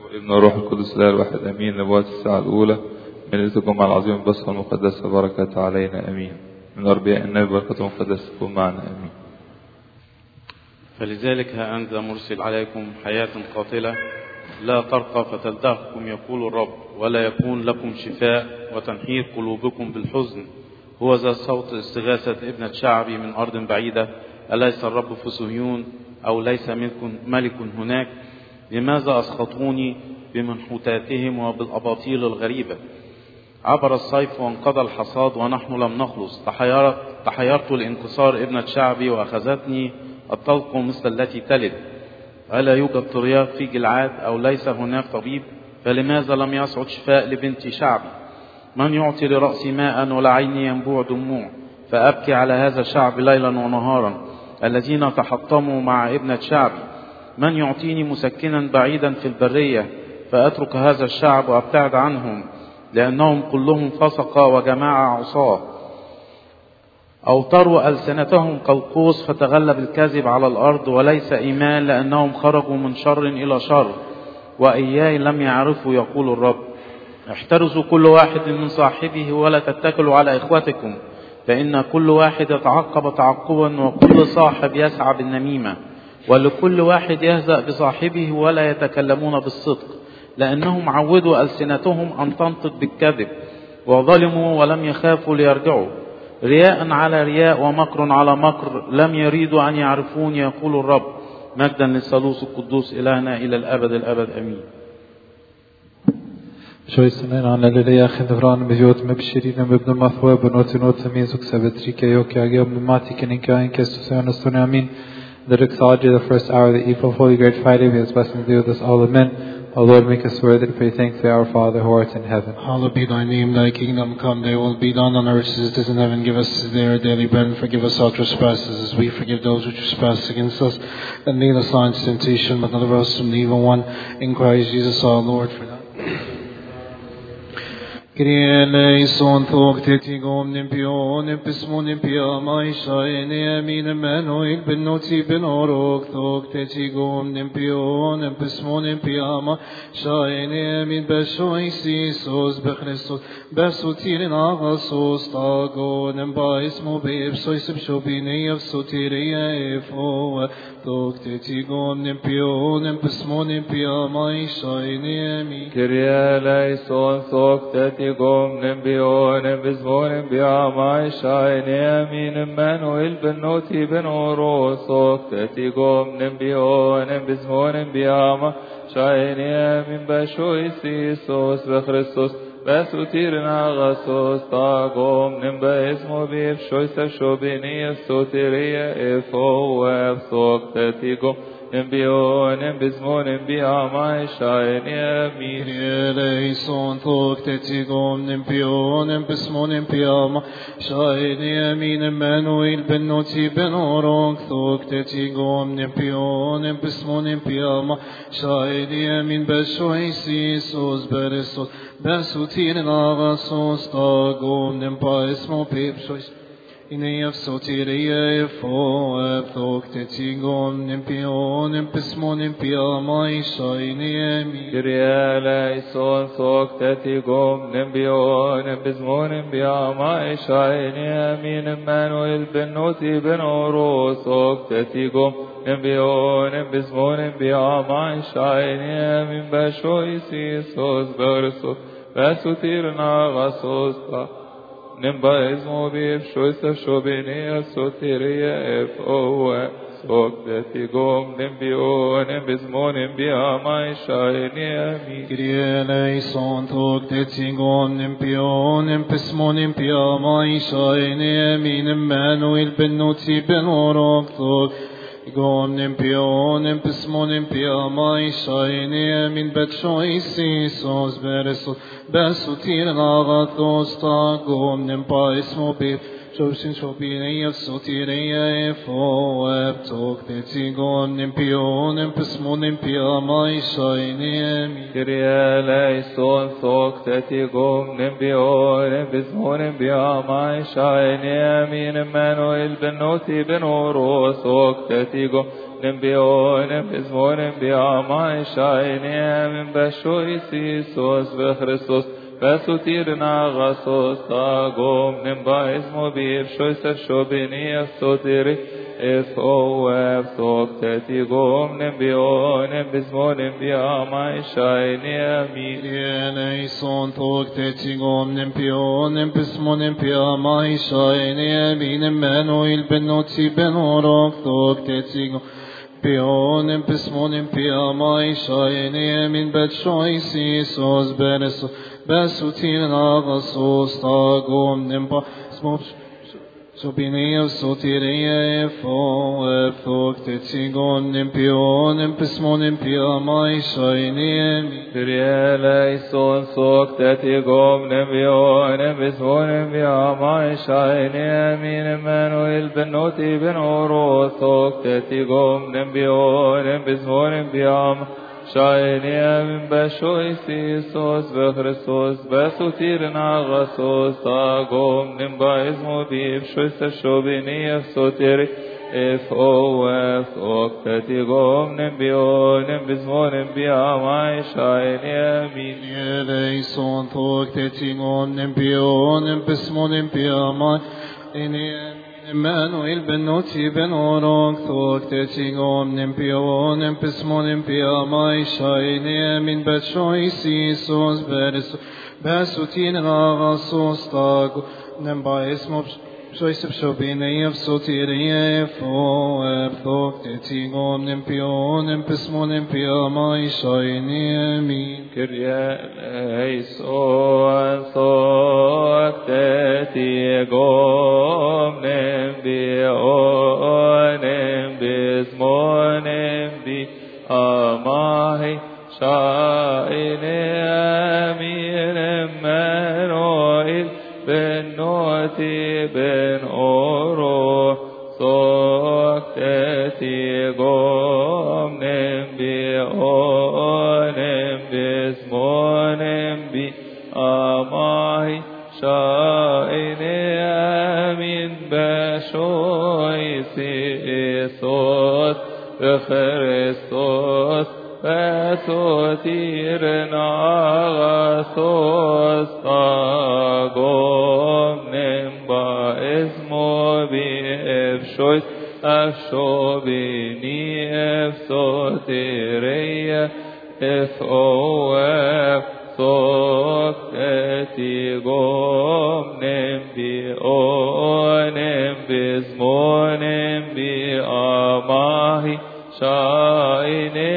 والابن والروح القدس لا الواحد امين. نبوات الساعة الاولى من ليلة الجمعة العظيمة البصرة المقدسة بركة علينا امين. من اربياء النبي بركته المقدسة تكون معنا امين. فلذلك ها أنت مرسل عليكم حياة قاتلة لا ترقى فتلدغكم يقول الرب، ولا يكون لكم شفاء وتنحير قلوبكم بالحزن. هو ذا صوت استغاثة ابنة شعبي من أرض بعيدة، أليس الرب في صهيون أو ليس منكم ملك هناك؟ لماذا أسخطوني بمنحوتاتهم وبالأباطيل الغريبة؟ عبر الصيف وانقضى الحصاد ونحن لم نخلص. تحيرت لانكسار ابنة شعبي وأخذتني الطلق مثل التي تلد. ألا يوجد ترياق في جلعاد أو ليس هناك طبيب؟ فلماذا لم يصعد شفاء لبنت شعبي؟ من يعطي لرأسي ماء ولعيني ينبوع دموع؟ فأبكي على هذا الشعب ليلا ونهارا الذين تحطموا مع ابنة شعبي. من يعطيني مسكنا بعيدا في البرية فأترك هذا الشعب وأبتعد عنهم، لأنهم كلهم فسقة وجماعة عصاة. أوتروا ألسنتهم كالقوس فتغلب الكذب على الأرض، وليس إيمان لأنهم خرجوا من شر إلى شر، وإياي لم يعرفوا يقول الرب. احترزوا كل واحد من صاحبه ولا تتكلوا على إخوتكم، فإن كل واحد يتعقب تعقبا وكل صاحب يسعى بالنميمة، ولكل واحد يهزأ بصاحبه ولا يتكلمون بالصدق، لأنهم عودوا ألسنتهم أن تنطق بالكذب وظلموا ولم يخافوا ليرجعوا. رياء على رياء ومكر على مكر لم يريدوا أن يعرفون يقول الرب. مجدا للثالوث القدوس إلهنا إلى الأبد الأبد أمين. Shojsenen anneleri khidran bejot mebshirin mebn mathwa benot not mizuk savetrike yokyagyo matiken inkain kestusan amin. The Rixology, the first hour of the eve of Holy Great Friday, we have blessings to be with us all. Amen. O Lord, make us worthy to pray thanks to our Father who art in heaven. Hallowed be thy name, thy kingdom come, thy will be done on earth as it is in heaven. Give us today our daily bread, and forgive us our trespasses as we forgive those who trespass against us. And lead us not into temptation, but deliver us from the evil one. In Christ Jesus our Lord. For that. Kyrie eleison thoktetigom nimpion epismon nimpiama ishaene amin Emmanuel ben noti ben orok thoktetigom nimpion epismon nimpiama ishaene amin beshoisi sos bechristos besotirin agasos tagon embaismo beipsois bshobine yevsotiria efo thoktetigom nimpion epismon nimpiama ishaene amin. Kyrie eleison thoktetigom نبيون بزمون بيعماي شاين يمين منويل بنوتي بنوروسوك تتيقوم نبيون بزمون بيعما شاين يمين بشوي سيسوس بخريستوس بسوتيرنا غسوس تاقوم نبا اسمو بيف شوي سشوبيني السوتيرية افو وابسوك تتيقوم نبيون بزمون بيعماي شاين يمين. eleison thoktetigom nimpion bzmon biyama shain yamin Emmanuel ben noti ben orok thoktetigom nimpion bzmon biyama shain yamin beshoisi sos beresos besutin agasos tagom nimpaismo pepshois Ineaf sotiria efo thoktetigom nimpion bzmon biyama shain yamin. Kyrie eleison thoktetigom nimpion bzmon biyama shain yamin Emmanuel ben noti ben oros thoktetigom nimpion bzmon biyama shain yamin beshoisi sos bersos besutirna gasos Nimba izmo bif shoysa shobinea soteria efoa soktetigom nimbion bizmon nimbiamai shainiami. Kyrie eleison thoktetigom nimpion bzmon nimbiamai shainiami Emmanuel ben noti ben orok thoktetigom nimpion bzmon nimbiamai shainiami beshoisi sos beresos besutir agathos tagom nimpaismo bif Shoshin shobinei sotireia efo thoktetigom nimpion bzmon nimbiamai shainiami. Kyrie eleison thoktetigom nimpion bzmon nimbiamai shainiami Emmanuel ben noti ben oros thoktetigom نبيون بزمون بياماي شايني من بشوي سيسوس بخريستوس فسوتيرنا غاسوس تاغوم نمبا اسمو بير شوي سرشو بيني افتوتيري اثو افتوك تتيغوم نبيون بزمون بياماي شايني امين Eleison tog tetigom nempion nempismon nempiamai shaini amin Emmanuel benoti benorok tog tetigom pion nempismon nempiamai shaini amin betchoisi sos beneso besutin agasos tagom nempa smop Sobinia sotiria efo efok tetigom nempion nempismon nempiamai shaini amin Eleison sok tetigom نبيون بزمون بياماي شايني امين Emmanuel benoti benoro sok tetigom نبيون بزمون بيام شايني امين بشوي سيسوس بخريستوس بسوتيرنا غاسوس تاغوم نمبا اسمو بيب شوي سشوبيني افسوتيري اف اوك تتيغوم نبيون بزمون بياماي شايني امين Eleison tog tetigom nempion nempismon nempiamai Emmanuel benoti benorok tog tetigom nempion nempismon nempiamai shaini amin betchoisi sos bereso besutin agasos tago nemba esmo Soisip shobine of sotirie fo epthok tetigom nempion nempismon nempiamai shaini amin Kyrie eleison sok tetigom nembion nembizmon nembiamai shaini amin Emmanuel benoti ben oro sok tetigom nembion nembizmon nembiamai shaini amin beshoy sisos Christos besotirna gasos tagom nemba esmo bifshoy ashobini efsotireya efoef sok etigom nembion nembizmon nembiamahi shaine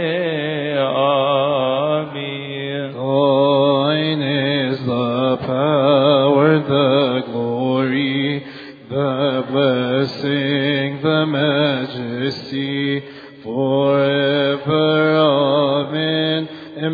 amin. Thine is the power, the glory, the blessing, the majesty, forever. Amen.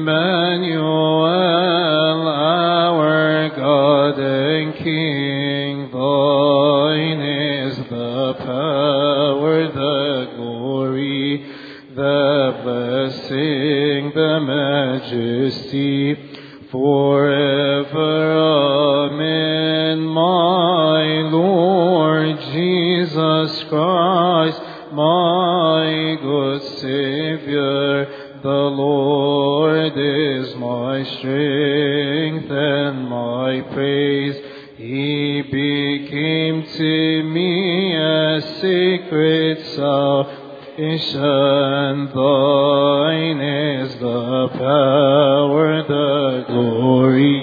Emmanuel, our God and King, thine is the power, the glory, the blessing, the majesty, forever. Amen. My Lord Jesus Christ, my good Savior, the Lord is my strength and my praise. He became to me a sacred salvation. Thine is the power, the glory,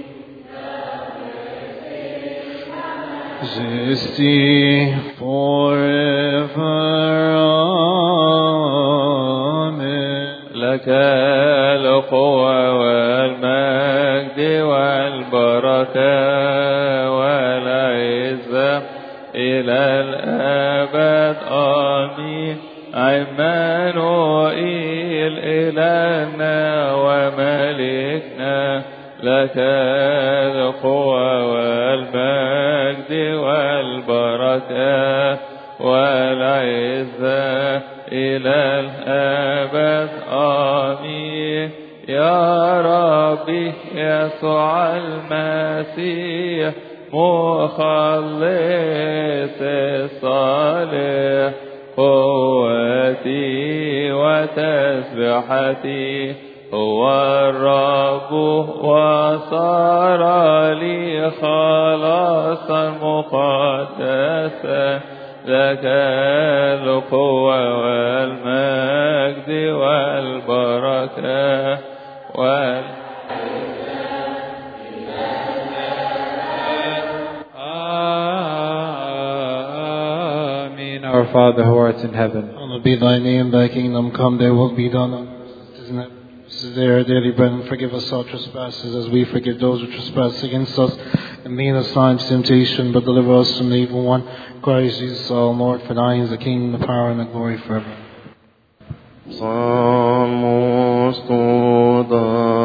majesty, forever. Amen. لك القوة والمجد والبركة والعزة إلى الأبد آمين. عمانوئيل إلهنا وملكنا لك القوة والمجد والبركة والعزة إلى الأبد آمين. يا ربي يسوع المسيح مخلص الصالح قوتي وتسبحتي هو الرب وصار لي خلاصا مقدسا لك القوة والمجد والبركة Amen. Our Father who art in heaven, Hallowed be thy name, thy kingdom come, thy will be done on earth as it is in heaven. This is our daily bread, and forgive us our trespasses as we forgive those who trespass against us. And lead us not into temptation, but deliver us from the evil one. Christ Jesus our Lord, for thine is the kingdom, the power, and the glory forever. Salmos toda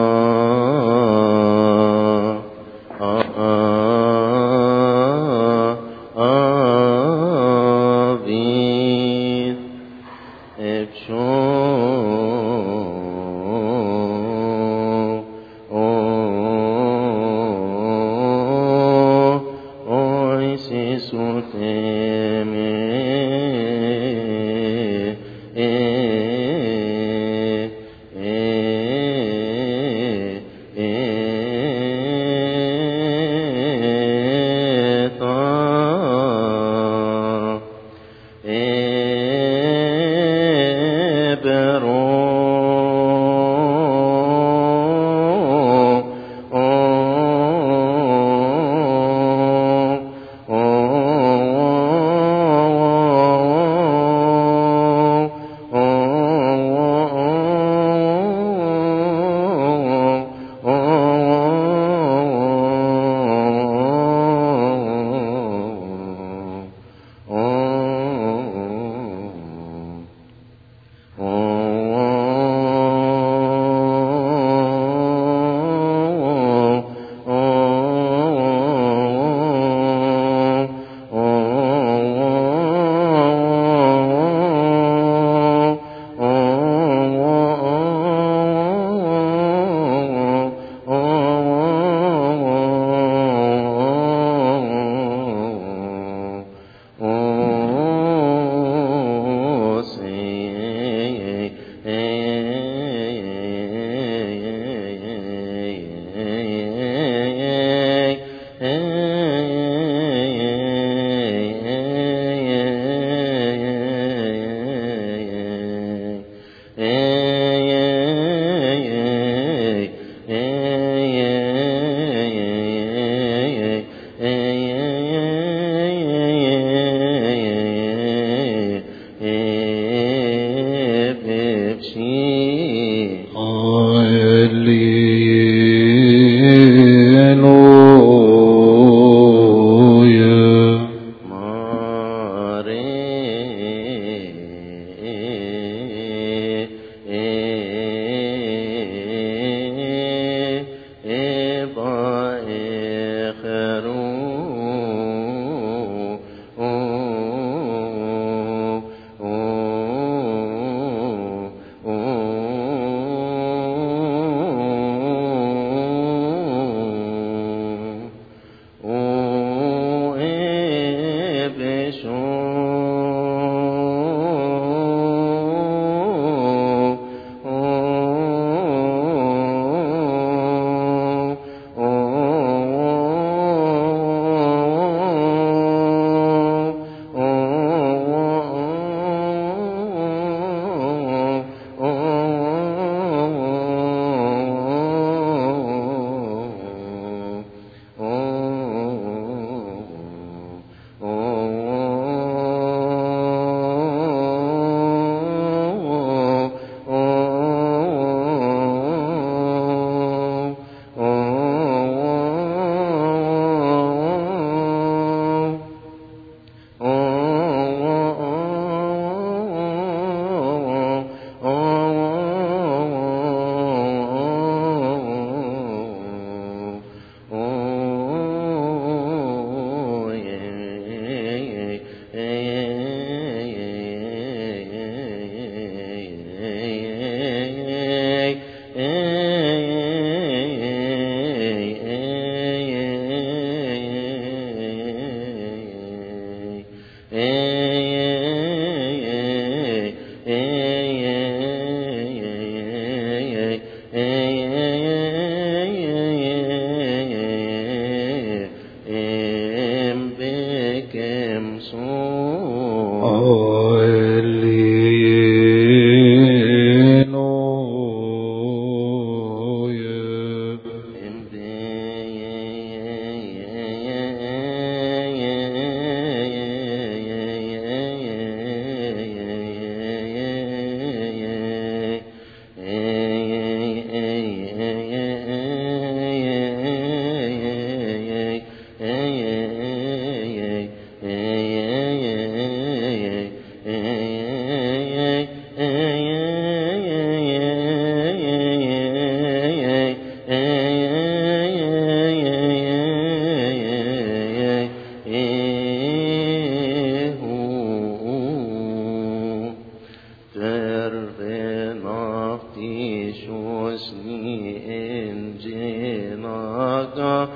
جيناك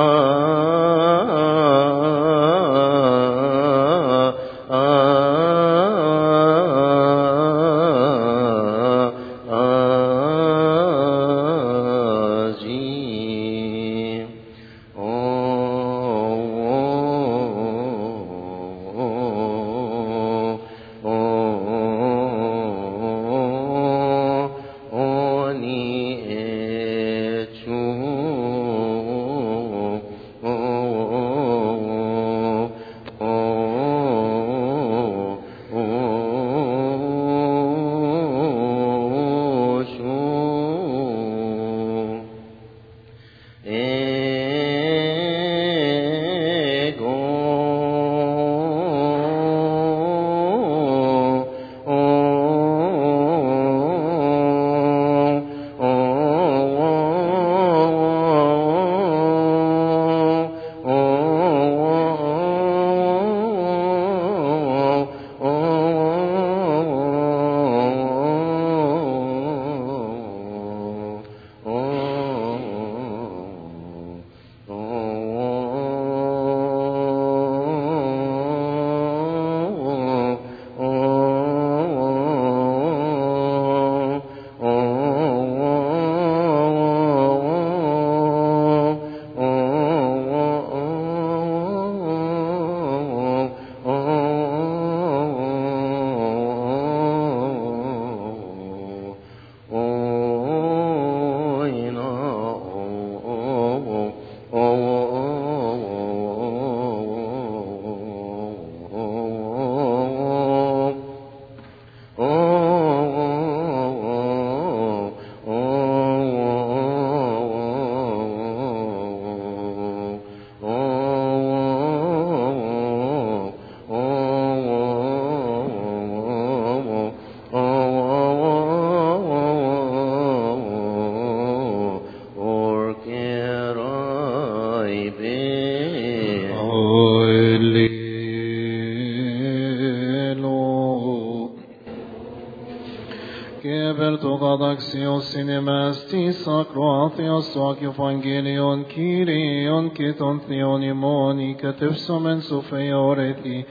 Axios cinemastis acroathios hoc evangelion Kyrion keton theonimoni catepsomen sufeorethi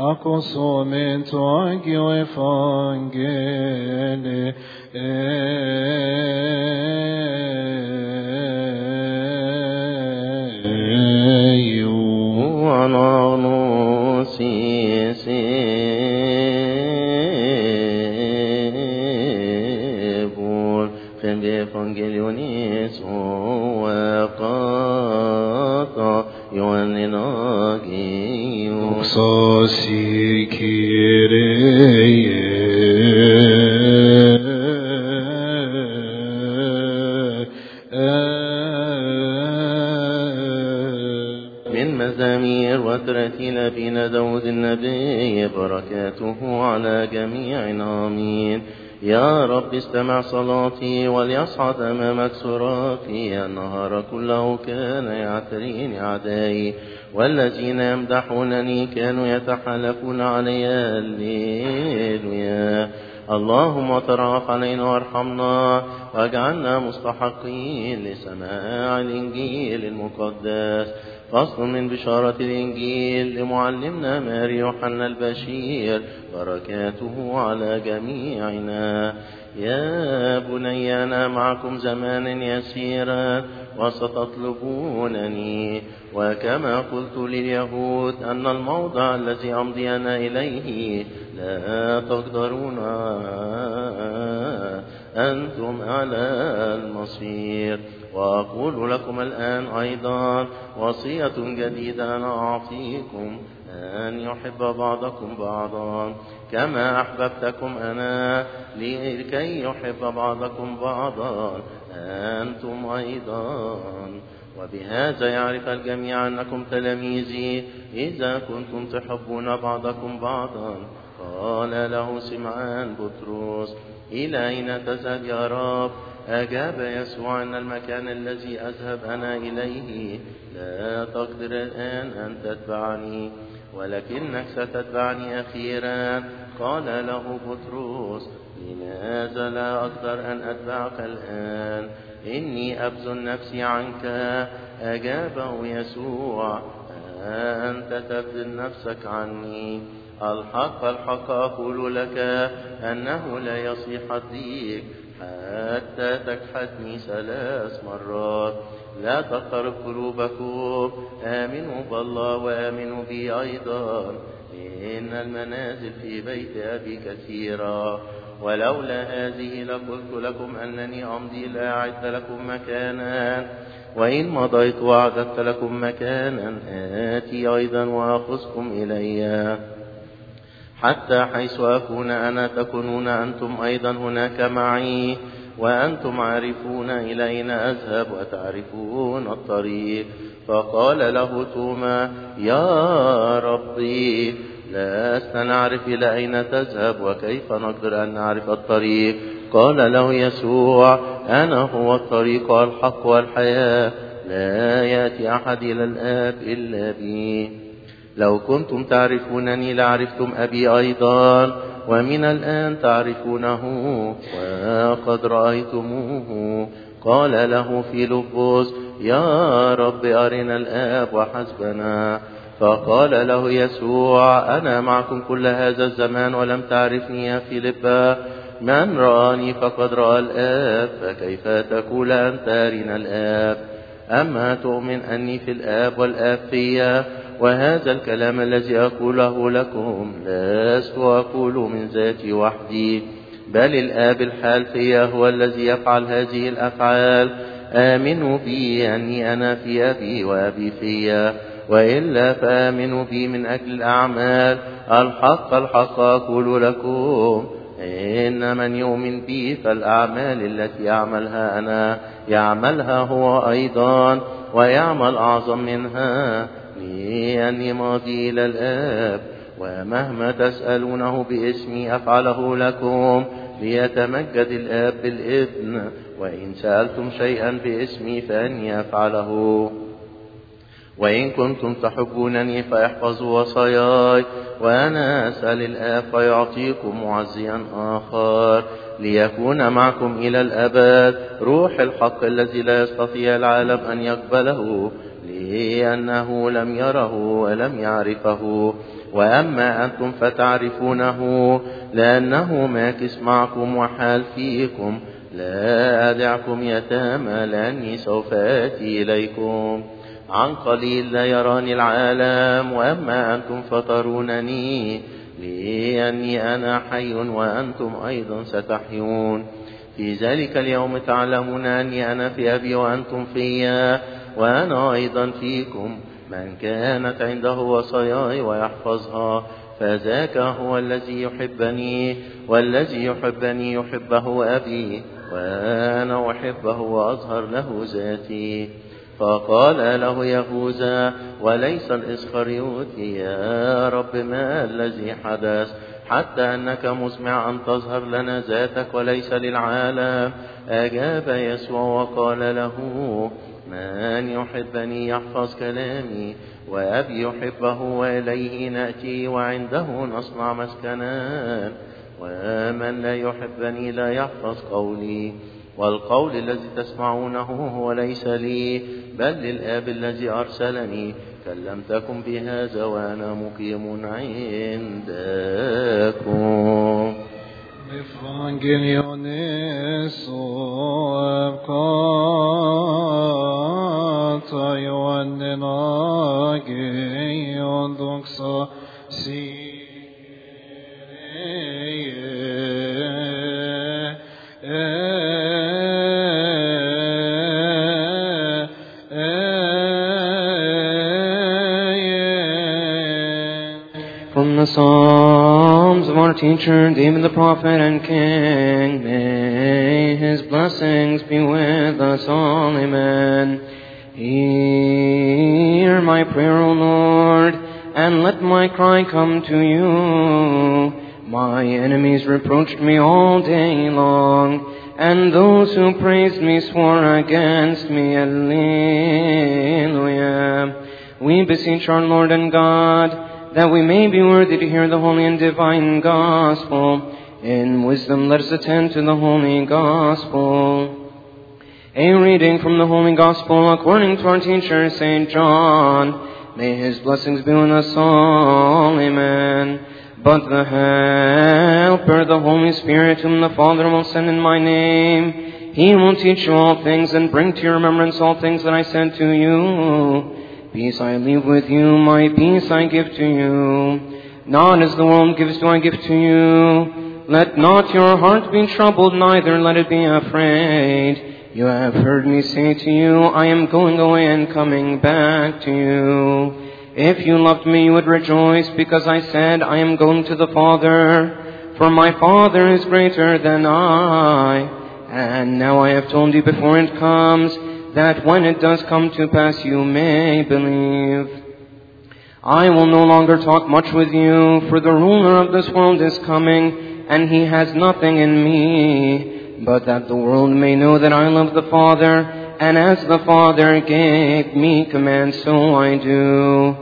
acosomento agio evangele Evangelionis oeqata Ioanninagium Oxosi Kyrie من مزامير وترتيل أبينا داود النبي بركاته على جميعنا آمين. يا رب استمع صلاتي وليصعد أمامك سرافي. النهار كله كان يعتريني أعدائي والذين يمدحونني كانوا يتحالفون علي. هللويا. اللهم ترأف علينا وارحمنا واجعلنا مستحقين لسماع الإنجيل المقدس. فصل من بشارة الإنجيل لمعلمنا ماري يوحنا البشير بركاته على جميعنا. يا بني أنا معكم زمانا يسيرا وستطلبونني، وكما قلت لليهود أن الموضع الذي أمضي أنا إليه لا تقدرون أنتم على المصير. وأقول لكم الآن أيضا وصية جديدة أنا أعطيكم، أن يحب بعضكم بعضا كما أحببتكم أنا، لكي يحب بعضكم بعضا أنتم أيضا. وبهذا يعرف الجميع أنكم تلاميذي إذا كنتم تحبون بعضكم بعضا. قال له سمعان بطرس: إلى أين تذهب يا رب؟ أجاب يسوع: أن المكان الذي أذهب أنا إليه لا تقدر الآن أن تتبعني، ولكنك ستتبعني أخيرا. قال له بطرس: لماذا لا أقدر أن أتبعك الآن؟ إني أبذل نفسي عنك. أجابه يسوع أنت تبذل نفسك عني. الحق الحق أقول لك أنه لا يصيح الضيق حتى تجحدني 3 مرات. لا تضطرب قلوبكم، آمنوا بالله وآمنوا بي أيضا. إن المنازل في بيت أبي كثيرة، ولولا هذه لقلت لكم أنني أمضي لأعد لكم مكانا. وإن مضيت وأعددت لكم مكانا آتي أيضا وأخذكم إلي، حتى حيث أكون أنا تكونون أنتم أيضا هناك معي. وأنتم عارفون إلى أين أذهب وتعرفون الطريق. فقال له توما يا ربي، لسنا نعرف إلى أين تذهب وكيف نقدر أن نعرف الطريق؟ قال له يسوع أنا هو الطريق والحق والحياة، لا يأتي أحد إلى الآب إلا بي. لو كنتم تعرفونني لعرفتم أبي أيضا، ومن الآن تعرفونه وقد رأيتموه. قال له فيلبس يا رب أرنا الآب وحسبنا. فقال له يسوع أنا معكم كل هذا الزمان ولم تعرفني يا فيلبا؟ من رآني فقد رأى الآب، فكيف تقول أنت أرنا الآب؟ أما تؤمن أني في الآب والآب فيا؟ وهذا الكلام الذي أقوله لكم لست أقول من ذاتي وحدي، بل الآب الحال فيا هو الذي يفعل هذه الأفعال. آمنوا بي أني أنا في أبي وأبي فيا، وإلا فآمنوا بي من أجل الأعمال. الحق الحق أقول لكم إن من يؤمن بي فالأعمال التي أعملها أنا يعملها هو أيضا، ويعمل أعظم منها، لأني ماضي إلى الآب. ومهما تسألونه باسمي أفعله لكم، ليتمجد الآب بالابن. وإن سألتم شيئا باسمي فأني أفعله. وإن كنتم تحبونني فاحفظوا وصاياي. وأنا أسأل الآب فيعطيكم معزيا آخر ليكون معكم إلى الأبد، روح الحق الذي لا يستطيع العالم أن يقبله، لأنه لم يره ولم يعرفه. وأما أنتم فتعرفونه، لأنه ماكث معكم وحال فيكم. لا أدعكم يتامى، لأني سوف آتي إليكم. عن قليل لا يراني العالم، وأما أنتم فترونني، لأني أنا حي وأنتم أيضا ستحيون. في ذلك اليوم تعلمون أني أنا في أبي وأنتم فيا، وأنا أيضا فيكم. من كانت عنده وصاياي ويحفظها فذاك هو الذي يحبني، والذي يحبني يحبه أبي، وأنا أحبه وأظهر له ذاتي. فقال له يهوذا وليس الإسخريوطي يا رب ما الذي حدث حتى أنك مسمع أن تظهر لنا ذاتك وليس للعالم؟ أجاب يسوع وقال له من يحبني يحفظ كلامي، وأبي يحبه وإليه نأتي وعنده نصنع مسكنا. ومن لا يحبني لا يحفظ قولي، والقول الذي تسمعونه هو ليس لي بل للآب الذي أرسلني. كلمتكم بهذا وأنا مقيم عندكم. Evangeliones evkata Ioannen ageion doxa From the Psalms of our teacher, David the prophet and king, may his blessings be with us all, amen. Hear my prayer, O Lord, and let my cry come to you. My enemies reproached me all day long, and those who praised me swore against me. Alleluia. We beseech our Lord and God, that we may be worthy to hear the holy and divine gospel. In wisdom let us attend to the holy gospel. A reading from the Holy Gospel according to our teacher, St. John. May his blessings be with us all. Amen. But the Helper, the Holy Spirit, whom the Father will send in my name, he will teach you all things and bring to your remembrance all things that I said to you. Peace I leave with you, my peace I give to you. Not as the world gives do I give to you. Let not your heart be troubled, neither let it be afraid. You have heard me say to you, I am going away and coming back to you. If you loved me, you would rejoice, because I said, I am going to the Father, for my Father is greater than I. And now I have told you before it comes, that when it does come to pass, you may believe. I will no longer talk much with you, for the ruler of this world is coming, and he has nothing in me, but that the world may know that I love the Father, and as the Father gave me command, so I do.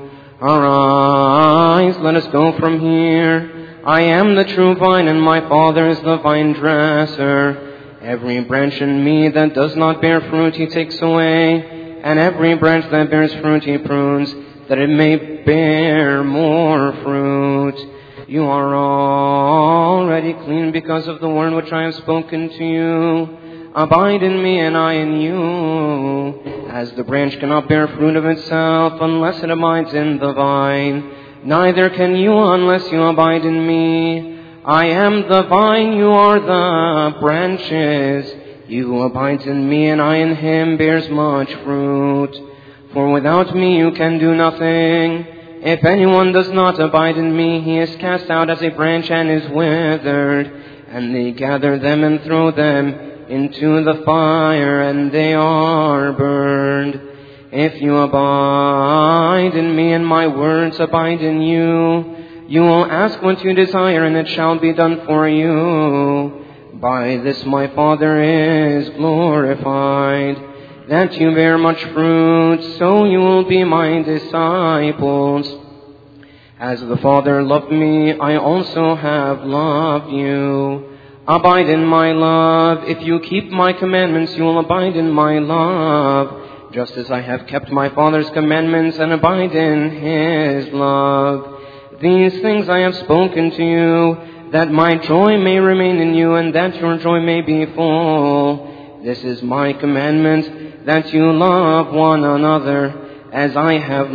Arise, let us go from here. I am the true vine, and my Father is the vine dresser. Every branch in me that does not bear fruit he takes away, and every branch that bears fruit he prunes, that it may bear more fruit. You are already clean because of the word which I have spoken to you. Abide in me and I in you. As the branch cannot bear fruit of itself unless it abides in the vine, neither can you unless you abide in me. I am the vine, you are the branches. He who abides in me and I in him bears much fruit. For without me you can do nothing. If anyone does not abide in me, he is cast out as a branch and is withered, and they gather them and throw them into the fire, and they are burned. If you abide in me and my words abide in you, you will ask what you desire, and it shall be done for you. By this my Father is glorified, that you bear much fruit, so you will be my disciples. As the Father loved me, I also have loved you. Abide in my love. If you keep my commandments, you will abide in my love, just as I have kept my Father's commandments and abide in his love. These things I have spoken to you, that my joy may remain in you, and that your joy may be full. This is my commandment, that you love one another as I have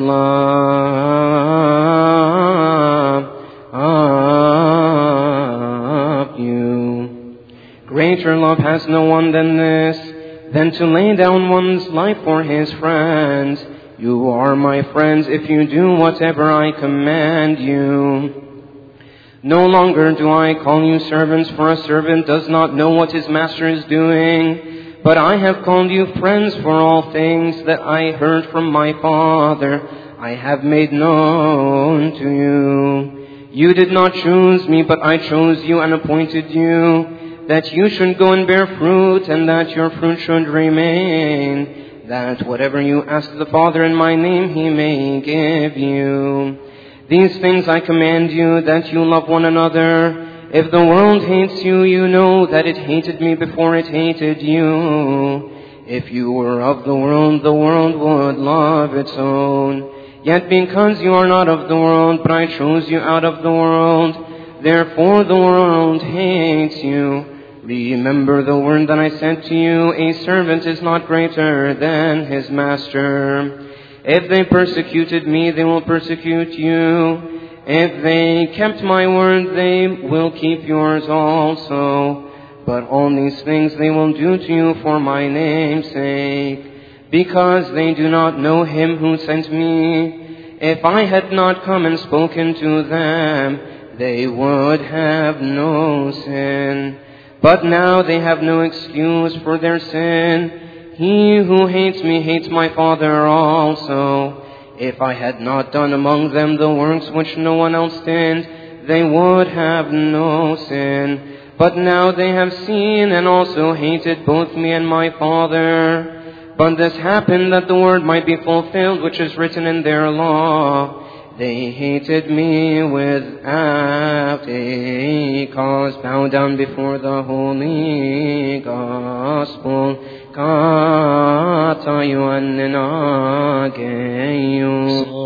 loved you. Greater love has no one than this, than to lay down one's life for his friends. You are my friends if you do whatever I command you. No longer do I call you servants, for a servant does not know what his master is doing. But I have called you friends, for all things that I heard from my Father I have made known to you. You did not choose me, but I chose you and appointed you, that you should go and bear fruit, and that your fruit should remain, that whatever you ask the Father in my name he may give you. These things I command you, that you love one another. If the world hates you, you know that it hated me before it hated you. If you were of the world would love its own. Yet because you are not of the world, but I chose you out of the world, therefore the world hates you. Remember the word that I said to you, a servant is not greater than his master. If they persecuted me, they will persecute you. If they kept my word, they will keep yours also. But all these things they will do to you for my name's sake, because they do not know him who sent me. If I had not come and spoken to them, they would have no sin. But now they have no excuse for their sin. He who hates me hates my Father also. If I had not done among them the works which no one else did, they would have no sin. But now they have seen and also hated both me and my Father. But this happened that the word might be fulfilled which is written in their law. They hated me without a cause. Bow down before the holy gospel. katayu anninageyu.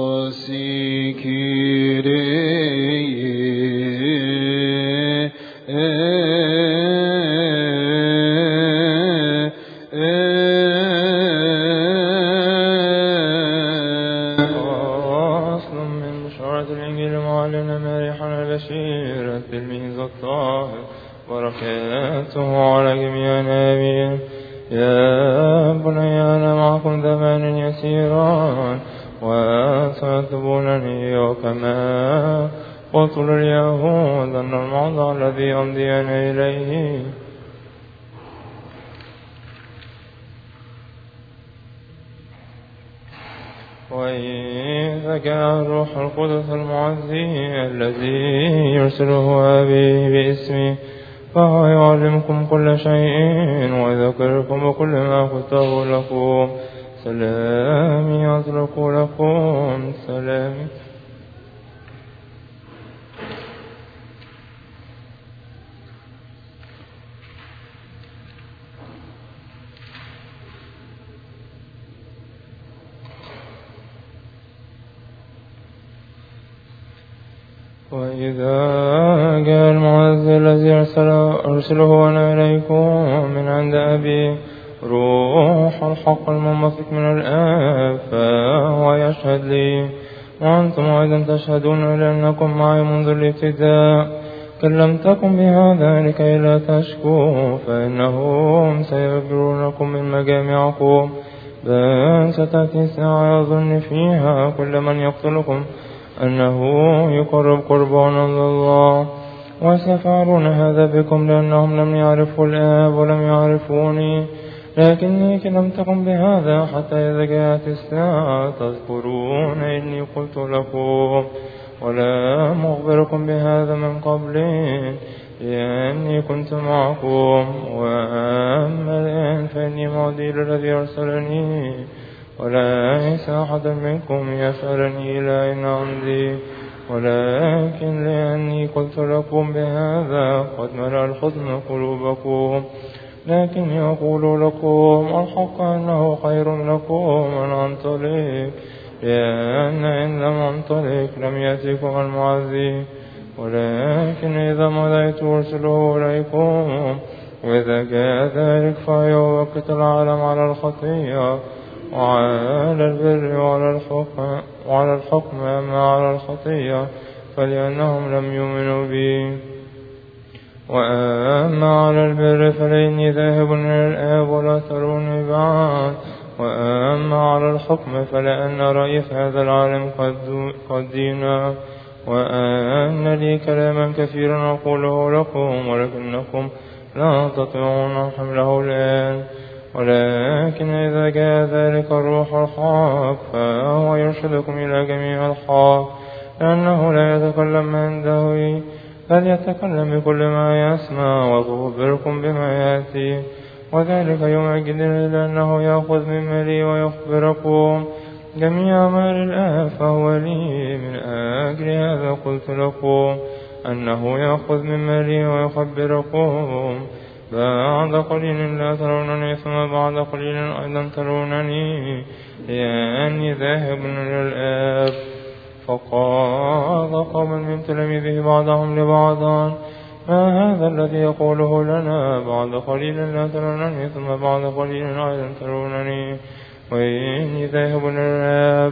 بركاته على جميع الآمين. يا بني أنا معكم زمانا يسيرا وستطلبونني وكما قلت لليهود أن الموضع الذي أمضين إليه وإذا جاء الروح القدس المعزي الذي يرسله أبي باسمي فهو يعلمكم كل شيء ويذكركم بكل ما قلته لكم. سلامي أترك لكم، سلامي. وإذا جاء المعزي الذي أرسله أنا إليكم من عند أبي روح الحق المنبثق من الآب فهو يشهد لي وأنتم أيضا تشهدون لأنكم معي منذ الابتداء. كلمتكم بهذا لكي لا تشكوا فإنهم سيبرونكم من مجامعكم بل ستأتي ساعة يظن فيها كل من يقتلكم أنه يقرب قربانا لله وسيفعلون هذا بكم لأنهم لم يعرفوا الآب ولم يعرفوني. لكني كلمتكم بهذا حتى إذا جاءت الساعة تذكرون إني قلت لكم ولا أخبركم بهذا من قبل لأني كنت معكم. وأما الآن فإني معدي للذي أرسلني وليس أحد منكم يسألني إلى أين أمضي ولكن لأني قلت لكم بهذا قد ملأ الحزن قلوبكم. لكن يقول لكم الحق أنه خير لكم أن أنطلق لأن إن لم أنطلق لم يأتكم المعزي ولكن إذا مضيت أرسله إليكم. وإذا جاء ذلك فيوقت العالم على الخطية وعلى البر وعلى الحكم أما على الخطية فلأنهم لم يؤمنوا بي. وأما على البر فلإني ذاهب إلى الآب ولا تروني بعد. وأما على الحكم فلأن رئيس هذا العالم قد دينا وأن لي كلاما كثيرا أقوله لكم ولكنكم لا تطيعون حمله الآن. ولكن إذا جاء ذلك الروح الحق فهو يرشدكم إلى جميع الحق لأنه لا يتكلم من عنده بل يتكلم بكل ما يسمع ويخبركم بما يأتي. وذلك يمجدني لأنه يأخذ مما لي ويخبركم جميع أعمال الآب فهو لي. من أجل هذا قلت لكم أنه يأخذ مما لي ويخبركم. بعد قليل لا ترونني ثم بعد قليل أيضا ترونني لأني ذاهب إلى الآب. فقال قوم من تلاميذه بعضهم لبعض ما هذا الذي يقوله لنا بعد قليل لا ترونني ثم بعد قليل أيضا ترونني وإني ذاهب إلى الآب.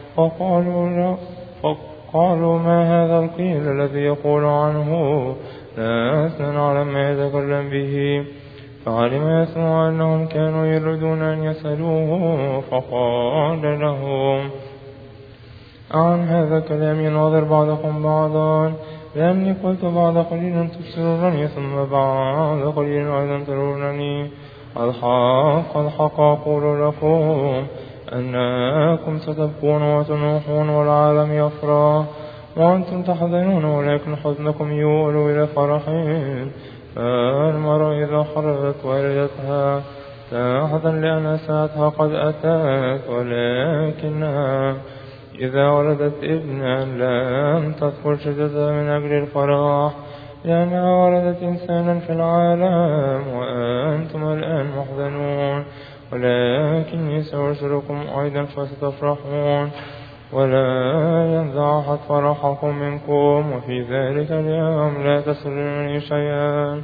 فقالوا ما هذا القيل الذي يقول عنه لا نعلم ما يتكلم به. فعلم يسوع أنهم كانوا يريدون أن يسألوه فقال لهم عن هذا الكلام يناظر بعضكم بعضا لأني قلت بعد قليل تبصرونني ثم بعد قليل أيضا ترونني. الحق أقول لكم أنكم ستبكون وتنوحون والعالم يفرح وأنتم تحزنون ولكن حزنكم يؤول إلى فرحين. فالمرأة إذا حررت والدتها تحزن لأن ساعتها قد أتت ولكنها إذا ولدت ابنا لم تذكر شدتها من أجل الفرح لأنها ولدت إنسانا في العالم. وأنتم الآن محزنون ولكني سأرسلكم أيضا فستفرحون ولا ينزع أحد فرحكم منكم، وفي ذلك اليوم لا تسألونني شيئا.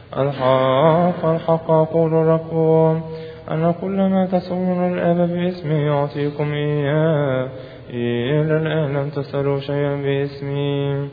الحق أقول لكم أن كل ما تسألون الآب باسمي يعطيكم إياه. إلى الآن لم تسألوا شيئا باسمي.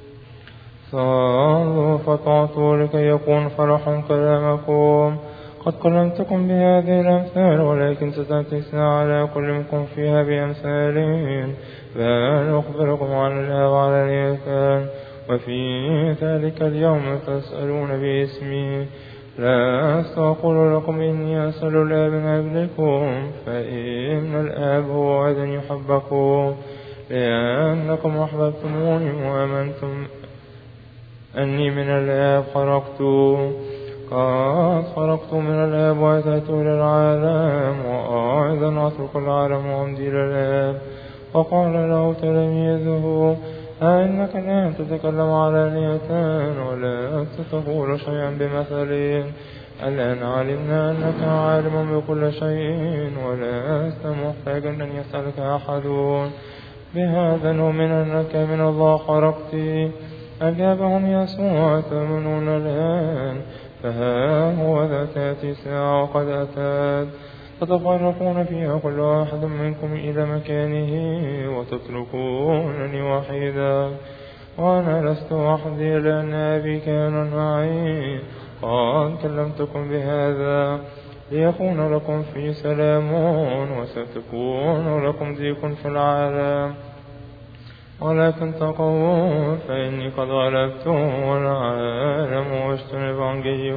صلوا فتعطوا لكي يكون فرح كلامكم. قد كلمتكم بهذه الأمثال، ولكن ستأتي ساعة لا أكلمكم فيها بأمثال، بل أخبركم عن الآب علانية. وفي ذلك اليوم تسألون باسمي. لست أقول لكم إني أسأل الآب من أجلكم، فإن الآب هو أيضا يحبكم، لأنكم أحببتموني وآمنتم أني من الآب خرجت. قد خرجت من الآب وأتيت إلى العالم، وأيضا أترك العالم وأمضي إلى الآب. وقال له تلاميذه: أنك الآن تتكلم علانية ولا تقول شيئا بمثل. الآن علمنا أنك عالم بكل شيء، ولست محتاجا أن يسألك أحد. بهذا نؤمن أنك من الله خرجت. أجابهم يسوع: تؤمنون الآن؟ فها هو ذا تأتي ساعة وقد أتت تتفرقون فيها كل واحد منكم إلى مكانه، وتتركونني وحيدا. وأنا لست وحدي، لأن أبي كان معي. قد كلمتكم بهذا ليكون لكم في سلام، وستكون لكم ضيق في العالم، ولكن تقووا فإني قد غلبت والعالم واجتنب عن جيو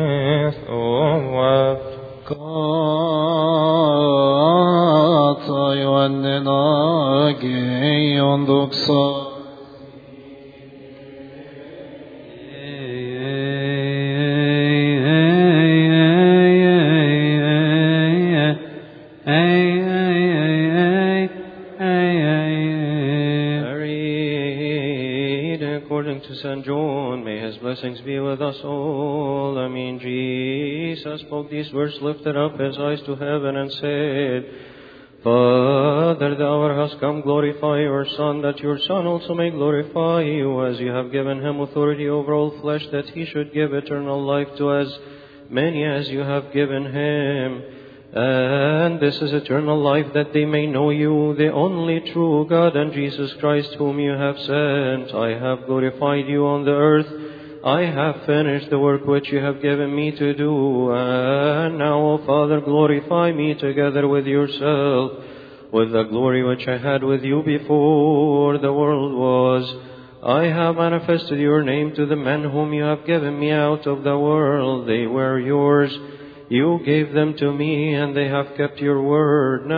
يسوع. Kata Ioannena Geion Doxa. According to St. John, may his blessings be with us all. Amen. Jesus spoke these words, lifted up his eyes to heaven, and said, Father, the hour has come. Glorify your Son, that your Son also may glorify you, as you have given him authority over all flesh, that he should give eternal life to as many as you have given him. And this is eternal life, that they may know you, the only true God, and Jesus Christ, whom you have sent. I have glorified you on the earth. I have finished the work which you have given me to do. And now, O Father, glorify me together with yourself, with the glory which I had with you before the world was. I have manifested your name to the men whom you have given me out of the world. They were yours. You gave them to me, and they have kept your word.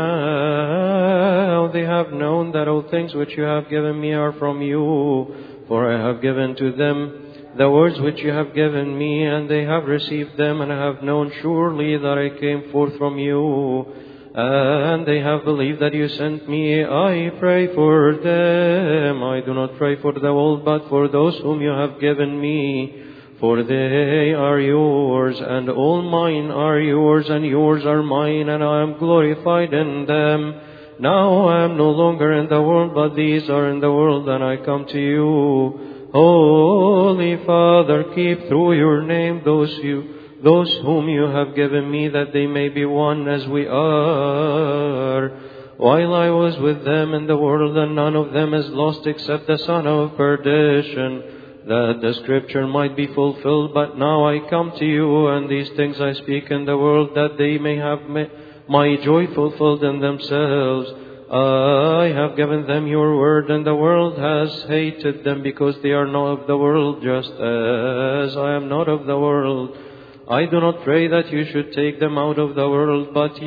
Now they have known that all things which you have given me are from you. For I have given to them the words which you have given me, and they have received them, and have known surely that I came forth from you. And they have believed that you sent me. I pray for them. I do not pray for the world, but for those whom you have given me. For they are yours, and all mine are yours, and yours are mine, and I am glorified in them. Now I am no longer in the world, but these are in the world, and I come to you. Holy Father, keep through your name those whom you have given me, that they may be one as we are. While I was with them in the world, and none of them is lost except the son of perdition, that the scripture might be fulfilled. But now I come to you, and these things I speak in the world, that they may have my joy fulfilled in themselves. I have given them your word, and the world has hated them, because they are not of the world, just as I am not of the world. I do not pray that you should take them out of the world, but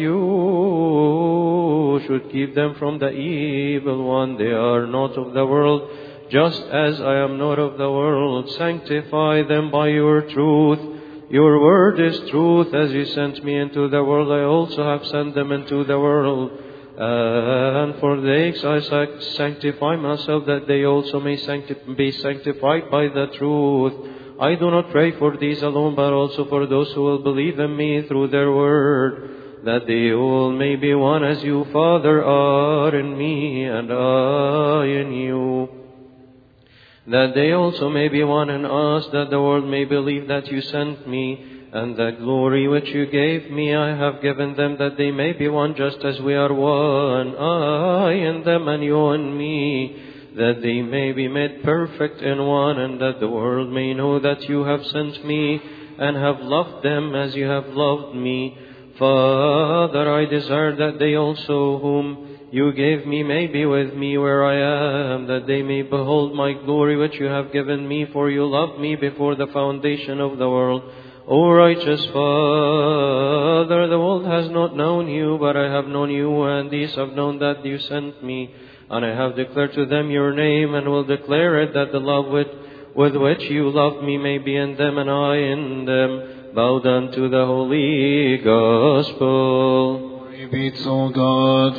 you should keep them from the evil one. They are not of the world, just as I am not of the world. Sanctify them by your truth. Your word is truth. As you sent me into the world, I also have sent them into the world. And for their sakes I sanctify myself, that they also may be sanctified by the truth. I do not pray for these alone, but also for those who will believe in me through their word, that they all may be one as you, Father, are in me and I in you, that they also may be one in us, that the world may believe that you sent me, and that glory which you gave me I have given them, that they may be one just as we are one, I in them and you in me, that they may be made perfect in one, and that the world may know that you have sent me and have loved them as you have loved me. Father, I desire that they also whom you gave me may be with me where I am, that they may behold my glory which you have given me, for you loved me before the foundation of the world. O righteous Father, the world has not known you, but I have known you, and these have known that you sent me. And I have declared to them your name, and will declare it, that the love with which you loved me may be in them, and I in them. Bow down to the holy gospel. Glory be to God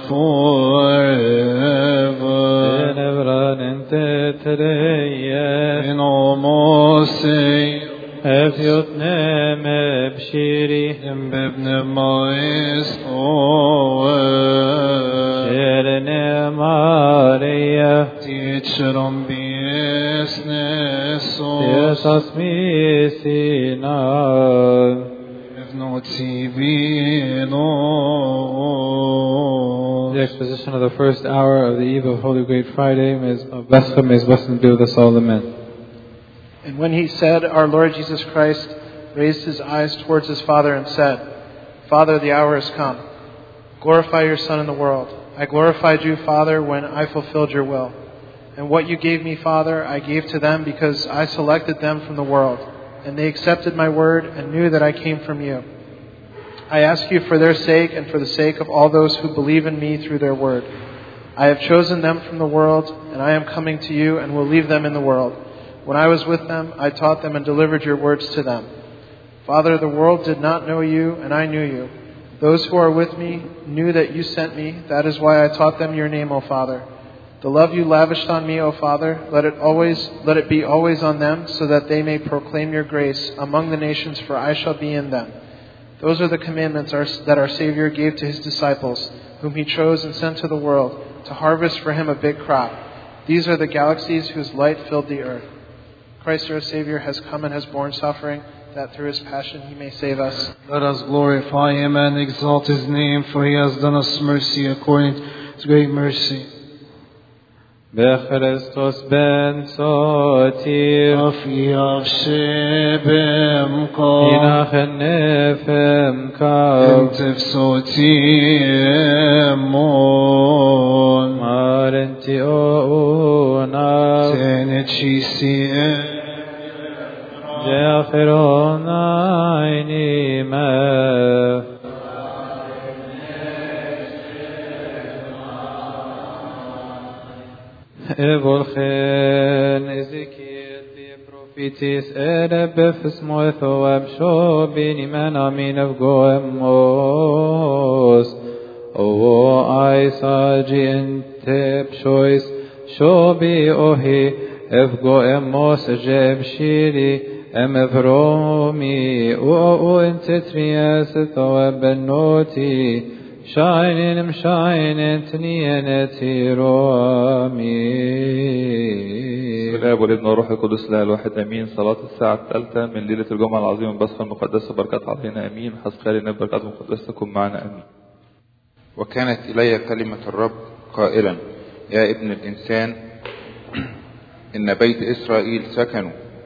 forever. In almost say, Efyotne mebshiri Embebne mais Sherene Maria Teacherom biesneso Tiesas misina The exposition of the first hour of the eve of Holy Great Friday is blessed and be with us all. Amen. And when he said, our Lord Jesus Christ raised his eyes towards his Father and said, Father, the hour has come. Glorify your Son in the world. I glorified you, Father, when I fulfilled your will. And what you gave me, Father, I gave to them because I selected them from the world. And they accepted my word and knew that I came from you. I ask you for their sake and for the sake of all those who believe in me through their word. I have chosen them from the world, and I am coming to you and will leave them in the world. When I was with them, I taught them and delivered your words to them. Father, the world did not know you, and I knew you. Those who are with me knew that you sent me. That is why I taught them your name, O Father. The love you lavished on me, O Father, let it be always on them, so that they may proclaim your grace among the nations, for I shall be in them. Those are the commandments that our Savior gave to his disciples, whom he chose and sent to the world, to harvest for him a big crop. These are the galaxies whose light filled the earth. Christ our Savior has come and has borne suffering, that through his passion he may save us. Let us glorify him and exalt his name, for he has done us mercy according to his great mercy. Bechristos ben sotir Afi avshebem ka Inachen nefem ka Entef sotiremon Marenti ouna Tenechisi Jeachiron aini mef Evolchen Ezekiel the prophetis Erebefes Moetho Absho Biniman Amin of Goemos O Aisaji Entep Shois Shobi Ohi Ev Goemos Jeb Shiri Em Evromi O Entetrias Etho Benoti Shining تنينتيرامي بالآب والابن والروح القدس لا الواحد امين. صلاة الساعة الثالثة من ليلة الجمعة العظيمة البصخة المقدسة، بركات علينا امين. حسقالنا بركات مقدسة تكون معنا امين. وكانت إلي كلمة الرب قائلا: يا ابن الإنسان، إن بيت إسرائيل سكنوا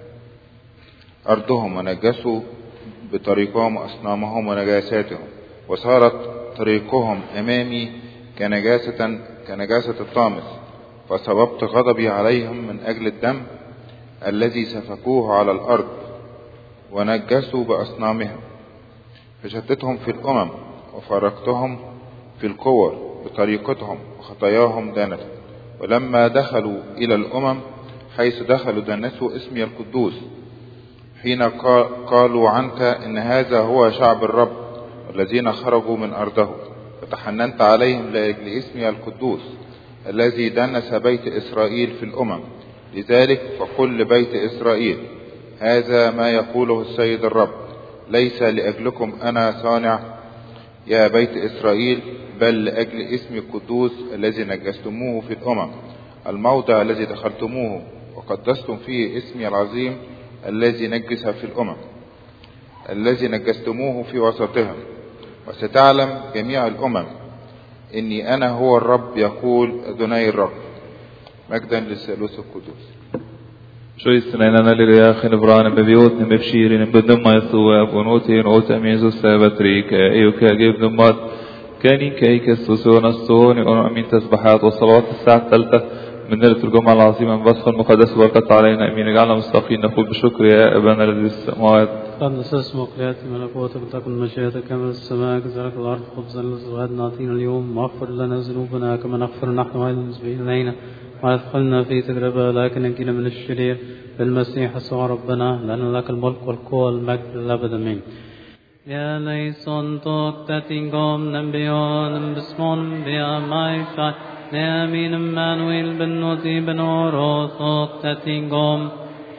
أرضهم ونجسوا بطريقهم وأصنامهم ونجاساتهم، وصارت طريقهم أمامي كنجاسة الطامس، فصببت غضبي عليهم من أجل الدم الذي سفكوه على الأرض ونجسوا بأصنامهم، فشتتهم في الأمم وفرقتهم في الكور بطريقتهم وخطاياهم دانت. ولما دخلوا إلى الأمم حيث دخلوا دنسوا اسمي القدوس، حين قالوا عنك إن هذا هو شعب الرب الذين خرجوا من أرضه، فتحننت عليهم لأجل اسمي القدوس الذي دنس بيت إسرائيل في الأمم. لذلك فقل لبيت إسرائيل: هذا ما يقوله السيد الرب: ليس لأجلكم أنا صانع يا بيت إسرائيل، بل لأجل اسمي القدوس الذي نجستموه في الأمم، الموضع الذي دخلتموه وقدستم فيه اسمي العظيم الذي نجس في الأمم، الذي نجستموه في وسطهم. وستعلم جميع الأمم إني أنا هو الرب، يقول أدوني الرب. مجدا للثالوث القدوس. Skjøysneinene lille Khenebran beviotne befshirin bedumma Yeshua bonotin otamin zusabat rika ايوكا جيب دمات كاني كيكس وسونستون وأمين تسبحات والصلوات الساعة الثالثة من ليلة الجمعة العظيمة بصف المقدس وبركة علينا أمين. اجعلنا مستقيم نقول بشكر يا أبانا الذي في السماوات. قدس اسمك ليأتي ملكوتك وتكن مشيئتك كما في السماء كذلك في الأرض. خبزنا الذي غدنا أعطينا اليوم، واغفر لنا ذنوبنا كما نغفر نحن أيضا المذنبين إلينا، ولا تدخلنا في تجربة لكن نجينا من الشرير بالمسيح يسوع ربنا، لأن لك الملك والقوة والمجد للأبد آمين. يا ليسون توقتتكم نبيون بسمون بيا مايشا نامين مانويل بنوتي بنورو توقتتكم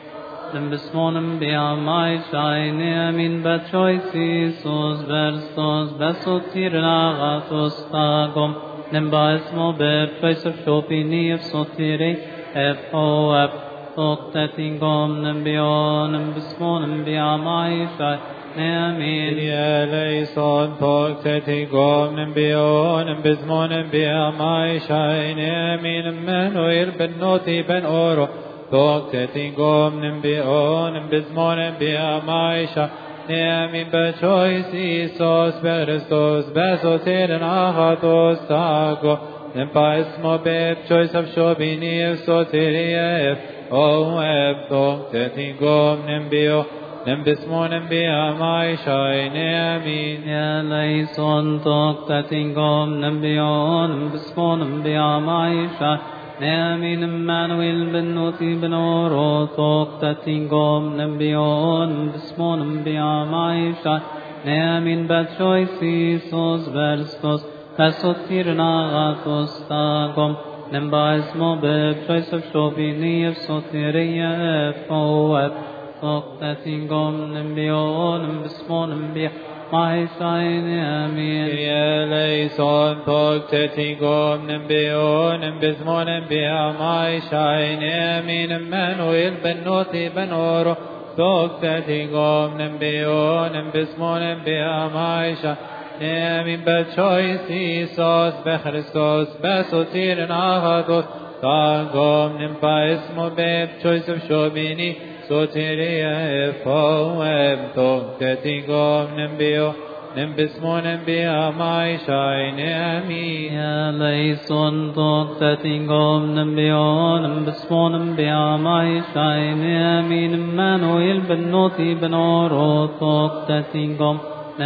بسمون بيا مايشا نامين باتشويسي سوس برسوس بسوتير لاغاتوس تاغم نمبا اسمو بفيسف شوبيني بسوتيري او اب توقتتكم نبيون بسمون بيا مايشا آمين. يا ليسون توقتتكم نبيون بزمون بيا مايشاين آمين. منويل بنوتي بن أورو توقتتكم نبيون بزمون بيا مايشا آمين. بشويس إيسوس برستوس بسوتير ناخاتوس تاكو نبا اسمو بيب شويس أفشوبيني سوتيريف أو أب توقتتكم نبيون بسمون بيا مايشاين آمين. يا ليسون توقتتكم نبيون بسمون بيا مايشاين آمين. مانويل بنوتي بنورو توقتتكم نبيون بسمون بيا مايشاين آمين. باتشويسي سوس برستوس بسوتيرنا غاتوس تاغم نمبا اسمو ببشويس بشوبيني بسوتيريا فواب توقتتكم نبيون بسمون بيا مايشاين آمين. يا ليسون توقتتكم نبيون بسمون بيا مايشاين آمين. منويل بنوتي بنورو توقتتكم نبيون بسمون بيا مايشاين آمين. بتشويس إيسوس بخريستوس بسوتير ناخدوس تاغم نمبا اسمو ببشويس بشوبيني سوتيريا فواب توقتتكم نبيو نبسمون بيا مايشاين آمين. يا ليسون توقتتكم نبيون بسمون بيا مايشاين آمين. مانويل بنوتي بنورو توقتتكم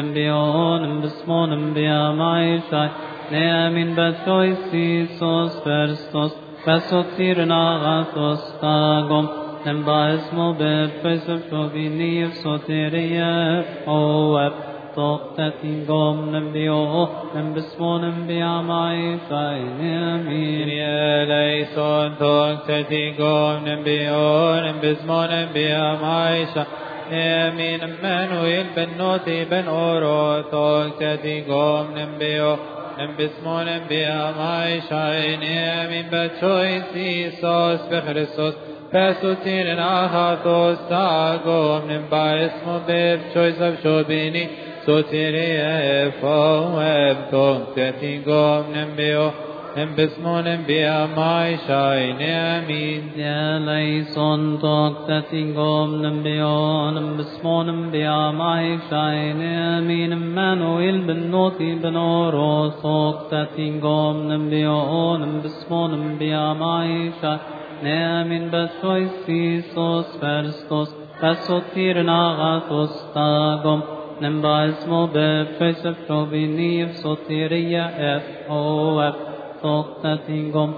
نبيون بسمون بيا مايشاين آمين. بتشويسي سوس برستوس بسوتيرنا غاتوس تاغم نمبا اسمو بفيسف شوبيني سوتيريا فواب توقتتكم نبيو بسمون بيا مايشاين آمين. يا ليسون توقتتكم نبيون بسمون بيا مايشاين آمين. منويل بنوتي بن أورو توقتتكم نبيو بسمون بيا مايشاين آمين. بتشويس إيسوس بخريستوس بسوتير ناخاتوس تاغم نمبا اسمو ببشويس بشوبيني سوتيريا فواب توقتتكم نبيو بسمون بيا مايشاين آمين. يا ليسون توقتتكم نبيون بسمون بيا مايشاين آمين. مانويل بنوتي بنورو توقتتكم نبيون بسمون بيا مايشاين آمين. بشويسي سوس برستوس بسوتيرنا غاتوس تاغم نمبا اسمو بفيسف شوبيني بسوتيريا اف او اف توقتتكم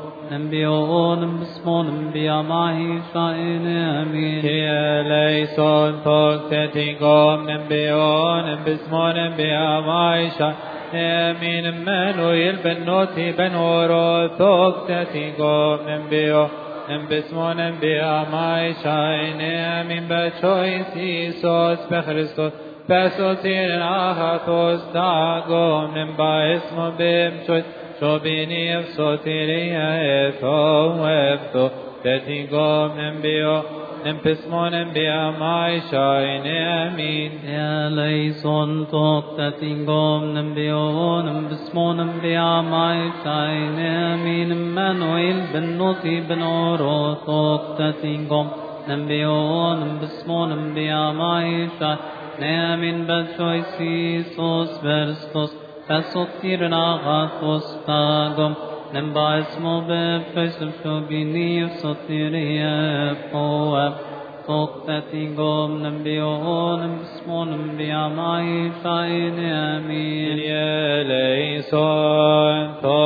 نبيون بسمون بيا مايشاين آمين. يا ليسون توقتتكم نبيون بسمون بيا مايشاين آمين. منويل بنوتي بنورو توقتتكم نبيون بسمون بيا مايشاين آمين. بتشويس إيسوس بخريستوس Pesotir ahatos tagom nimbais mobim choit shobini of sotiria etho webto tetigom nimbio nimpismon nimbia mai shaine amin. يا ليسون توق تتنقوم نبيون بسمون بيا ماي شاين امين منويل بنوتي بنورو توق تتنقوم نبيون بسمون بيا ماي شاين امين بشوي سيسوس برستوس فسطيرنا غاثوس تاقوم نبا اسمو بفشل شوبيني فسطيريا فواب Toktatingom nambioon bismon biamai shain amin. Yeleison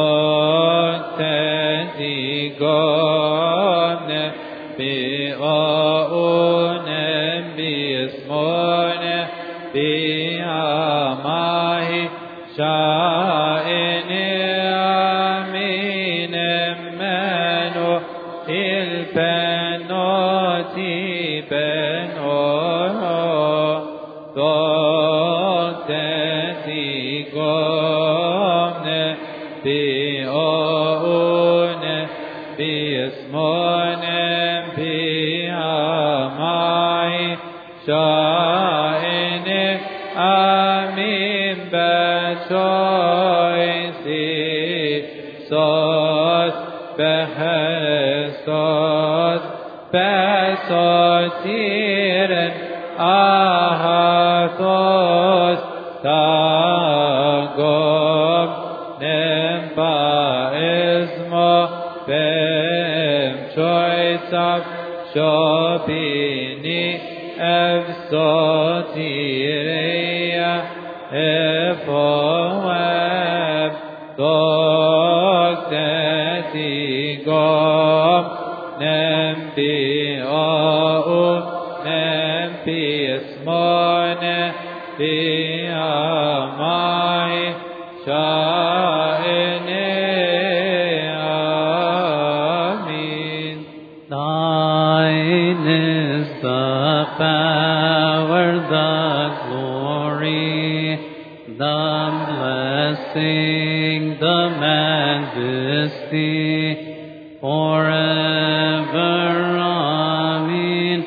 toktatingom nambioon bismon biamai shain amin. Manu ilpenoti Pesotiren ahatos tagom nempa ismo bem choisav shopini evsotireya efoeb doktetigom nempi اسمونه بيامai shaine amin. Thine is the power, the glory, the blessing, the majesty, forever. Amen.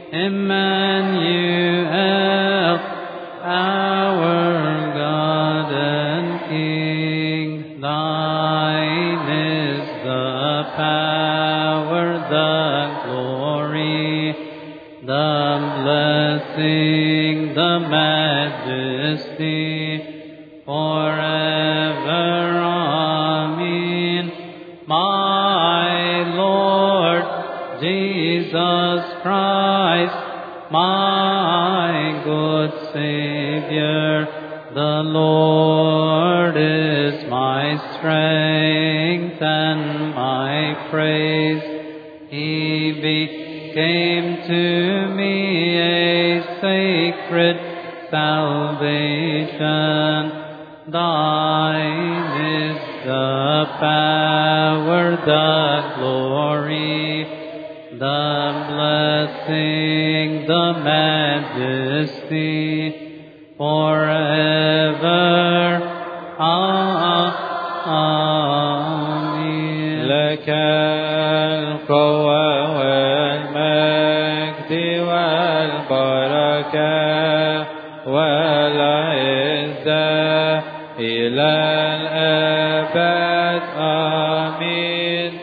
Emmanuel, our God and King, thine is the power, the glory, the blessing, the majesty, forever. Amen. My Lord Jesus Christ, my good Savior, the Lord is my strength and my praise. He became to me a sacred salvation. Thine is the power, the glory, the blessing, the majesty, forever. Amen. لك القوة والمجد والبركة والعزة إلى الأبد. آمين.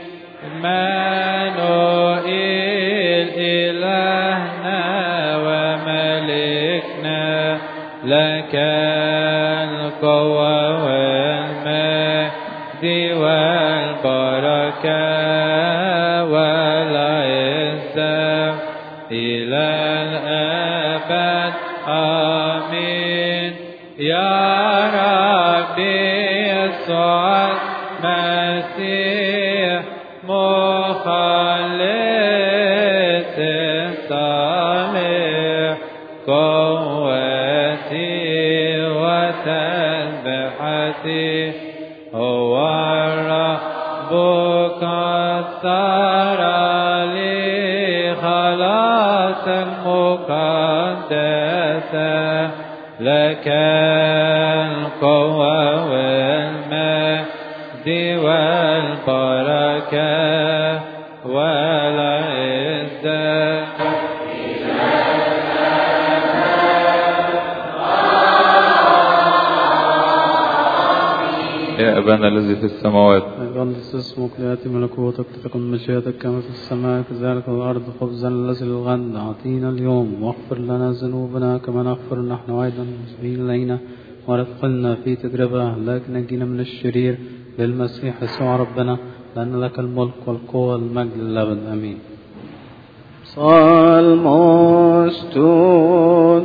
لك القوة والمجد والبركة والعزة إلى الأبد. آمين. يا ربي يسوع المسيح مخلص الصالح، قوتي وتسبحتي، هو الرب قد صار لي خلاصا مقدسا، لك القوة والمجد والبركة والعزة يا أبانا الذي في السماوات يقدس اسمك ليأتي ملكوتك تكن مشيئتك كما في السماء كذلك على الأرض خبزا الذي للغد أعطينا اليوم واغفر لنا ذنوبنا كما نغفر نحن أيضا المذنبين إلينا ولا تدخلنا في تجربة لكن نجينا من الشرير للمسيح يسوع ربنا لأن لك الملك والقوة والمجد للأبد آمين. Salmos to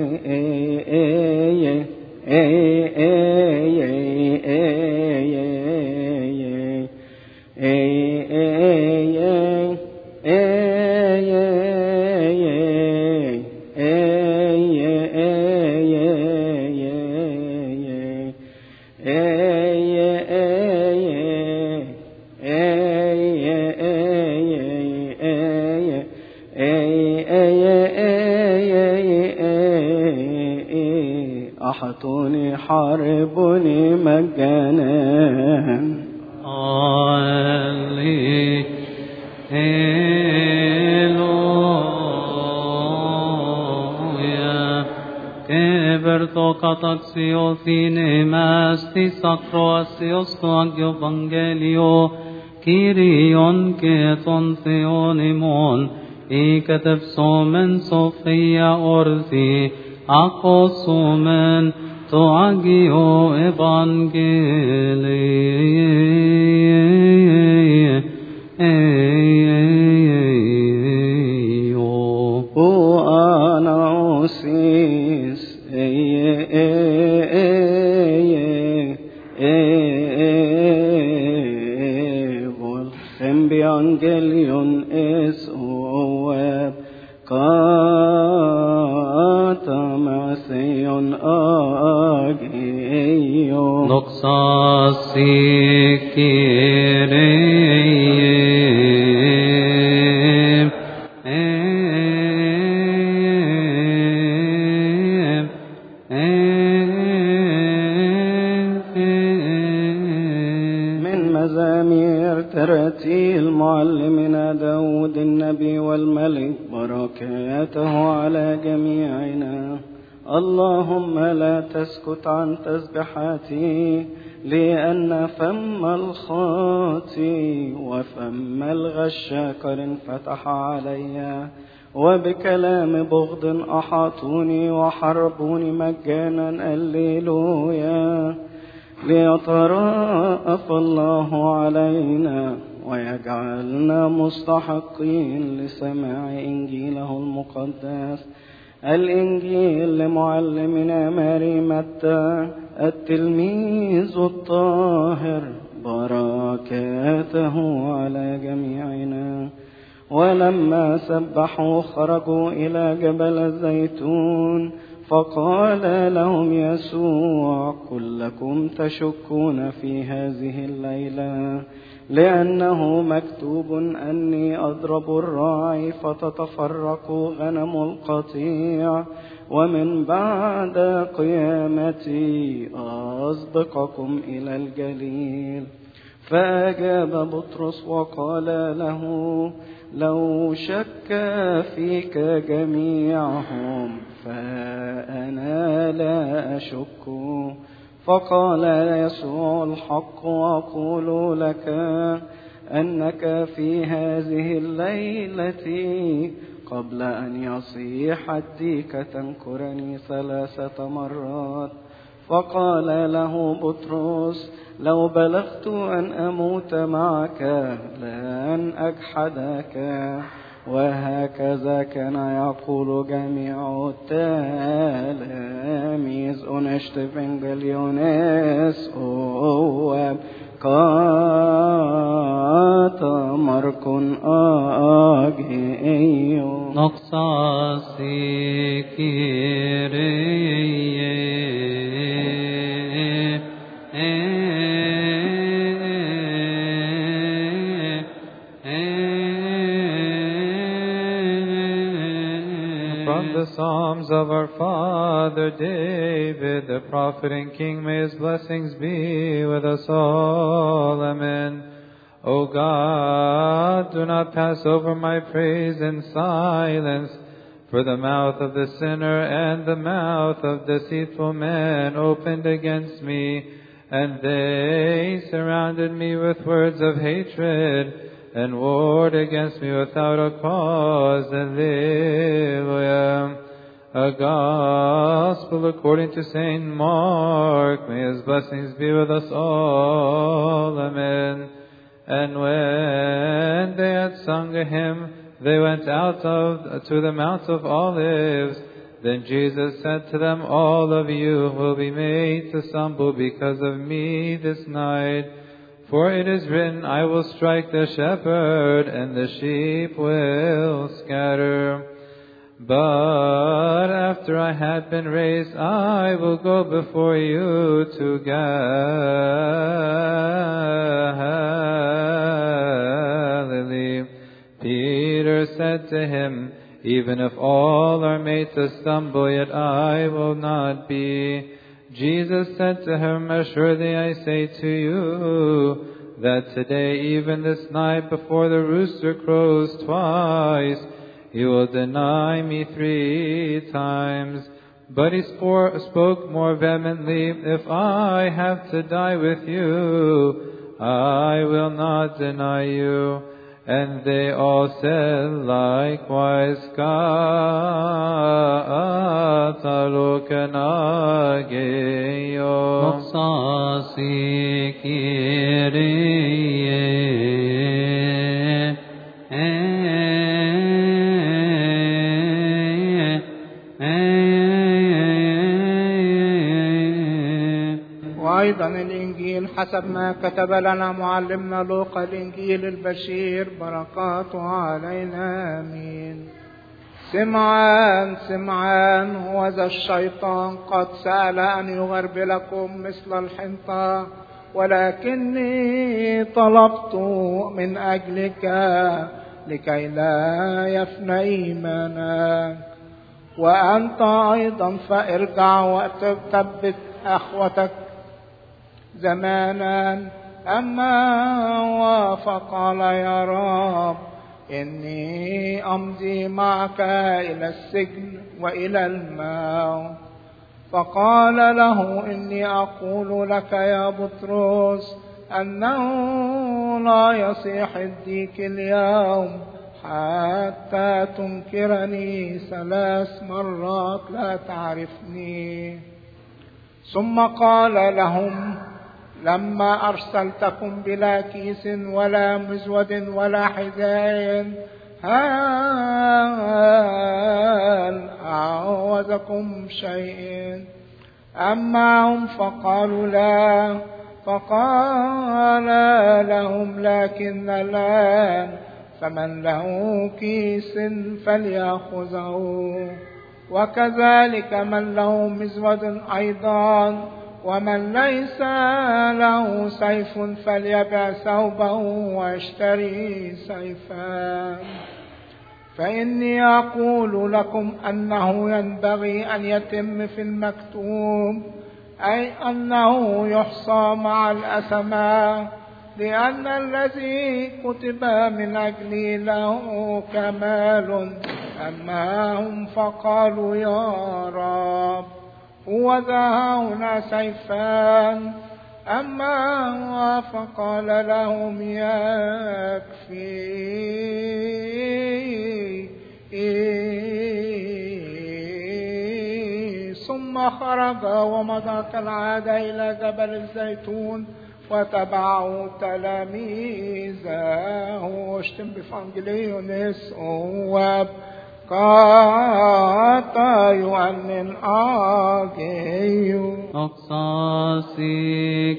أحطوني حاربوني مجانا Alleluia. Keberto kataxio thinemas tis acroasios to agio evangelio Kyrion keton theonimon ikatepsomen Sophia orthi Akosumen to agio evangelio. O anausis volchem biangelion es oeb Katamaseon agio Doxasi من مزامير ترتيل معلمنا داود النبي والملك بركاته على جميعنا اللهم لا تسكت عن تسبحاتي لأن فم الخاطي وفم الغشاكر انفتح علي وبكلام بغض أحاطوني وحربوني مجانا الليلويا ليتراءف الله علينا ويجعلنا مستحقين لسماع إنجيله المقدس الإنجيل لمعلمنا ماري متى التلميذ الطاهر بركاته على جميعنا ولما سبحوا خرجوا إلى جبل الزيتون فقال لهم يسوع كلكم تشكون في هذه الليلة لأنه مكتوب أني أضرب الراعي فتتفرق غنم القطيع ومن بعد قيامتي أسبقكم إلى الجليل فأجاب بطرس وقال له لو شك فيك جميعهم فأنا لا أشك فقال يسوع الحق أقول لك أنك في هذه الليلة قبل أن يصيح الديك تنكرني 3 مرات فقال له بطرس لو بلغت أن أموت معك لن أجحدك وهكذا كان يقول جميع التلاميذ أنشتفن جليونيس أواب كاتا مركن آجيو نقصاسي كيريه From the Psalms of our father David, the prophet and king, may his blessings be with us all. Amen. O God, do not pass over my praise in silence, for the mouth of the sinner and the mouth of deceitful men opened against me, and they surrounded me with words of hatred, and warred against me without a cause. Alleluia. A gospel according to Saint Mark. May his blessings be with us all. Amen. And when they had sung a hymn, they went out to the Mount of Olives. Then Jesus said to them, all of you will be made to stumble because of me this night. For it is written, I will strike the shepherd, and the sheep will scatter. But after I had been raised, I will go before you to Galilee. Peter said to him, even if all are made to stumble, yet I will not be. Jesus said to him, assuredly I say to you, that today, even this night, before the rooster crows twice, you will deny me 3 times. But he spoke more vehemently, if I have to die with you, I will not deny you. And they all said likewise, Katalo Kanageyo. Moksasi Kyrie. وأيضا الإنجيل حسب ما كتب لنا معلمنا لوقا الإنجيل البشير بركاته علينا آمين. سمعان سمعان هو ذا الشيطان قد سأل أن يغربلكم مثل الحنطة، ولكني طلبت من أجلك لكي لا يفنى إيمانك. وأنت أيضا فارجع وثبت أخوتك زمانا. أما فقال يا رب إني أمضي معك إلى السجن وإلى الموت. فقال له إني أقول لك يا بطرس أنه لا يصيح الديك اليوم حتى تنكرني 3 مرات لا تعرفني. ثم قال لهم لما أرسلتكم بلا كيس ولا مزود ولا حذاء هل أعوذكم شيء؟ أما هم فقالوا لا. فقال لهم لكن الآن فمن له كيس فليأخذه، وكذلك من له مزود أيضا، ومن ليس له سيف فليبع ثوبه ويشتري سيفا. فإني أقول لكم أنه ينبغي أن يتم في المكتوب، أي أنه يحصى مع الأثمة، لأن الذي كتب من أجلي له كمال. أما هم فقالوا يا رب هو ذا هنا سيفان. أما فقال لهم يكفي. ثم خرج ومضى كالعادة إلى جبل الزيتون وتبعه تلاميذه. واشتم بفانجليونيس واب Kata yuanin ageyu Oksasi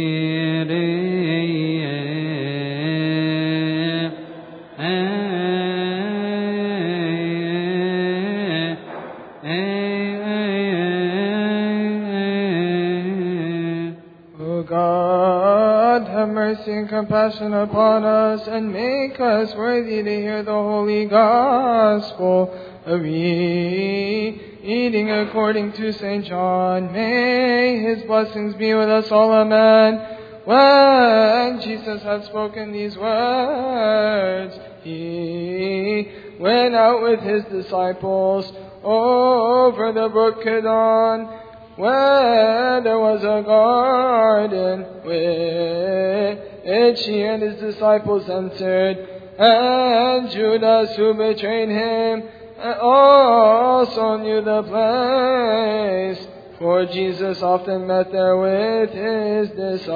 O God, have mercy and compassion upon us, and make us worthy to hear the holy gospel. A reading according to St. John. May his blessings be with us all. Amen. When Jesus had spoken these words, he went out with his disciples over the brook Kidron, where there was a garden which he and his disciples entered, and Judas, who betrayed him, also knew the place, for Jesus often met there with his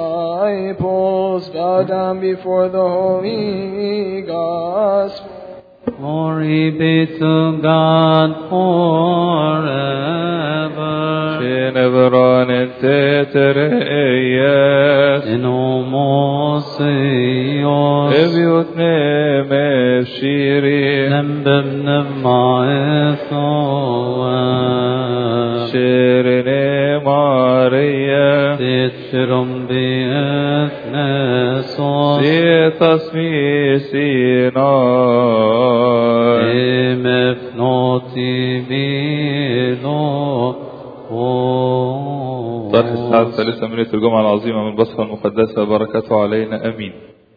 disciples. Bow down before the holy gospel. Glory be to God forever. Shenevran tetereyes. In omosios. Eviot nemefshirin. Nembem nemaethoa. Shirine Maria. Titrum biethnesos. Sietasmi Sinai. Emefnoti bilo. طرح الساعة الثالثة من الجمعة العظيمة من البصرة المقدسة بركته علينا أمين.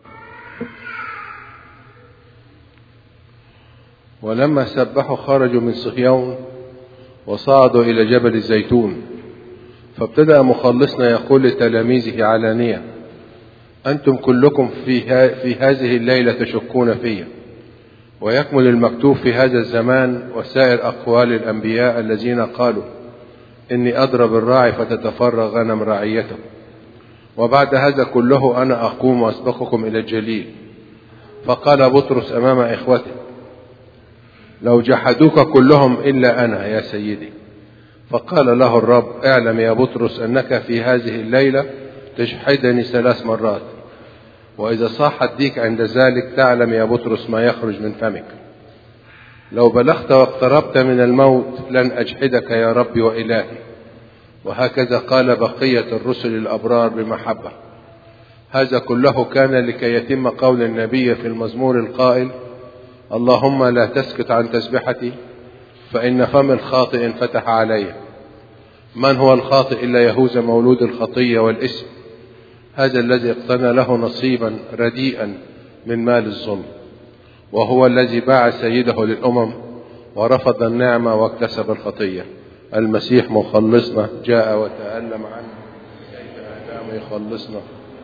ولما سبحوا خرجوا من صهيون وصعدوا إلى جبل الزيتون، فابتدأ مخلصنا يقول لتلاميذه علانية: أنتم كلكم في هذه الليلة تشكون في، ويكمل المكتوب في هذا الزمان وسائر أقوال الأنبياء الذين قالوا: إني أضرب الراعي فتتفرغ غنم رعيته، وبعد هذا كله أنا أقوم وأسبقكم إلى الجليل. فقال بطرس أمام إخوته: لو جحدوك كلهم إلا أنا يا سيدي. فقال له الرب: اعلم يا بطرس أنك في هذه الليلة تجحدني 3 مرات، وإذا صاح الديك عند ذلك تعلم يا بطرس ما يخرج من فمك. لو بلغت واقتربت من الموت لن أجحدك يا ربي وإلهي. وهكذا قال بقية الرسل الأبرار بمحبة. هذا كله كان لكي يتم قول النبي في المزمور القائل: اللهم لا تسكت عن تسبحتي فإن فم الخاطئ انفتح علي. من هو الخاطئ إلا يهوذا مولود الخطية والإثم، هذا الذي اقتنى له نصيبا رديئا من مال الظلم، وهو الذي باع سيده للأمم ورفض النعمة واكتسب الخطية. المسيح مخلصنا جاء وتألم عنه كيف آلام يخلصنا.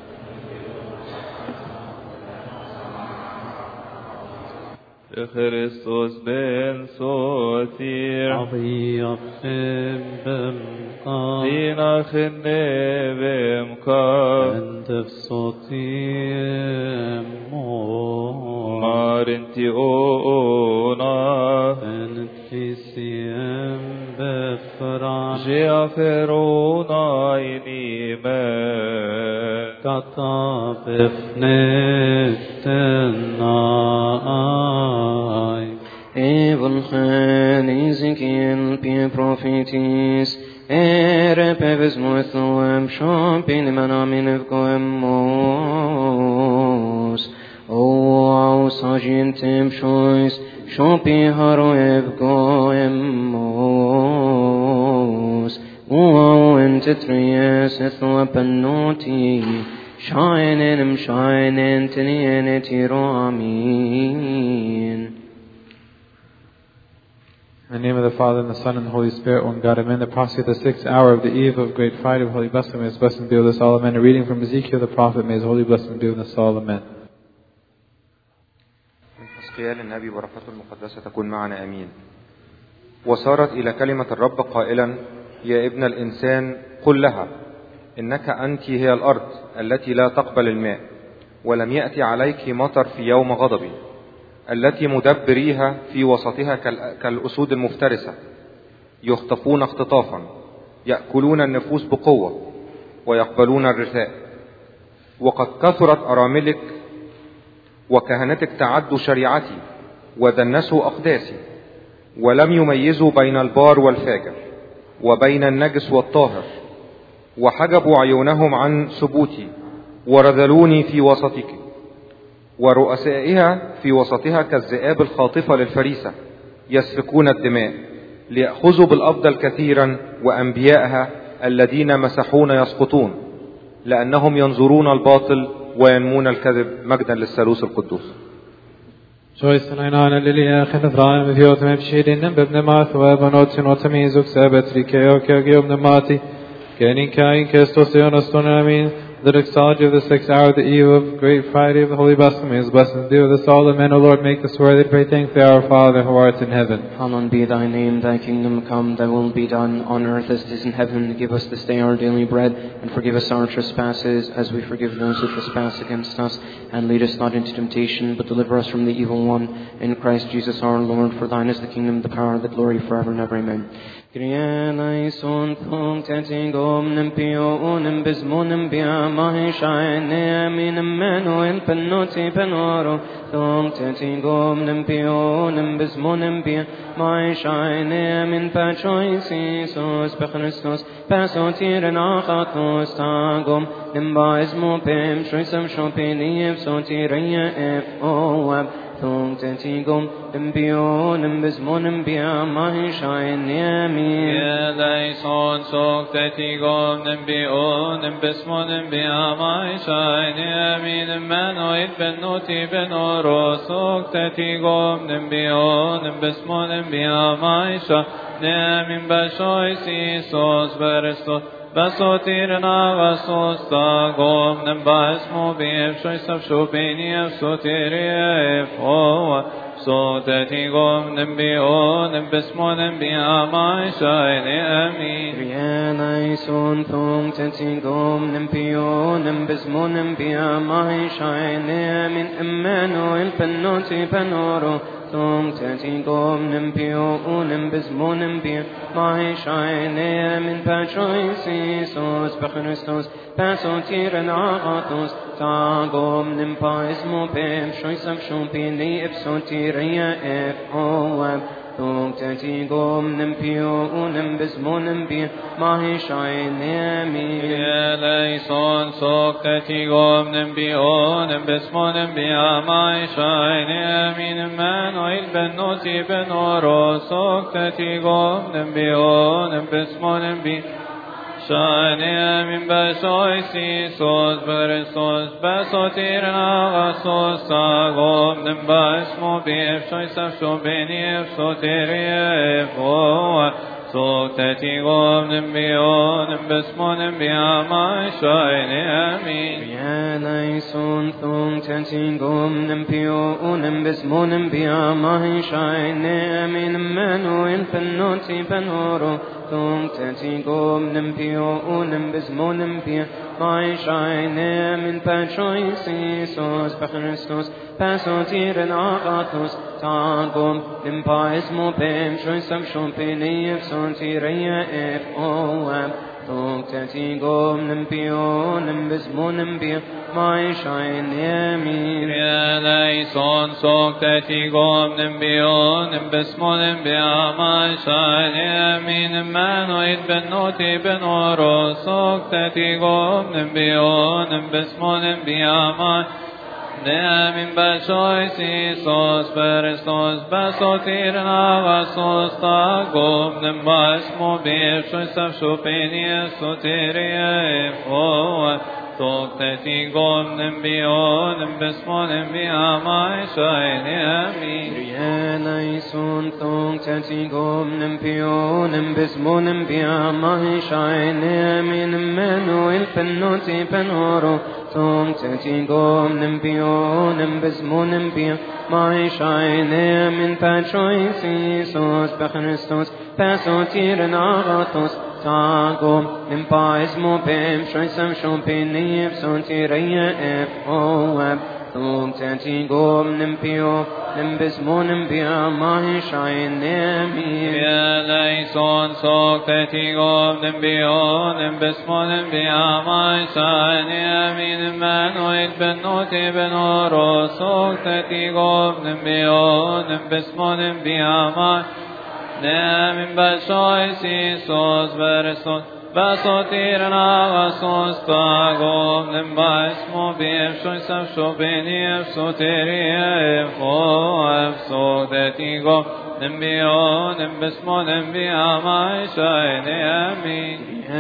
Christus ben sotir. Aviyat bemka. Dinachin nebemka. Endef sotir mo. Marinti ona. Entisiem befran. Jeaferona inime. Kata befnettena. Evil Ezekiel pie prophetis, ere peves moethoem shompin manamin evgoemos, o aus agintem shois, shompi haro evgoemos, o entetries ethoapanoti, shinen tiniene tiramin. In the name of the Father, and the Son, and the Holy Spirit, one God, amen. The prophecy of the 6th hour of the eve of great Friday of Holy Blessing, may His blessing be with us all, amen. A reading from Ezekiel the prophet, may His holy blessing be with us all, amen. حزقيال النبي بركته المقدسة تكون معنا آمين. وصارت إلى كلمة الرب قائلا: يا ابن الإنسان قل لها إنك أنت هي الأرض التي لا تقبل الماء، ولم يأتي عليك مطر في يوم غضبي، التي مدبريها في وسطها كالأسود المفترسة، يخطفون اختطافا، يأكلون النفوس بقوة ويقبلون الرثاء. وقد كثرت أراملك وكهنتك تعدوا شريعتي ودنسوا أقداسي، ولم يميزوا بين البار والفاجر وبين النجس والطاهر، وحجبوا عيونهم عن ثبوتي ورذلوني في وسطك. ورؤسائها في وسطها كالذئاب الخاطفة للفريسة، يسفكون الدماء ليأخذوا بالأفضل كثيرا، وأنبيائها الذين مسحون يسقطون، لأنهم ينظرون الباطل وينمون الكذب. مجدا للثالوث القدوس. Joyce Lilia Khenefraim Viot Mepshirin Bebnemat Webanotin Otamizuk Sabet Rikeo Kagium Nemati Kenin Kain Kestosionastonamin the doxology of the 6th hour of the eve of Great Friday of the Holy Blasphemous, blessings be with us all. Amen. O Lord, make us worthy to pray thankfully our Father who art in heaven. Hallowed be thy name, thy kingdom come, thy will be done on earth as it is in heaven. Give us this day our daily bread, and forgive us our trespasses as we forgive those who trespass against us. And lead us not into temptation, but deliver us from the evil one. In Christ Jesus our Lord, for thine is the kingdom, the power, the glory forever and ever. Amen. Kyrie eleison puncteting omnem pio onem bismonem bia mahishaene amin Emmanuel penoti penoro puncteting omnem pio onem bismonem bia mahishaene amin pachois Iisus pe Christos pasotir nachatos tagom nimbais mopem shoisam shopiniev sotireia ef oab punctetigum Embionem bismonem bia mahishaene amin. Eleison soctetigum embionem bismonem bia mahishaene amin. Emmanuel benoti benoro soctetigum embionem bismonem bia mahishaene amin. Bashois Iisus verestos Basotirna vasos tagom nembas mobiev shoisav shopeniev sotiriev oa sotetigom nembionem bismonem bia mahishaene amin. Rieleison punctetigom nembionem bismonem bia mahishaene amin. Emmanuel penoti penoro punctetigom nembionem bismonem bia mahishaene amin. Patrois Iisus pe Christos pasotir nachatos tagom nimpais mopem shoisav shopini ipsotireia ef oab punctetigom nembionem bismonem bia mahishaene amin. Eleison soctetigom nembionem bismonem bia mahishaene amin. Emmanuel benoti benoro soctetigom nembionem bismonem bia Shane amin. Bashois Iisus verestos basotirna vasos tagom nimbais mobiev shoisav shopeniev sotiriev oa soctetigom nembionem bismonem bia mahishaene amin. Rieleison punctetigom nembionem bismonem bia mahishaene amin. Emmanuel penoti penoro punctetigom nembionem bismonem bia mahishaene amin. Patrois Iisus pe Christos pasotir nachatos tagom nimpais mopem shoisav shopeniev sotireia ef oab punctetigom nembionem bismonem bia mahishaene amin. Rieleison soctetigom nembionem bismonem bia mahishaene amin. Emmanuel benoti benoro soctetigom nembionem bismonem bia mahishaene amin. Bashois Iisus verestos basotirna vasos tagom nimbais mobiev shoisav shopeniev sotiriev oa soctetigom nembionem bismonem bia mahishaene amin. Rieleison punctetigom nembionem bismonem bia mahishaene amin. Emmanuel penoti penoro punctetigom nembionem bismonem bia mahishaene amin. Patrois Iisus pe Christos pasotir nachatos tagom nimpais mopem shoisav shopeniev sotireia ef oab punctetigom nembionem bismonem bia mahishaene amin. Rieleison soctetigom nembionem bismonem bia mahishaene amin. Emmanuel benoti benoro soctetigom nembionem bismonem bia mahishaene amin. Bashois Iisus verestos basotirna vasos tagom nimbais mobiev shoisav shopeniev sotiriev oab soctetigom nembionem bismonem bia mahishaene amin.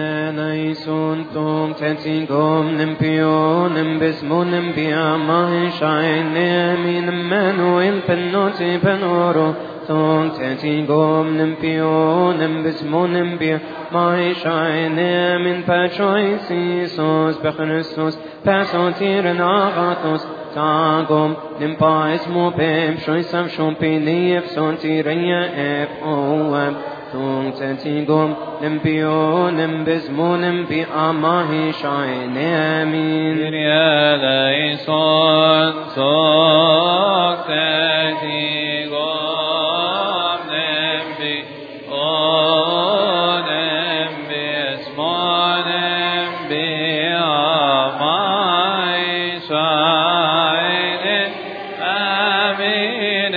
Eleison punctetigom nembionem bismonem bia mahishaene amin. Emmanuel penoti penoro Thon tetingom nympionem bismonem my shinem in patroisis Bechristos pasotiren agatos Tagom nimpais mopem shoisam shompinif sontiria ep oem Thon tetingom nympionem bismonem amahi shinem in Kyrie eleison sok tetingom nympionem bismonem amai shinem amin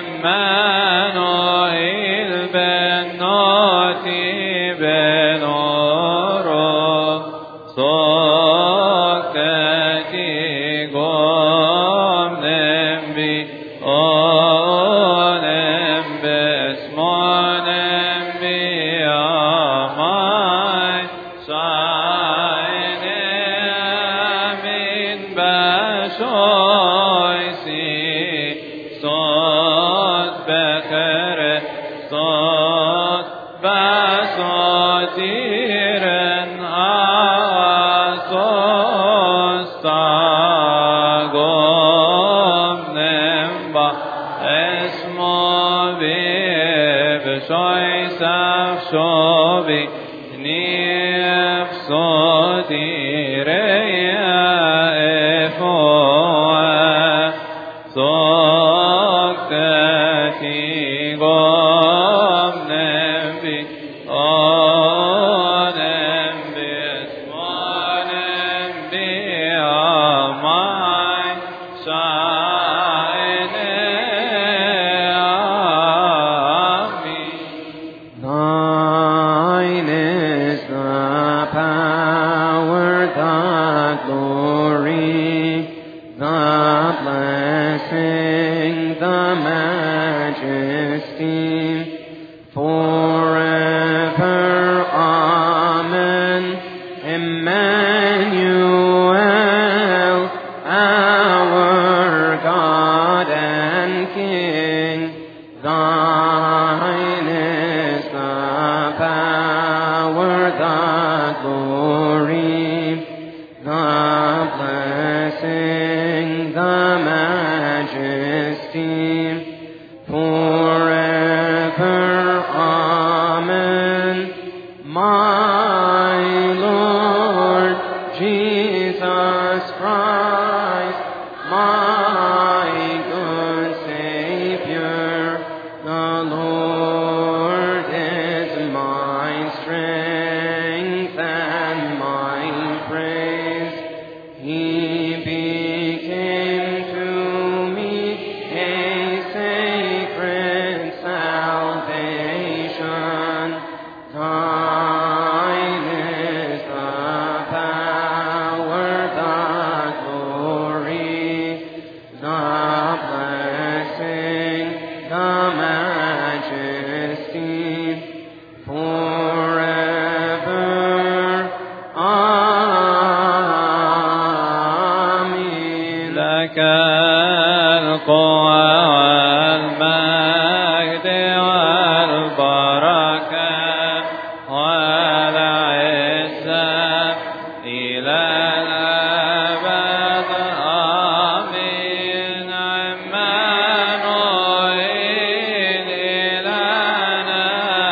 Emmanuel ben noti ben oro sok tetingom nympionem bismonem amai shinem in bashoisi sot bekhere sot basotiren asos tagom nemba esmo viv shoisaf shovi nif sotireya efoa sok tetingom nympionem bismonem amai shinem Thine is the power, the glory, the blessing, the majesty, forever. Amen. Emmanuel, our God and King, thine is the power, the glory, the blessing, the majesty, forever. Amen. My Lord Jesus Christ, my good Savior, the Lord is my strength and my praise. He became to me a sacred salvation. Thine is the power, the glory, the blessing, the majesty, forever. Amen. لك القوى والمجد والبركة والعزة إلى الأبد. آمين. عمانوئيل إلهنا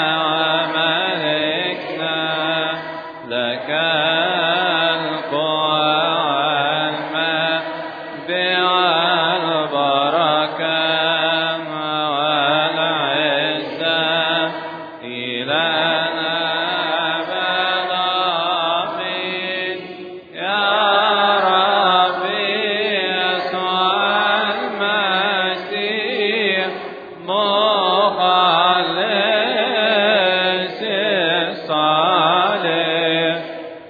وملكنا لك القوى والمجد والبركة والعزة إلى الأبد. آمين. يا ربي يسوع المسيح مخلص الصالح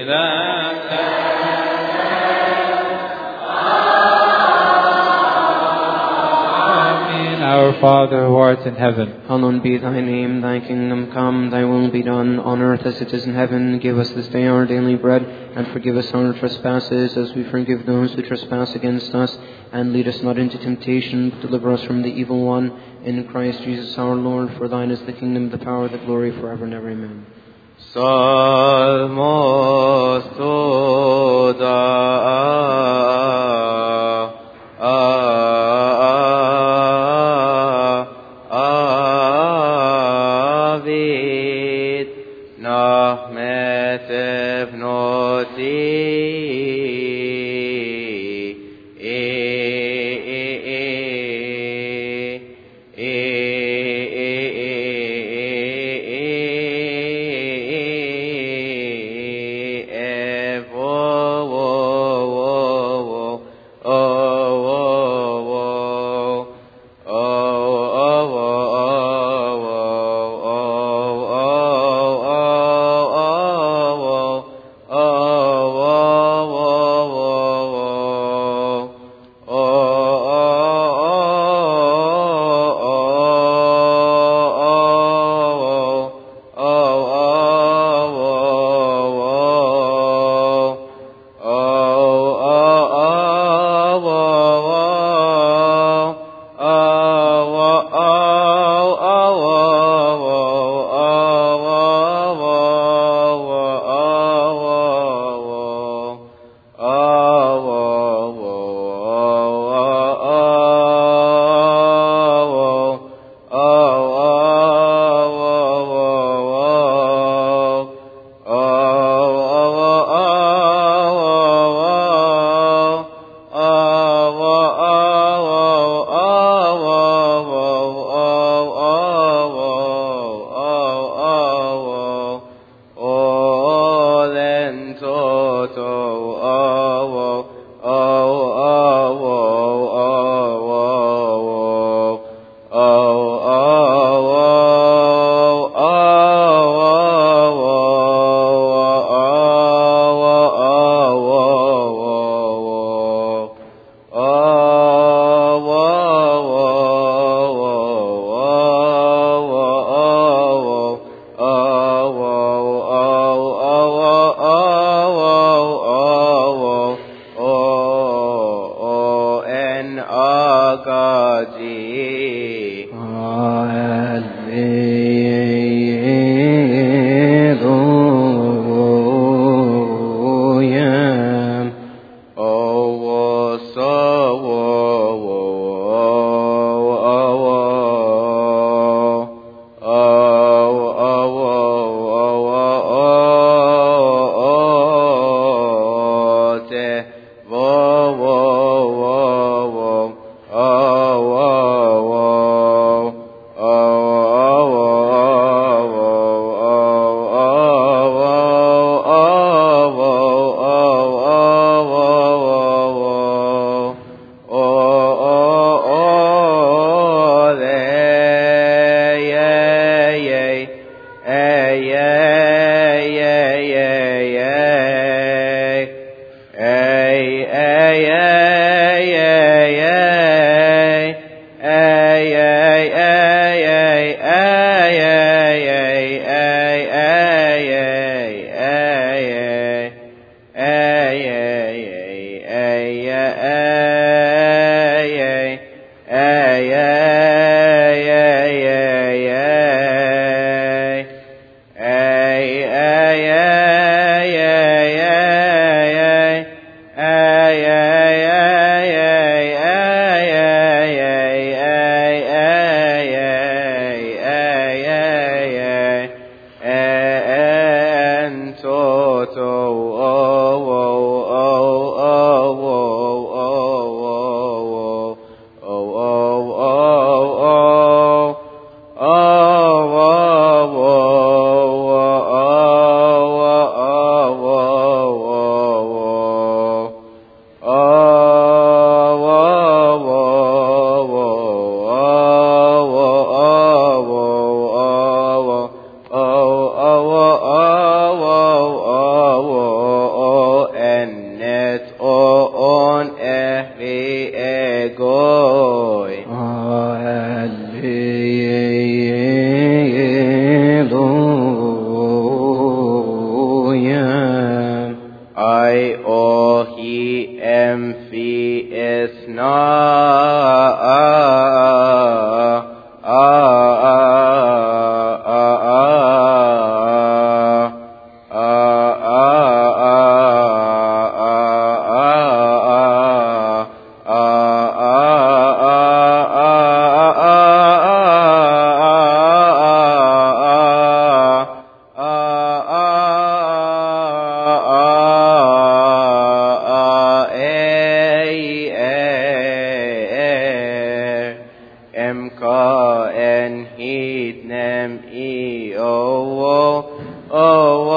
Our Father who art in heaven, hallowed be thy name, thy kingdom come, thy will be done on earth as it is in heaven. Give us this day our daily bread, and forgive us our trespasses as we forgive those who trespass against us. And lead us not into temptation, but deliver us from the evil one. In Christ Jesus our Lord, for thine is the kingdom, the power, the glory, forever and ever. Amen. Salmos David Nachmet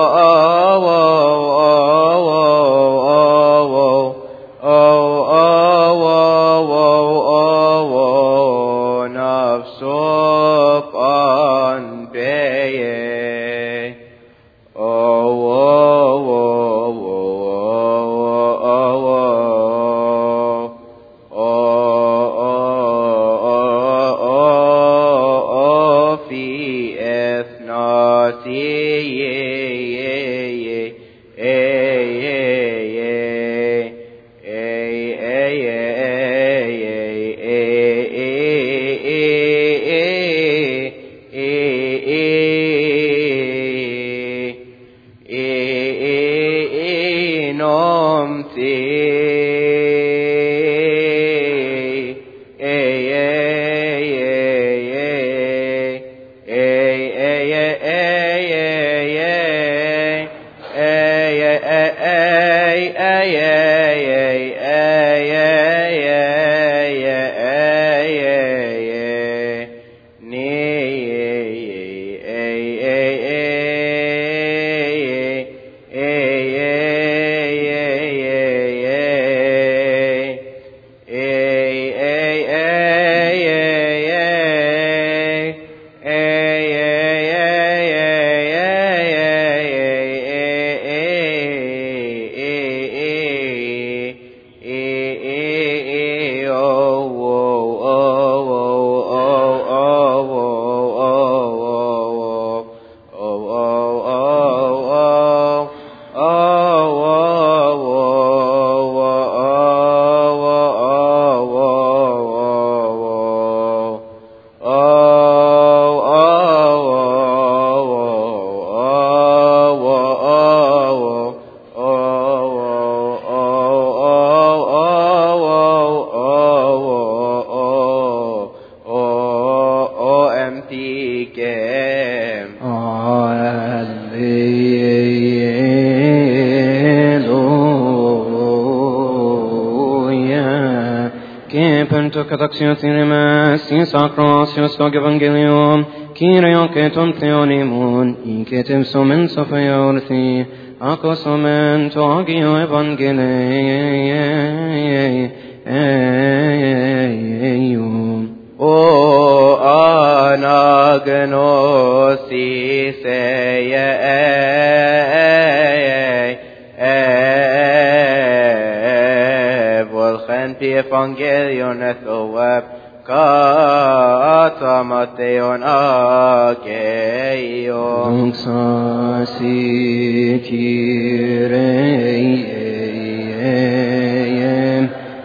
Καταξιοθήνεμες ακρόσιος το Ευαγγελιόν, Κύριε και των θεών και τεμσόμεν σοφία ορθή, ακούσομεν το Άγιο Ευαγγελίον. Ο αναγνώσεις volgen pi Evangelion ethoweb kata Mattheon ageion. Doxasi Kyrie,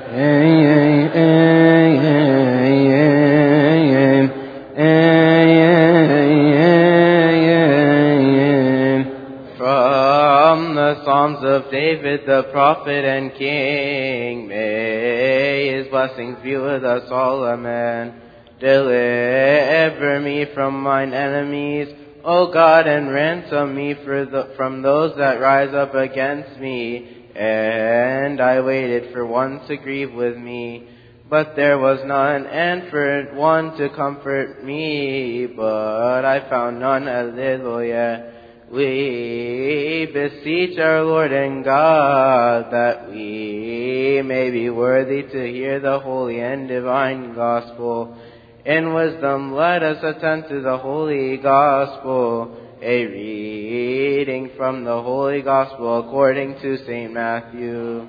From the Psalms of David, the prophet and king, may his blessings be with us all, amen. Deliver me from mine enemies, O God, and ransom me from those that rise up against me. And I waited for one to grieve with me, but there was none, and for one to comfort me, but I found none. Alleluia. We beseech our Lord and God that we may be worthy to hear the holy and divine gospel. In wisdom let us attend to the holy gospel. A reading from the holy gospel according to St. Matthew.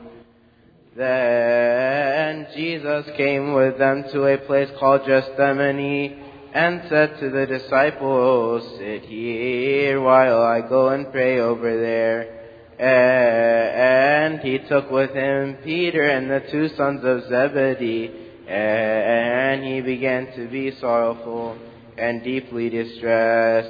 Then Jesus came with them to a place called Gethsemane, and said to the disciples, sit here while I go and pray over there. And he took with him Peter and the two sons of Zebedee, and he began to be sorrowful and deeply distressed.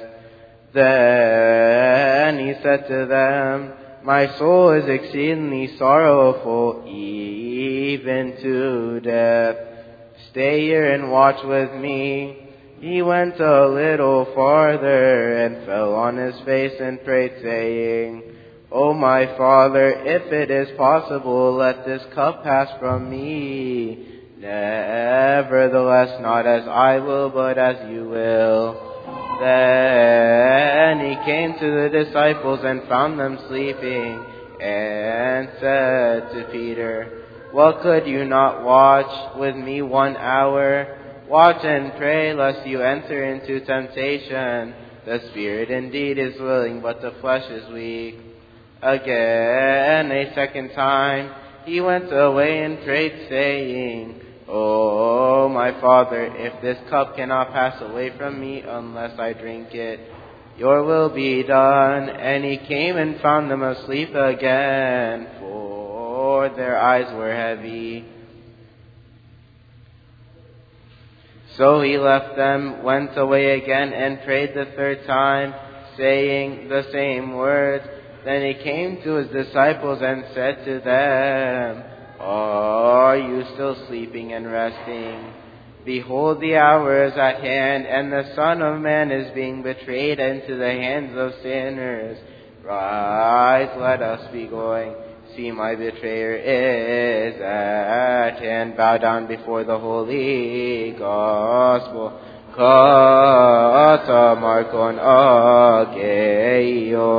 Then he said to them, my soul is exceedingly sorrowful, even to death. Stay here and watch with me. He went a little farther and fell on his face and prayed, saying, O my Father, if it is possible, let this cup pass from me. Nevertheless, not as I will, but as you will. Then he came to the disciples and found them sleeping, and said to Peter, "What, could you not watch with me 1 hour? Watch and pray, lest you enter into temptation. The spirit indeed is willing, but the flesh is weak." Again, a second time, he went away and prayed, saying, "Oh, my Father, if this cup cannot pass away from me unless I drink it, your will be done." And he came and found them asleep again, for their eyes were heavy. So he left them, went away again, and prayed the third time, saying the same words. Then he came to his disciples and said to them, "Are you still sleeping and resting? Behold, the hour is at hand, and the Son of Man is being betrayed into the hands of sinners. Rise, let us be going. See, my betrayer is at hand." Bow down before the holy gospel. Kata Markon Ageio.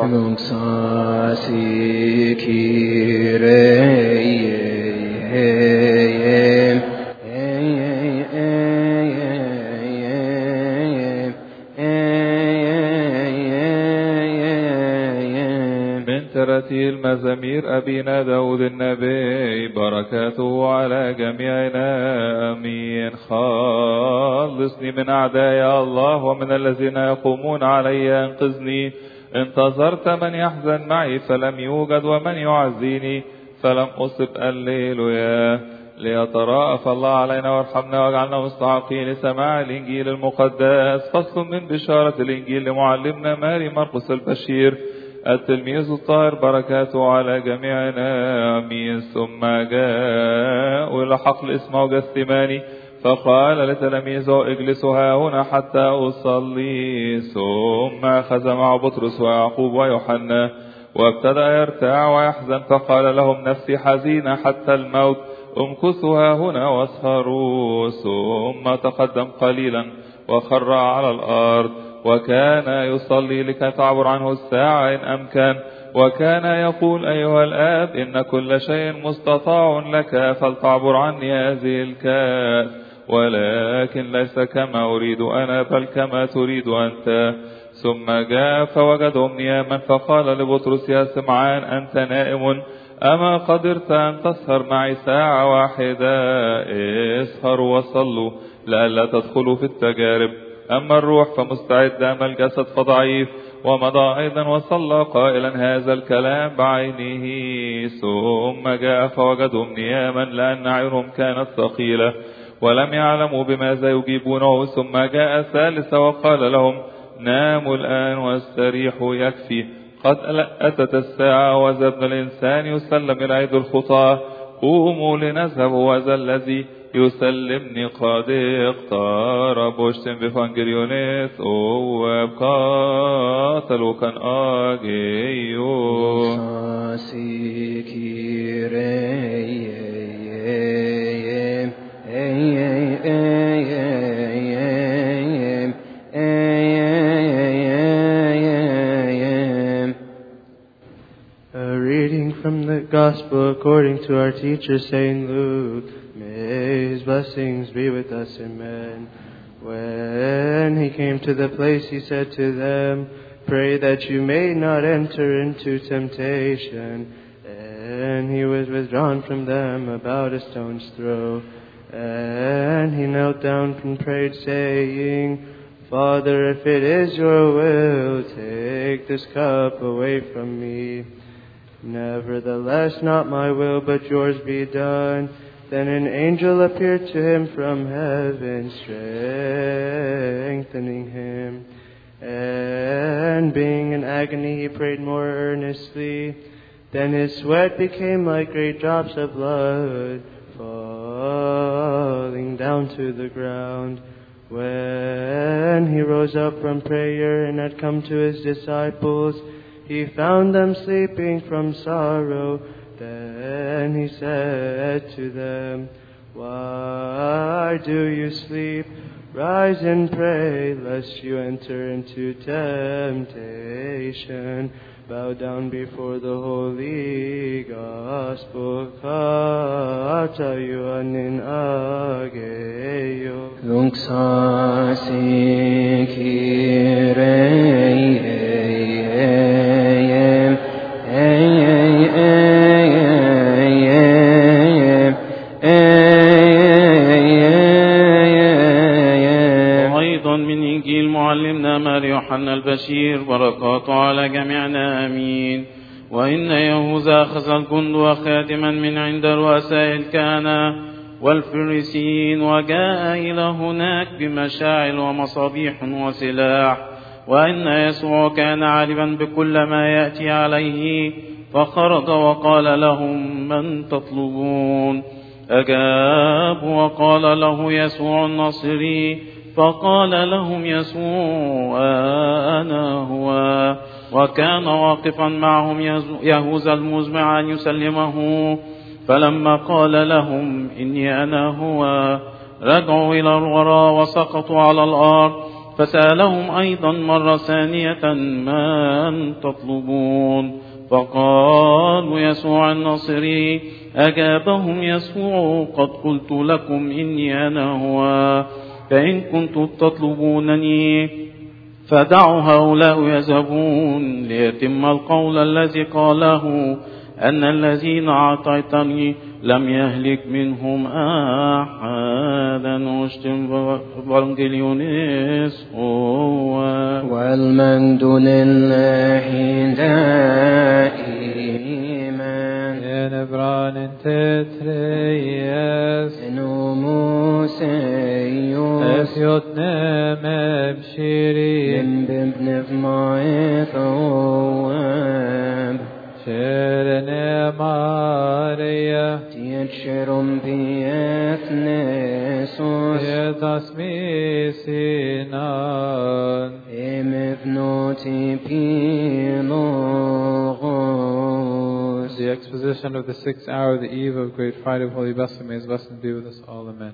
ترتيل مزامير أبينا داود النبي بركاته على جميعنا آمين. خلصني من أعداء الله ومن الذين يقومون علي انقذني. انتظرت من يحزن معي فلم يوجد ومن يعزيني فلم أصب. الليلويا. ليتراءف الله علينا وارحمنا واجعلنا مستحقين لسماع الإنجيل المقدس. فصل من بشارة الإنجيل لمعلمنا ماري مرقس البشير التلميذ الطاهر بركاته على جميعنا آمين. ثم جاء إلى حقل اسمه جثماني فقال لتلاميذه اجلسوا ها هنا حتى أصلي. ثم أخذ معه بطرس ويعقوب ويوحنا وابتدأ يرتاع ويحزن فقال لهم نفسي حزينة حتى الموت امكثوا ها هنا واسهروا. ثم تقدم قليلا وخر على الأرض وكان يصلي لكي تعبر عنه الساعة إن أمكن. وكان يقول أيها الآب إن كل شيء مستطاع لك فلتعبر عني هذه الكأس ولكن ليس كما أريد أنا بل كما تريد أنت. ثم جاء فوجدهم نياما فقال لبطرس يا سمعان أنت نائم أما قدرت أن تسهر معي ساعة واحدة؟ اسهروا وصلوا لئلا تدخلوا في التجارب. أما الروح فمستعد أما الجسد فضعيف. ومضى أيضا وصلى قائلا هذا الكلام بعينه. ثم جاء فوجدهم نياما لأن عينهم كانت ثقيلة ولم يعلموا بماذا يجيبونه. ثم جاء ثالثا وقال لهم ناموا الآن واستريحوا يكفي قد أتت الساعة وذا ابن الإنسان يسلم إلى أيدي الخطاة. قوموا لنذهب وذا الذي يسلمني قد اقترب. واشتم بفانجريونيس وابقاتلوا كان آجيو A reading from the Gospel according to our teacher Saint Luke. May his blessings be with us, amen. When he came to the place, he said to them, "Pray that you may not enter into temptation." And he was withdrawn from them about a stone's throw. And he knelt down and prayed, saying, "Father, if it is your will, take this cup away from me. Nevertheless, not my will, but yours be done." Then an angel appeared to him from heaven, strengthening him. And being in agony, he prayed more earnestly. Then his sweat became like great drops of blood, falling down to the ground. When he rose up from prayer and had come to his disciples, he found them sleeping from sorrow. Then he said to them, "Why do you sleep? Rise and pray, lest you enter into temptation. Bow down before the holy gospel. Katayu anin ageyo. Luxasi kirei وأيضا من إنجيل معلمنا ماري يوحنا البشير بركاته على جميعنا آمين. وإن يهوذا أخذ الجند وخادما من عند رؤساء الكهنة والفريسيين وجاء إلى هناك بمشاعل ومصابيح وسلاح. وإن يسوع كان عالما بكل ما يأتي عليه، فخرج وقال لهم: من تطلبون؟ أجاب وقال له: يسوع الناصري. فقال لهم يسوع: أنا هو. وكان واقفا معهم يهوذا المزمع أن يسلمه. فلما قال لهم: إني أنا هو، رجعوا إلى الوراء وسقطوا على الأرض. فسألهم أيضا مرة ثانية: من تطلبون؟ فقالوا: يسوع الناصري. أجابهم يسوع: قد قلت لكم إني أنا هو. فإن كنتم تطلبونني فدعوا هؤلاء يذهبون، ليتم القول الذي قاله: أن الذين أعطيتني لم يهلك منهم أحدا. أشتم بانجليونيس هو والمجد لله دائما. نبران تتريس نموسيوس أسيوتنا مبشرين بابن ثواب شرنا ماريا تيتشرم بيثنسوس يتسمي سينان ابنوتي بيلوغوس. The exposition of the 6th hour, the eve of Great Friday of Holy Blessing, may His blessing be with us all. Amen.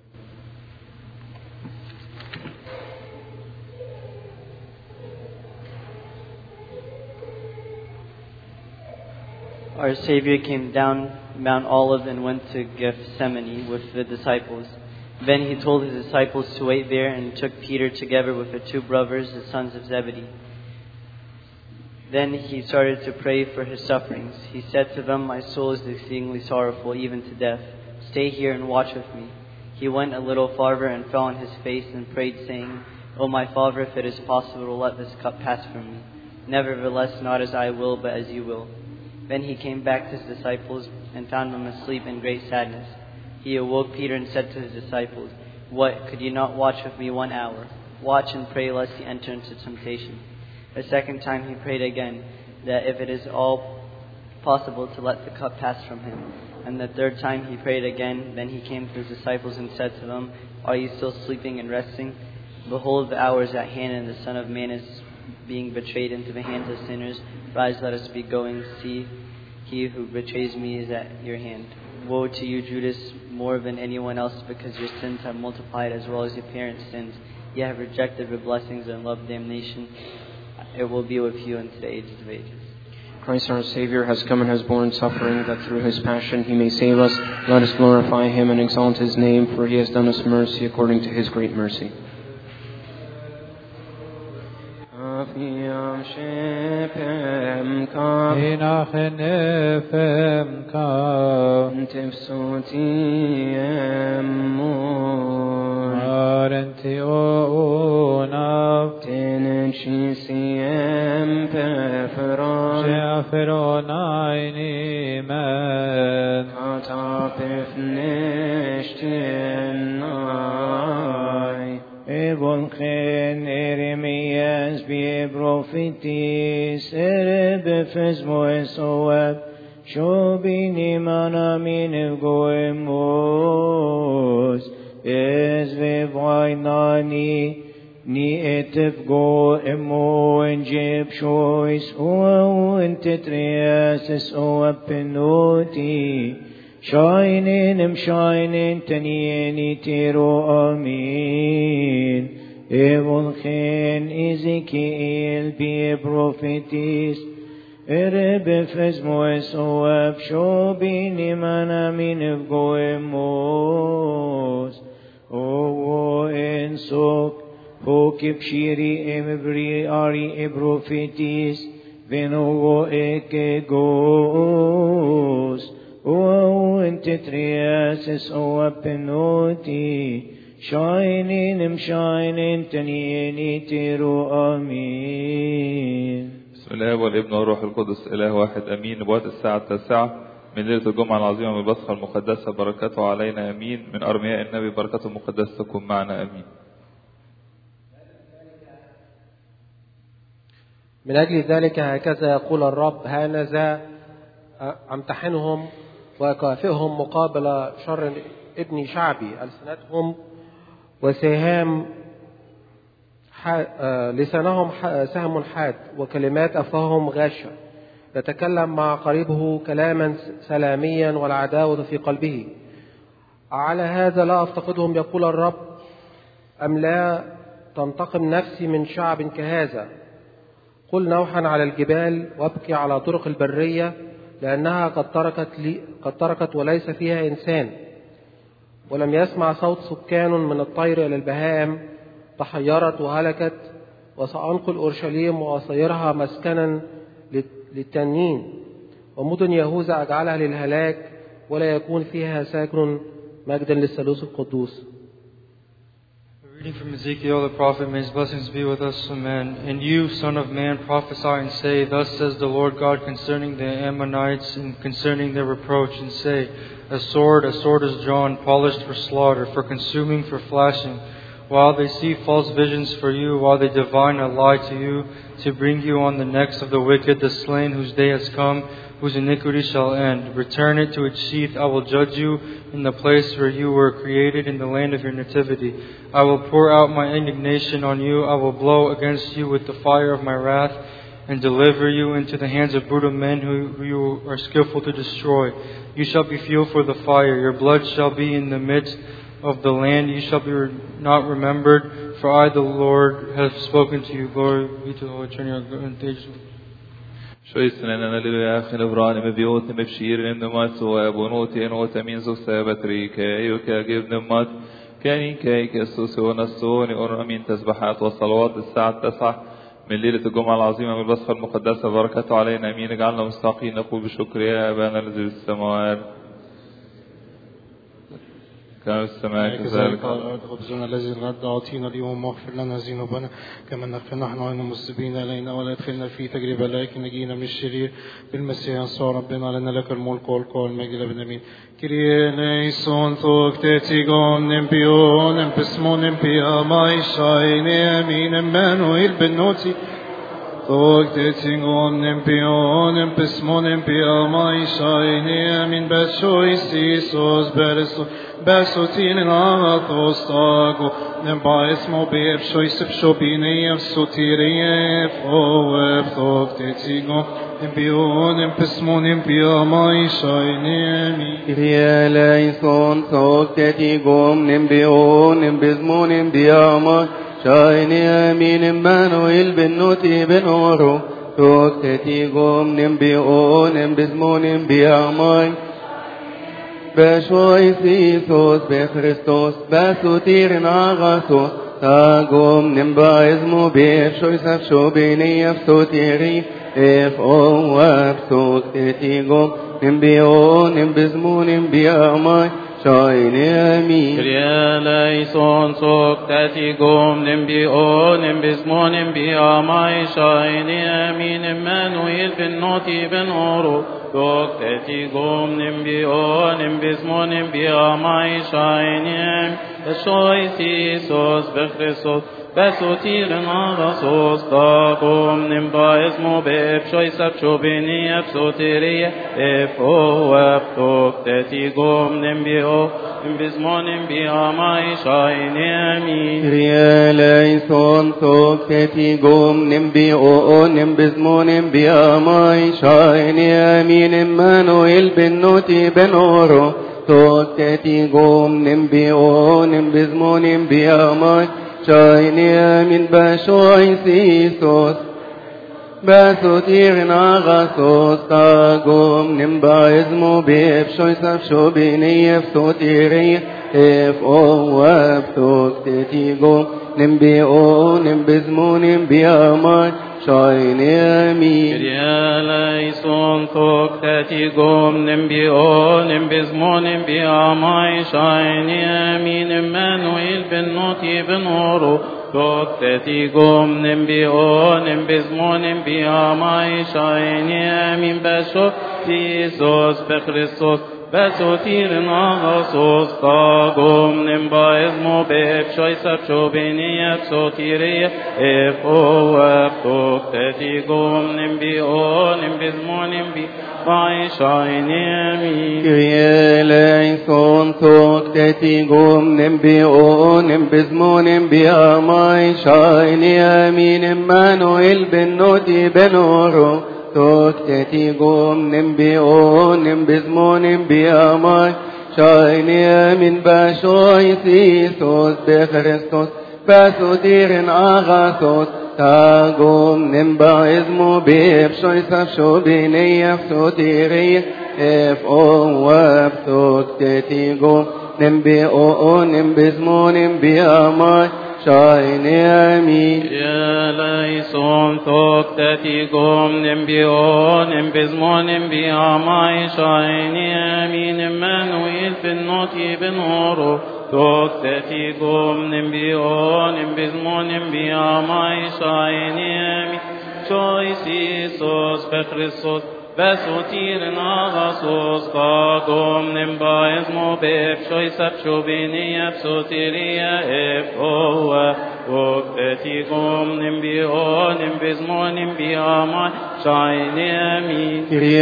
Our Savior came down Mount Olive and went to Gethsemane with the disciples. Then He told His disciples to wait there and took Peter together with the 2 brothers, the sons of Zebedee. Then He started to pray for His sufferings. He said to them, "My soul is exceedingly sorrowful, even to death. Stay here and watch with me." He went a little farther and fell on His face and prayed, saying, "O my Father, if it is possible, let this cup pass from me. Nevertheless, not as I will, but as you will." Then He came back to His disciples and found them asleep in great sadness. He awoke Peter and said to His disciples, "What, could you not watch with me 1 hour? Watch and pray lest you enter into temptation." A second time He prayed again, that if it is all possible to let the cup pass from Him. And the third time He prayed again. Then He came to His disciples and said to them, "Are you still sleeping and resting? Behold, the hour is at hand, and the Son of Man is being betrayed into the hands of sinners. Rise, let us be going. See, he who betrays me is at your hand. Woe to you, Judas, more than anyone else, because your sins have multiplied as well as your parents' sins. You have rejected the blessings and loved damnation. It will be with you unto the ages of ages." Christ our Savior has come and has borne suffering, that through His passion He may save us. Let us glorify Him and exalt His name, for He has done us mercy according to His great mercy. Evonchen Eremias be prophetis erebefes moesoeb shobini manamin evgoemos ezvevainani ni etevgo emo enjeb shois o entetrias es o penoti شاينين مشاينين تنيني تيرو آمين إيبون خين إزيكيل بي بروفيتيس إرب فزمو إسواب شو بيني مانا من بقويموس أو إنسوك هو كبشيري إمبري آري إبروفيتيس فينو إكيغوس أو إنت ترياسس أو بنوتي شاينين مشاينين تنيني تيرو آمين. بسم الله والابن والروح القدس إله واحد أمين. نبوات الساعة 9 من ليلة الجمعة العظيمة من البصخة المقدسة، بركاته علينا أمين. من أرمياء النبي، بركاته المقدسة تكون معنا أمين. من أجل ذلك هكذا يقول الرب: هانذا أمتحنهم وأكافئهم مقابل شر ابن شعبي، ألسنتهم وسهام لسانهم سهم حاد وكلمات أفواههم غاشة. يتكلم مع قريبه كلاما سلاميا والعداوة في قلبه. على هذا لا أفتقدهم يقول الرب، أم لا تنتقم نفسي من شعب كهذا؟ قل نوحا على الجبال وابكي على طرق البرية، لأنها قد تركت وليس فيها إنسان، ولم يسمع صوت سكان من الطير إلى البهائم، تحيرت وهلكت. وسأنقل أورشليم وأصيرها مسكنا للتنين، ومدن يهوذا أجعلها للهلاك، ولا يكون فيها ساكن، مجدا للثالوث القدوس. Reading from Ezekiel the prophet, may his blessings be with us, amen. And you, son of man, prophesy and say, thus says the Lord God concerning the Ammonites and concerning their reproach, and say, a sword is drawn, polished for slaughter, for consuming, for flashing, while they see false visions for you, while they divine a lie to you, to bring you on the necks of the wicked, the slain whose day has come, whose iniquity shall end. Return it to its sheath. I will judge you in the place where you were created, in the land of your nativity. I will pour out my indignation on you. I will blow against you with the fire of my wrath, and deliver you into the hands of brutal men who you are skillful to destroy. You shall be fuel for the fire. Your blood shall be in the midst of the land. You shall be not remembered, for I, the Lord, have spoken to you. Glory be to the Holy Trinity. Sjöjsnäna lilla Khilvran med bjåt med bskiren nummat så abonoti en åtamin så sabatrika يوكا جيب نمات كان كاي كسوسون الصون أمين تسبحات وصلوات الساعة 9 من ليلة الجمعة العظيمة من البصخة المقدسة، بركاته علينا أمين. اجعلنا مستحقين نقول بشكر يا أبانا الذي في السماوات كما في السماء كذلك. خبزنا الذي الغد أعطينا اليوم، واغفر لنا ذنوبنا كما نغفر نحن عن المذنبين إلينا، ولا تدخلنا في تجربة لكن نجينا من الشرير. بالمسيح يسوع ربنا، لنا لك الملك والقوة والمجد لابن آمين. Kyrie eleison thoktetigom nempion empismon empia maishaine amin Emmanuel benoti thoktetigom nempion empismon empia maishaine amin beshois Isos besotin agathos tago nembais mobib shois bshobine sotirief oeb thoktetigom Empion empismon empia maishaine amin. Kyrie eleison thoktetigom nempion empismon empia maishaine amin Emmanuel benoti benoro thoktetigom nempion empismon empia maishaine Beshois Isos bechristos besotirin agathos tagom nembaes mobib shois afshobine afsotiri O absoctetigom embion embizmun embiamai shaine amin. Kyrie eleison soctetigom embion embizmun embiamai shaine amin Emmanuel benoti benoro soctetigom embion embizmun embiamai shaine amin. Beshois Isos bechristos Besotiren agasos tagom nimbaes mobeb shoisap chobini epsoterie efo eptok tetigom nimbio nimbismon nimbiamai shainemi Rieleison tok tetigom nimbio nimbismon nimbiamai shainemi Emmanuel benoti benoro tok tetigom nimbio nimbismon nimbiamai Shaini min bashoy sisos Basotir nagasos Tagom nimba izmo bib Shoy safsho bini efsotiri Ef o wabtok tetigom Nimbi o nimbizmo nimbi amay Shaini amin Rieleison tok tetigom nimbi o nimbizmo nimbi amay Shaini amin Emmanuel benoti benoro tok tetigom nimbi o nimbizmo nimbi amay Shaini amin Basho Jesus Bechristos Besotir nagasos Tagom nimba izmo beb Shoy sapcho bini epsotiri Ef o eptok tetigom nimbi o nimbizmo nimbi amay Shaini amin Rieleison tok tetigom nimbi o nimbizmo nimbi amay Shaini amin Emmanuel benoti benoro tok tetigom nimbi o nimbizmo nimbi amay Shaini amin bashoy sisos Bechristos Basotirin agasos Tagom nimba izmo bib Shoy safsho bini efsotiri Ef o wabtok tetigom nimbi o nimbizmo nimbi amay Shaini amin Rieleison tok tetigom nimbi o nimbizmo nimbi amay Shaini amin Emmanuel benoti benoro tok tetigom nimbi o nimbizmo nimbi amay Shaini amin Shoy sisos Bechristos Besotir nagasos Tagom nimba izmo beb Shoy sapcho bini epsotiria Ef o eptok tetigom nimbi o nimbizmo nimbi amay Shaini amin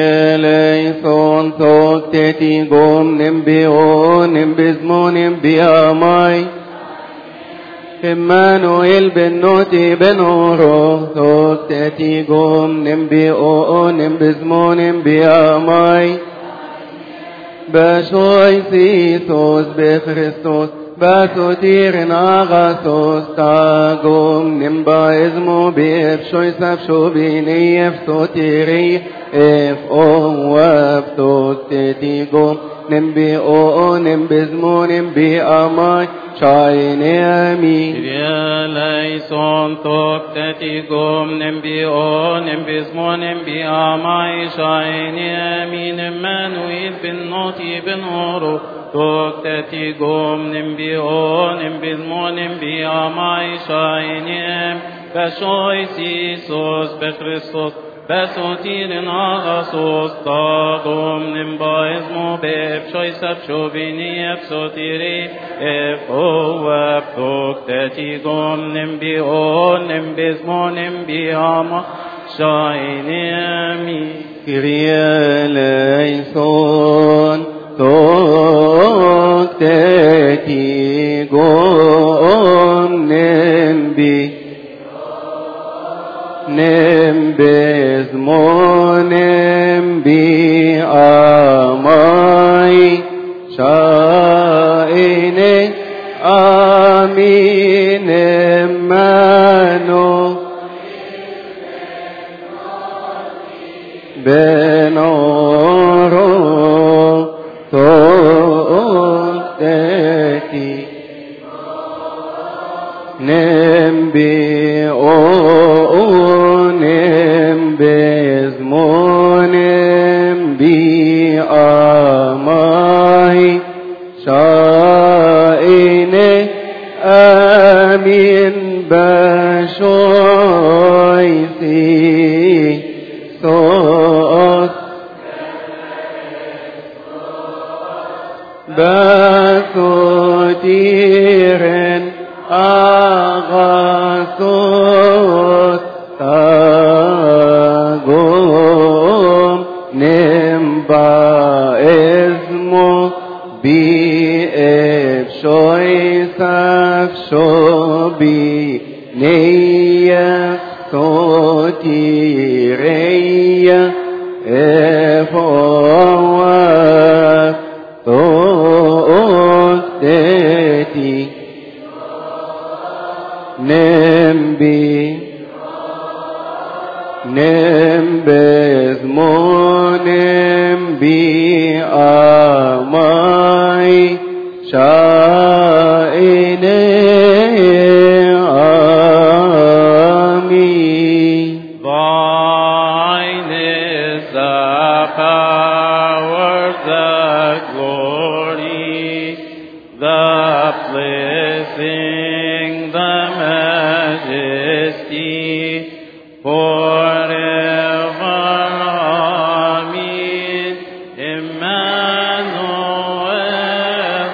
Rieleison tok tetigom nimbi o nimbizmo nimbi amay Emmanuel benoti benoro tok tetigom nimbi o nimbizmo nimbi amay Bashoy sisos Bechristos Basotir nagasos Tagom nimba izmo bib Shoy safsho bini efsotiri Ef o wabtok tetigom nimbi o nimbizmo nimbi amay Shaini amin Rieleison tok tetigom nimbi o nimbizmo nimbi amay Shaini amin Emmanuel benoti benoro tok tetigom nimbi o nimbizmo nimbi amay Shaini amin Bashoy sisos Bechristos Besotirin agasos Tagom nimba izmo beb Shoy sapcho bini epsotiri Ef o eptok tetigom nimbi o nimbizmo nimbi amay Shaini amin Rieleison tok tetigom nimbi nimbizmo nimbi amay Shaini amin Emmanuel benoro tok tetigom nimbi o nimbizmo nimbi amay Shaini amin Bashoy sisos Basotiren aga اسمه بإبشوي سفشو بي نية صوتي رية إفوة توستي نمبي نمبزمو نمبي أماي شائني آمين. Thine is the power, the glory, the blessing, the majesty, forever. Amen. Emmanuel,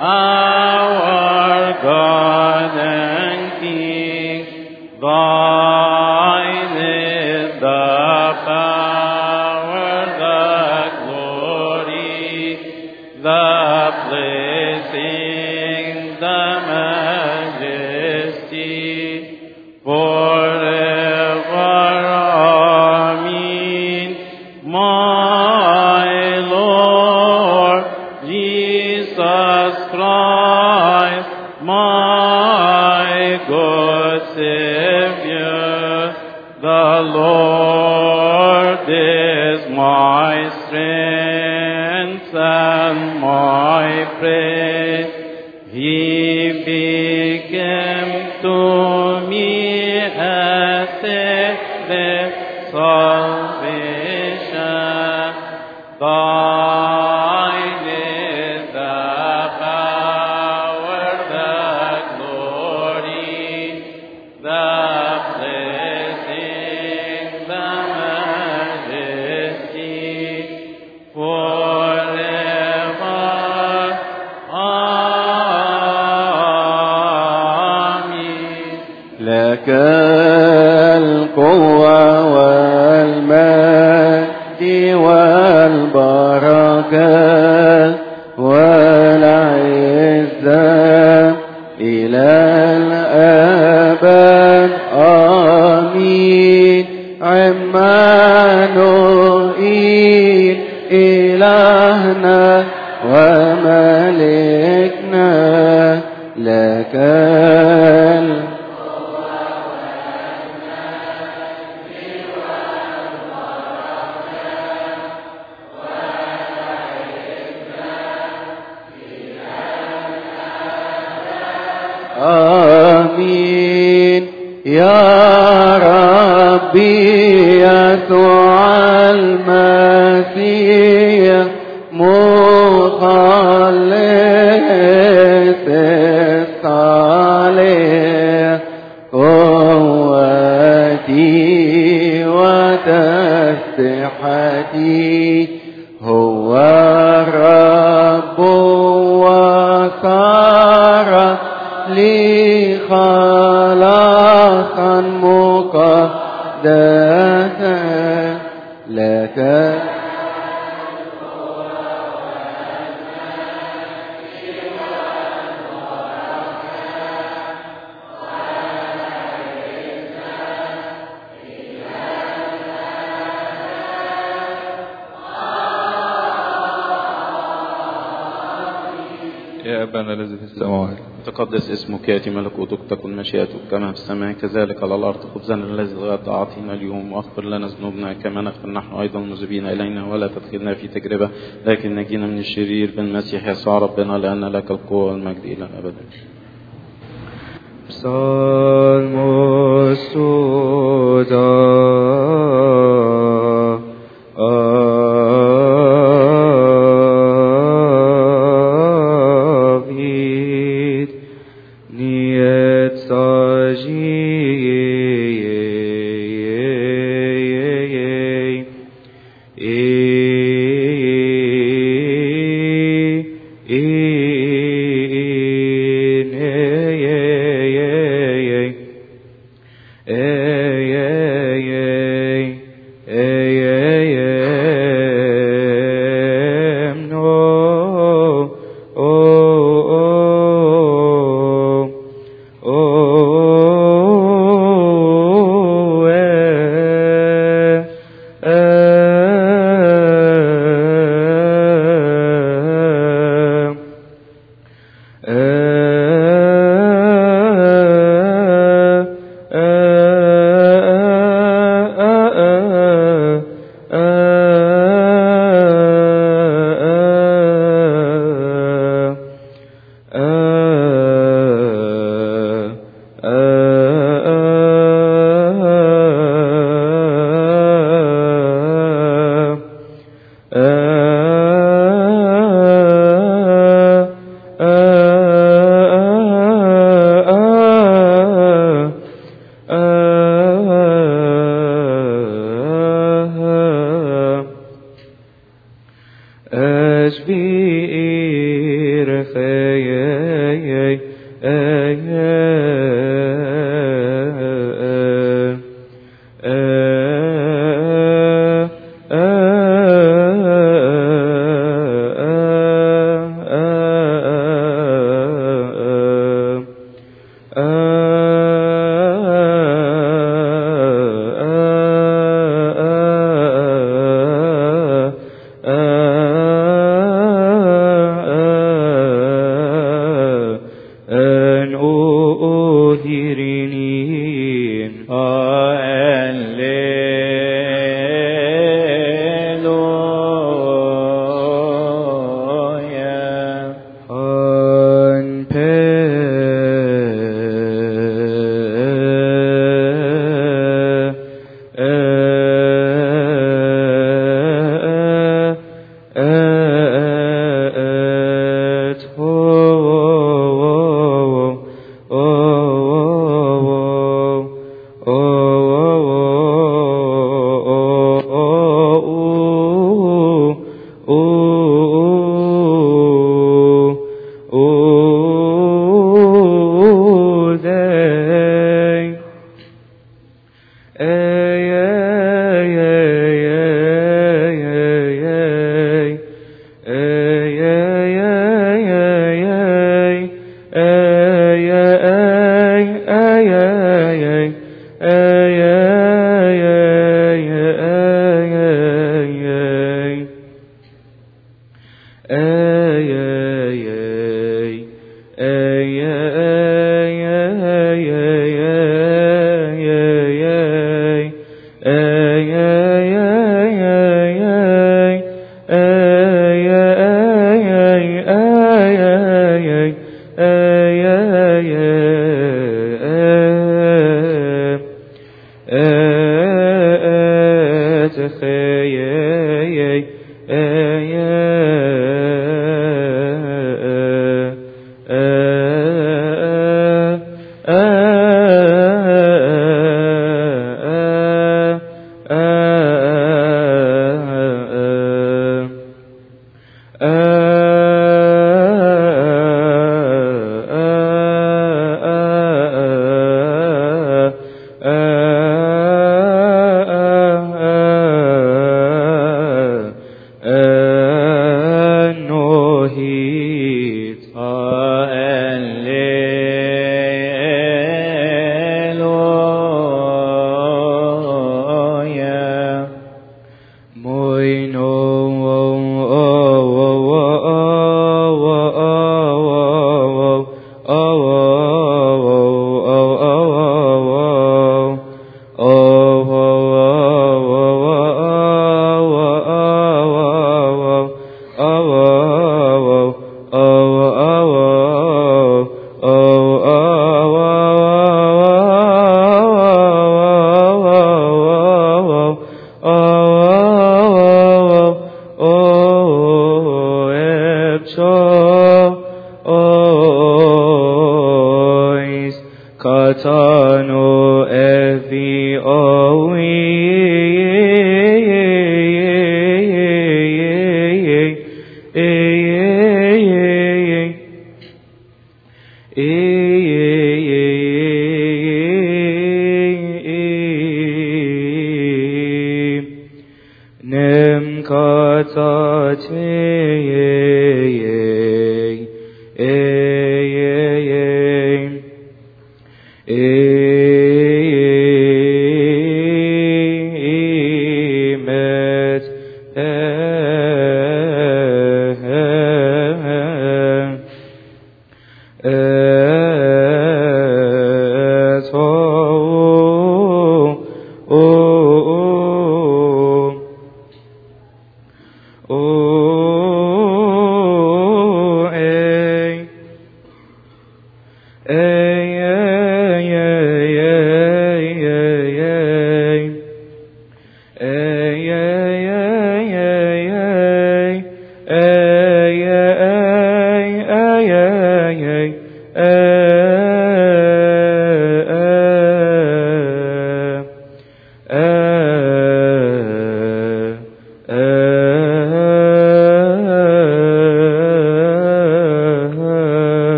our God and King, thine is the power, the glory, the blessing, the majesty, forever. Amen. My Lord Jesus Christ, my good Savior, the Lord is my strength and my praise. He became to me as the salvation. Thine is the power, the glory, the blessing, the majesty, forever. Amen. لك القوة والمجد والبركة والعزة إلى الأبد. آمين. عمانوئيل إلهنا وملكنا لك آمين. يا ربي يسوع المسيح مخلص الصالح قوتي وتسبحتي هو الرب وصار لي خلاصا مقدسا لك يا أبانا الذي في السماوات تقدس اسمك، يأتي ملكوتك، تكن مشيئتك كما في السماء كذلك على الأرض. خبزنا الذي غدا أعطينا اليوم، واغفر لنا ذنوبنا كما نغفر نحن أيضا المذنبين إلينا، ولا تدخلنا في تجربة لكن نجينا من الشرير بالمسيح يسوع ربنا، لأن لك القوة والمجد إلى الأبد. Salmos Suda Avid Niet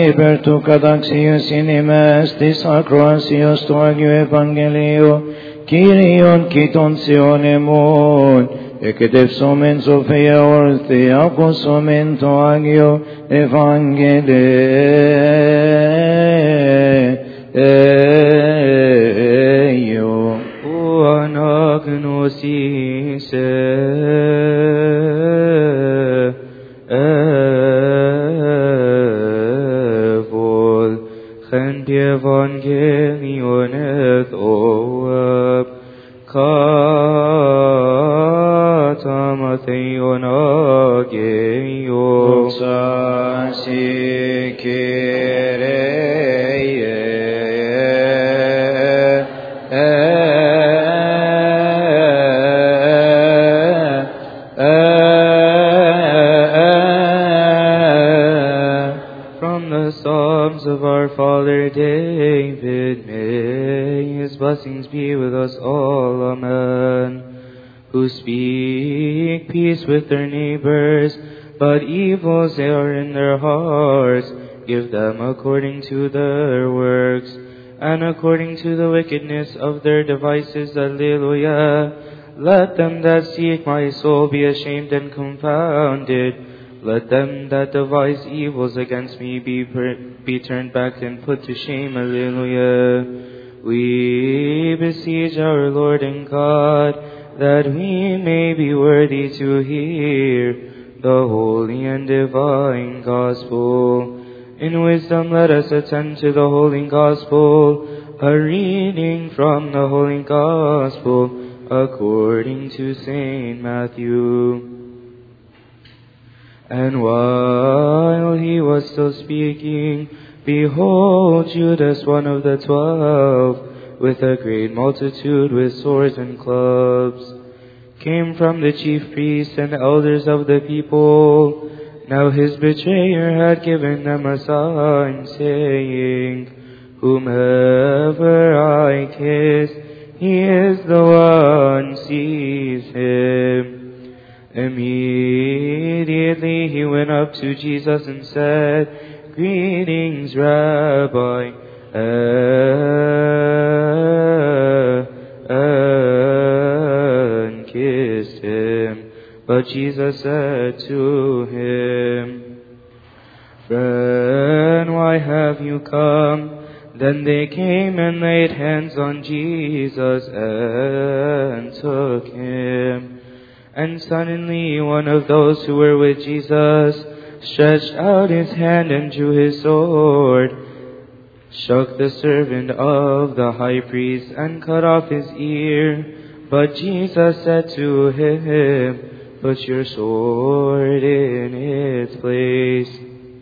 liber tu cadaxius inimes tis acroasios tu agio evangelio, Kyrion kiton sionemon, eketepsomen Sophia orthiakosomen to agio evangelio. Uanagnosis evol, chent evangelion et oab, katamatheion ageio. Of our father David, may his blessings be with us all, amen. Who speak peace with their neighbors, but evils they are in their hearts. Give them according to their works, and according to the wickedness of their devices, alleluia. Let them that seek my soul be ashamed and confounded. Let them that devise evils against me be turned back and put to shame. Alleluia. We beseech our Lord and God that we may be worthy to hear the holy and divine gospel. In wisdom let us attend to the holy gospel, a reading from the holy gospel according to Saint Matthew. And while he was still speaking, behold, Judas, one of the 12, with a great multitude with swords and clubs, came from the chief priests and elders of the people. Now his betrayer had given them a sign, saying, whomever I kiss, he is the one, seize him. Immediately he went up to Jesus and said, greetings, Rabbi, and kissed him. But Jesus said to him, friend, why have you come? Then they came and laid hands on Jesus and took him. And suddenly one of those who were with Jesus stretched out his hand and drew his sword, struck the servant of the high priest, and cut off his ear. But Jesus said to him, put your sword in its place.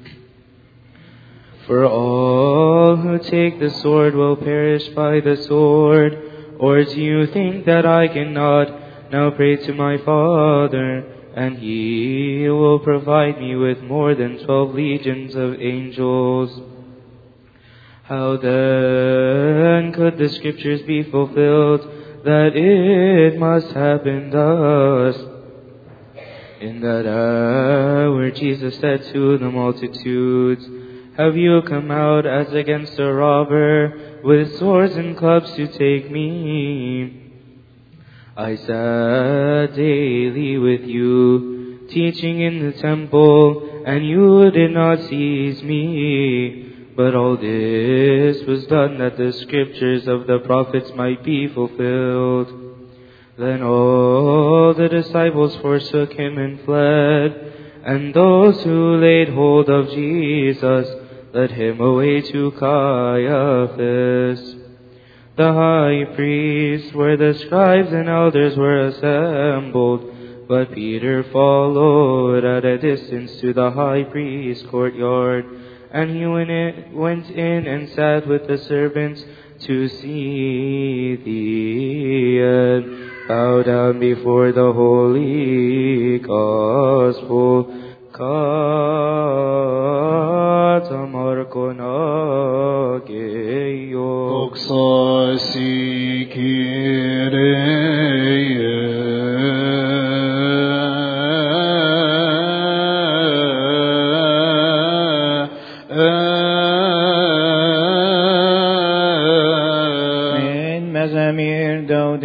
For all who take the sword will perish by the sword. Or do you think that I cannot now pray to my Father, and he will provide me with more than 12 legions of angels? How then could the scriptures be fulfilled that it must happen thus? In that hour Jesus said to the multitudes, have you come out as against a robber with swords and clubs to take me? I sat daily with you, teaching in the temple, and you did not seize me. But all this was done that the scriptures of the prophets might be fulfilled. Then all the disciples forsook him and fled, and those who laid hold of Jesus led him away to Caiaphas, the high priest, where the scribes and elders were assembled. But Peter followed at a distance to the high priest's courtyard, and he went in and sat with the servants to see the end. Bow down before the holy gospel. Katamarkonageyo. Doxasi Kyrie.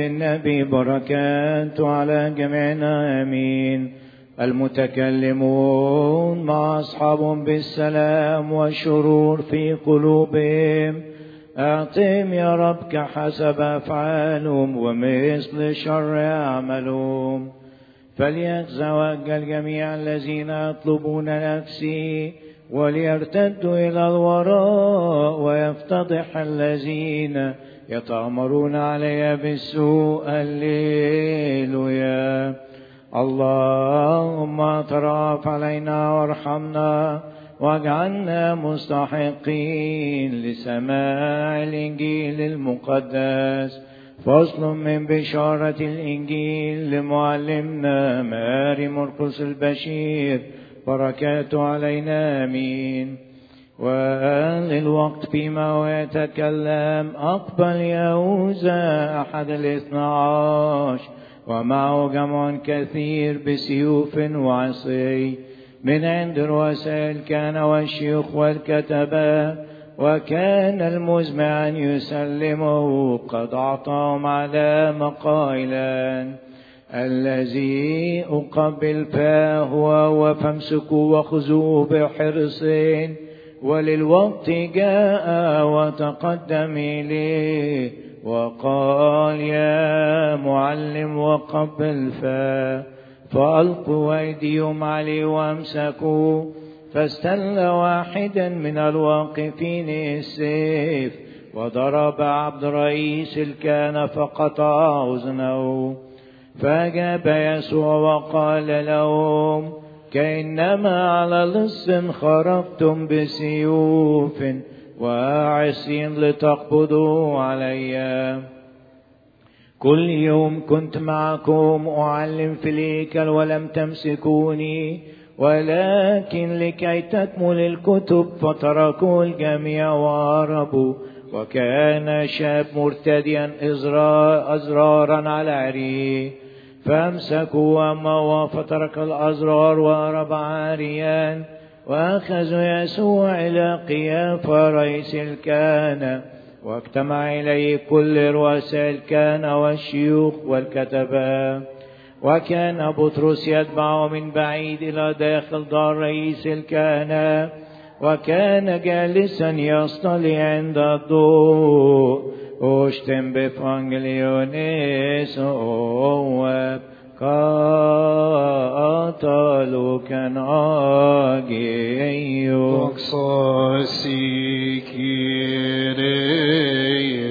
بالنبي بركات على جميعنا آمين. المتكلمون مع أصحابهم بالسلام والشرور في قلوبهم أعطهم يا رب كحسب أفعالهم ومثل شر أعمالهم. فليتزوج الجميع الذين يطلبون نفسي وليرتدوا إلى الوراء ويفتضح الذين يتأمرون علي بالسوء. هللويا. اللهم ترأف علينا وارحمنا واجعلنا مستحقين لسماع الإنجيل المقدس. فصل من بشارة الإنجيل لمعلمنا ماري مرقس البشير بركاته علينا آمين. وللوقت فيما هو يتكلم أقبل يهوذا أحد 12 ومعه جمع كثير بسيوف وعصي من عند رؤساء الكهنة والشيوخ والكتبة، وكان المزمع أن يسلمه قد أعطاهم علامة قائلا: الذي أقبل فهو فامسكوا وخذوه بحرص. وللوقت جاء وتقدم إليه وقال: يا معلم وقبل فألقوا أيديهم عليه وامسكوا. فاستل واحدا من الواقفين السيف وضرب عبد رئيس الكهنة فقطع أذنه. فأجاب يسوع وقال لهم: كأنما على لص خرجتم بسيوف وعصي لتقبضوا علي. كل يوم كنت معكم أعلم في الهيكل ولم تمسكوني، ولكن لكي تكمل الكتب فتركوا الجميع وهربوا. وكان شاب مرتديا أزرارا على عريه، فامسكوا أمه فترك الأزرار وهرب عاريا. وأخذوا يسوع إلى قيافة رئيس الكهنة، واجتمع إليه كل رؤساء الكهنة والشيوخ والكتبة. وكان بطرس يتبعه من بعيد إلى داخل دار رئيس الكهنة، وكان جالسا يصطلي عند الضوء. اشتم بفانجليونيس اواب قاتلوا كان آجيو تقصاصي كيري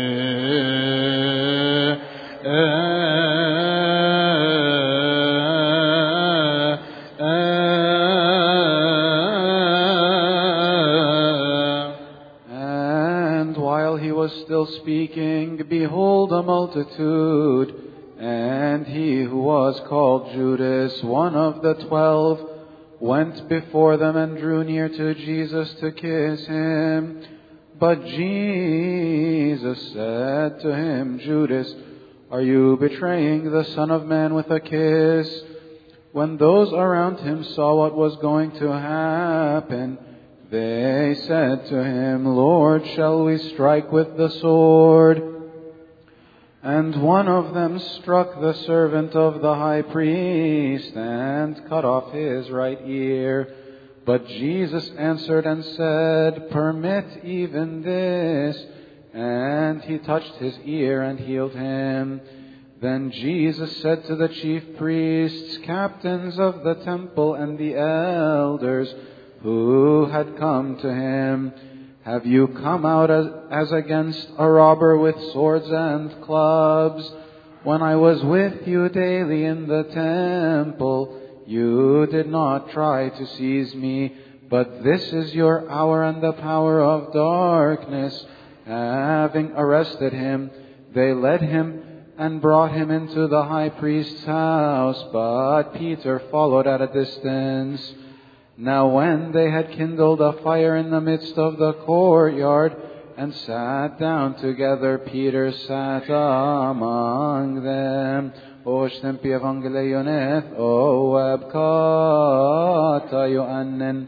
Still speaking, behold a multitude, and he who was called Judas, one of the 12, went before them and drew near to Jesus to kiss him. But Jesus said to him, Judas, are you betraying the Son of Man with a kiss? When those around him saw what was going to happen, they said to him, Lord, shall we strike with the sword? And one of them struck the servant of the high priest and cut off his right ear. But Jesus answered and said, permit even this. And he touched his ear and healed him. Then Jesus said to the chief priests, captains of the temple, and the elders who had come to him, have you come out as against a robber with swords and clubs? When I was with you daily in the temple, you did not try to seize me, but this is your hour and the power of darkness. Having arrested him, they led him and brought him into the high priest's house, but Peter followed at a distance. Now when they had kindled a fire in the midst of the courtyard and sat down together, Peter sat among them. Oshtem pi evangelioneth o abkata yoannen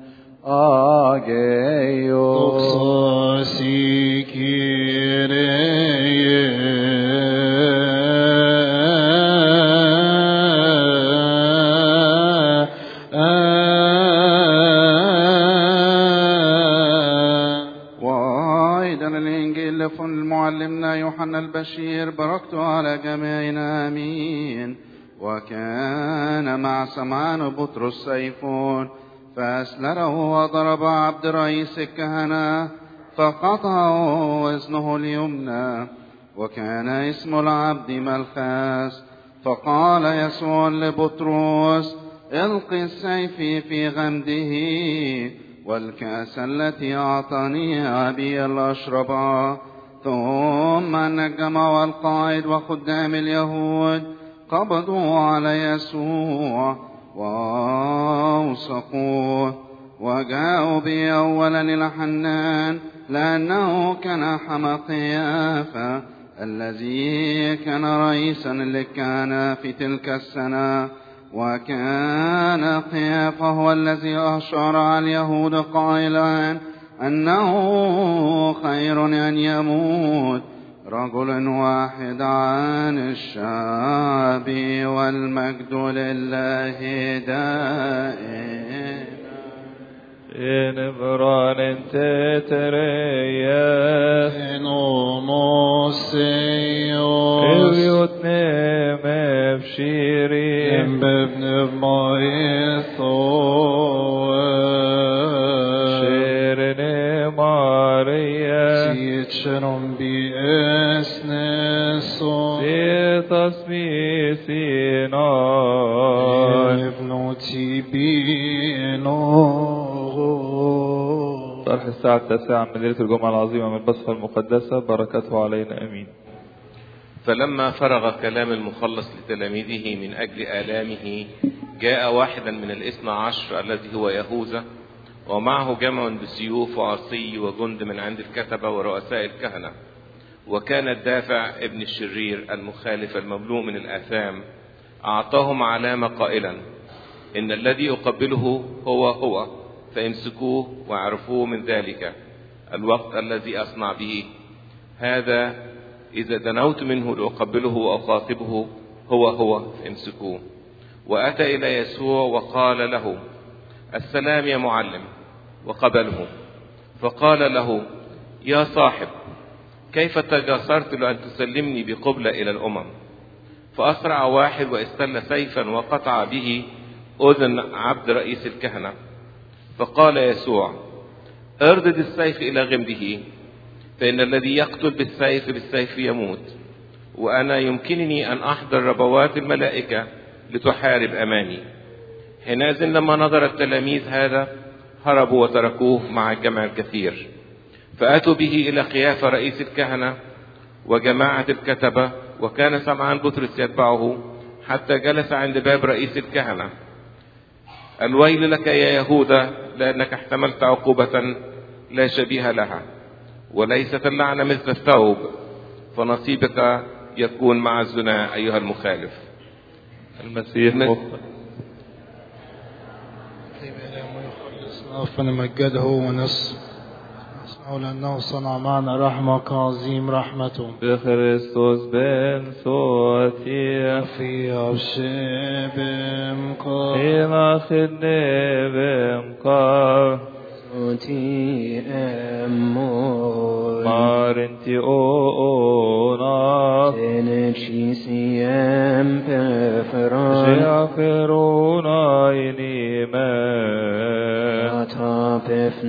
ageyo. Doxasi Kyrie وأيضا الإنجيل لفن معلمنا يوحنا البشير بركت على جميعنا آمين. وكان مع سمعان بطرس سيفون فأسلره وضرب عبد رئيس الكهنة فقطعه وزنه اليمنى، وكان اسم العبد ملخاس. فقال يسوع لبطرس: الق السيف في غمده، والكأس التي أعطاني أبي لأشربها. ثم أن الجمع والقائد وخدام اليهود قبضوا على يسوع وأوثقوه، وجاءوا به أولا إلى حنان، لأنه كان حمى قيافة الذي كان رئيسا للكهنة في تلك السنة. وكان قيافة هو الذي أشار على اليهود قائلا أنه خير أن يموت رجل واحد عن الشعب، والمجد لله دائما. إن بران تتريا إنو موسيوس إليوتني مبشيري إن بابن مايثوه شيرني ماريا سيتشرم بإسنسو سيتصمي سيناي ابنتي بينو. طرح الساعة 9 من ليلة الجمعة العظيمة من البصخة المقدسة، بركته علينا أمين. فلما فرغ كلام المخلص لتلاميذه من أجل آلامه، جاء واحدا من الاثنى عشر الذي هو يهوذا، ومعه جمع بسيوف وعصي وجند من عند الكتبة ورؤساء الكهنة. وكان الدافع ابن الشرير المخالف المملوء من الآثام أعطاهم علامة قائلا: إن الذي أقبله هو، فامسكوه واعرفوه من ذلك الوقت الذي أصنع به هذا. إذا دنوت منه لأقبله وأخاطبه هو، فامسكوه. وأتى إلى يسوع وقال له: السلام يا معلم، وقبله. فقال له: يا صاحب، كيف تجاسرت لأن تسلمني بقبلة إلى الأمم؟ فأسرع واحد واستل سيفا وقطع به أذن عبد رئيس الكهنة. فقال يسوع: اردد السيف إلى غمده، فإن الذي يقتل بالسيف يموت. وأنا يمكنني أن أحضر ربوات الملائكة لتحارب أماني. حينئذ لما نظر التلاميذ هذا هربوا وتركوه مع الجمع الكثير. فأتوا به إلى قيافة رئيس الكهنة وجماعة الكتبة، وكان سمعان بطرس يتبعه حتى جلس عند باب رئيس الكهنة. الويل لك يا يهوذا، لأنك احتملت عقوبة لا شبيه لها، وليست اللعنة مثل الثوب، فنصيبك يكون مع الزنا أيها المخالف. المسيح فنمجده ونسمعه لأنه صنع معنا رحمة عظيم رحمته بخريستوس بن صوتي في عشب إلى خدني بمقار صوتي أمور مارنتي أونا تنشي سيام بفران شعفرون عيني ما أطابف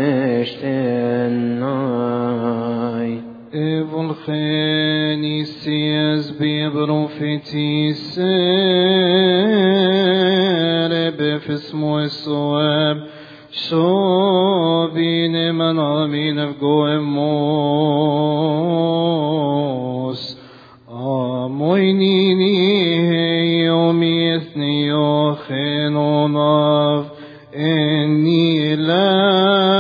نشتناي إبن خاني سياز ببروفتي سارب في اسمه الصواب شوبين من عمين في موس أموينيني يومي اثني يوخين وناف إني لا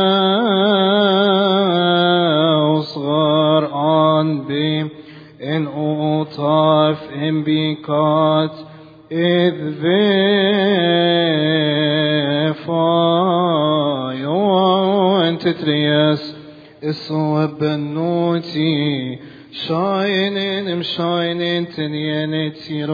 أصغر عن بي إن أطاف إن بيكات إذ بفايو أنت ترياس الصواب النوتي Shine tenyenet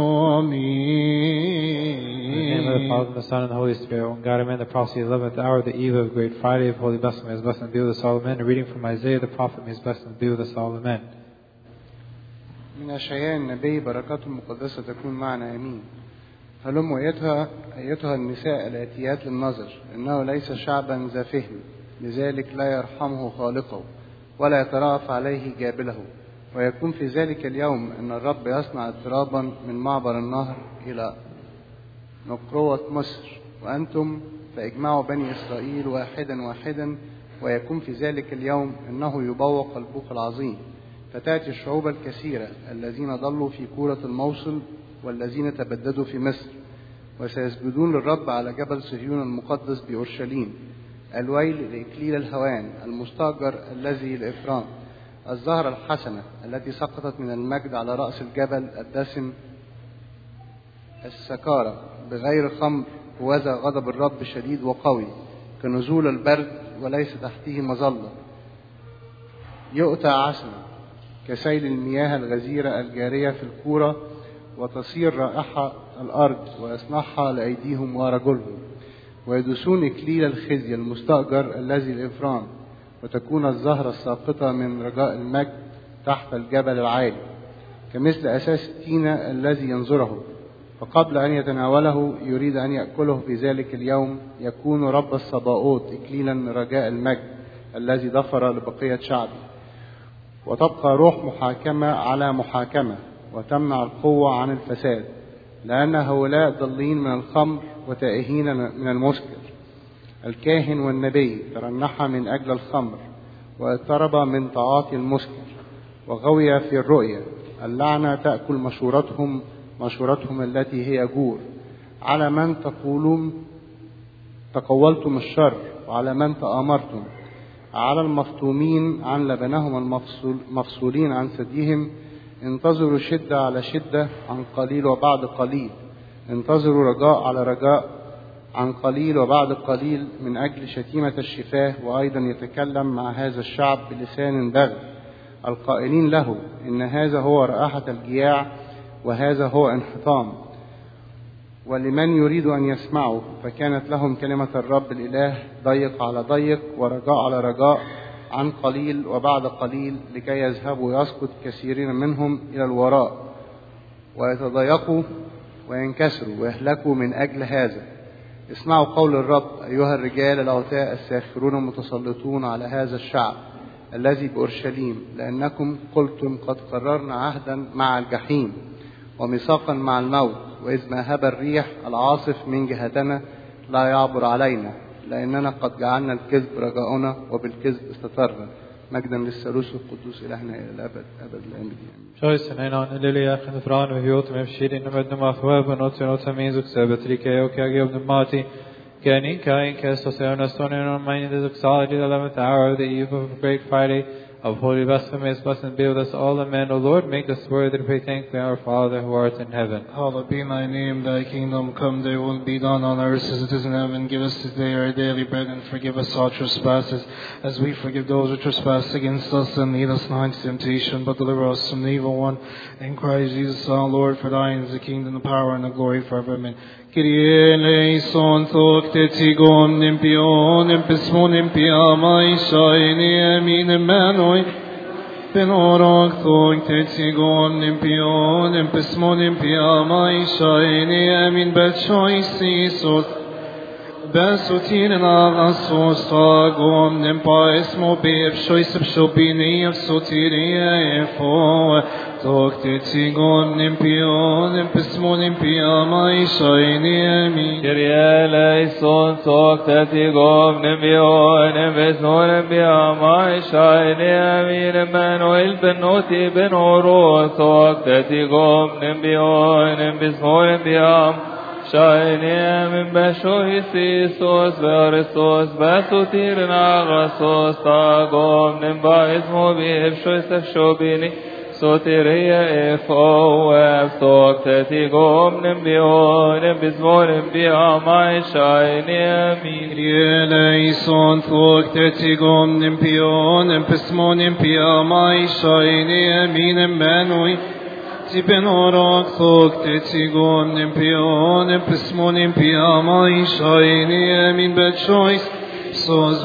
In the name of the Father, and the Son, and the Holy Spirit, one God, amen. The prophecy of the 11th hour, the eve of Great Friday of Holy Blessing, may His blessing be with us all, amen. A reading from Isaiah the prophet, may His blessing be with us all, amen. من أشعياء النبي بركاته المقدسة تكون معنا آمين. هلم أيتها النساء الآتيات للنظر، إنه ليس شعبا ذا فهم، لذلك لا يرحمه خالقه ولا يترأف عليه جابله. ويكون في ذلك اليوم أن الرب يصنع اضطرابا من معبر النهر إلى نقروة مصر، وأنتم فاجمعوا بني إسرائيل واحدا واحدا. ويكون في ذلك اليوم أنه يبوق البوق العظيم، فتأتي الشعوب الكثيرة الذين ضلوا في كورة الموصل والذين تبددوا في مصر، وسيسجدون للرب على جبل صهيون المقدس بأورشليم. الويل لإكليل الهوان المستأجر الذي لإفرام، الزهرة الحسنة التي سقطت من المجد على رأس الجبل الدسم، السكارة بغير خمر. وذا غضب الرب شديد وقوي كنزول البرد وليس تحته مظلة. يؤتى عسنا كسيل المياه الغزيرة الجارية في الكورة، وتصير رائحة الأرض ويصنعها لأيديهم ورجلهم. ويدسون إكليل الخزي المستأجر الذي لإفرام، وتكون الزهرة الساقطة من رجاء المجد تحت الجبل العالي كمثل أساس التين الذي ينظره، فقبل أن يتناوله يريد أن يأكله في ذلك اليوم. يكون رب الصباؤوت إكليلا رجاء المجد الذي ظفر لبقية شعبه. وتبقى روح محاكمة على محاكمة، وتمنع القوة عن الفساد، لأن هؤلاء ضالين من الخمر وتائهين من المسكر. الكاهن والنبي ترنحا من أجل الخمر، واضطرب من تعاطي المسكر، وغوي في الرؤيا. اللعنة تأكل مشورتهم التي هي جور. على من تقولتم الشر، وعلى من تآمرتم. على المفطومين عن لبنهم المفصولين عن ثديهم. انتظروا شدة على شدة عن قليل وبعد قليل. انتظروا رجاء على رجاء عن قليل وبعد قليل، من أجل شتيمة الشفاه. وأيضا يتكلم مع هذا الشعب بلسان بغي، القائلين له إن هذا هو رائحة الجياع وهذا هو انحطام. ولمن يريد أن يسمعه، فكانت لهم كلمة الرب الإله ضيق على ضيق ورجاء على رجاء عن قليل وبعد قليل، لكي يذهبوا ويسقط كثيرين منهم إلى الوراء، ويتضايقوا وينكسروا ويهلكوا من أجل هذا. اسمعوا قول الرب أيها الرجال الأوتاء الساخرون المتسلطون على هذا الشعب الذي بأورشليم، لأنكم قلتم قد قررنا عهدا مع الجحيم وميثاقا مع الموت، وإذ ما هب الريح العاصف من جهتنا لا يعبر علينا، لأننا قد جعلنا الكذب رجاؤنا وبالكذب استترنا. مجدا للثالوث القدوس إلهنا إلى الأبد أبد الآمين. Choice and on Lilia and the Fran of Yot Mepshid in the Mathweb and Otamizuk Sabatrike, Okagi of the Mati, Kenny, Kain, Kestos, Stone, and Mind the Zuxology, the 11th hour of the eve of Great Friday of Holy Blasphemy, blessed be with us all, amen. O Lord, make us worthy to pray thanks to our Father who art in heaven. Hallowed be thy name, thy kingdom come, thy will be done on earth as it is in heaven. Give us this day our daily bread, and forgive us our trespasses, as we forgive those who trespass against us. And lead us not into temptation, but deliver us from the evil one. In Christ Jesus our Lord, for thine is the kingdom, the power, and the glory forever. Amen. Kyrie eleison, tetigon, nimpion, impismon, impiamai, shaini, amin, emanoi, benorok, tetigon, nimpion, impismon, impiamai, shaini, amin, betchoisi, sot, besutin, agasos, tagom, nimpaismo, bepshoisip, shobini, sotiri, efo, tetigon, nimpion, impismon, impiamai, shaini, amin. Kyrie eleison, tetigon, nimpion, impismon, impiamai, shaini, amin. Emmanuel benoti benoro, tetigon, nimpion, impismon, impiamai, shaini, amin. Beshoisi, sos, veristos, besutir, agasos, tagom, nimpaismo, bepshoisip, shobini, soteria efo eftok tetigom nimbion imbizmon imbiamai shaini amin. Eleison thok tetigom nimbion impismon imbiamai shaini amin Emmanuel. Tiben orak thok tetigom nimbion impismon imbiamai shaini amin bet choice. Sos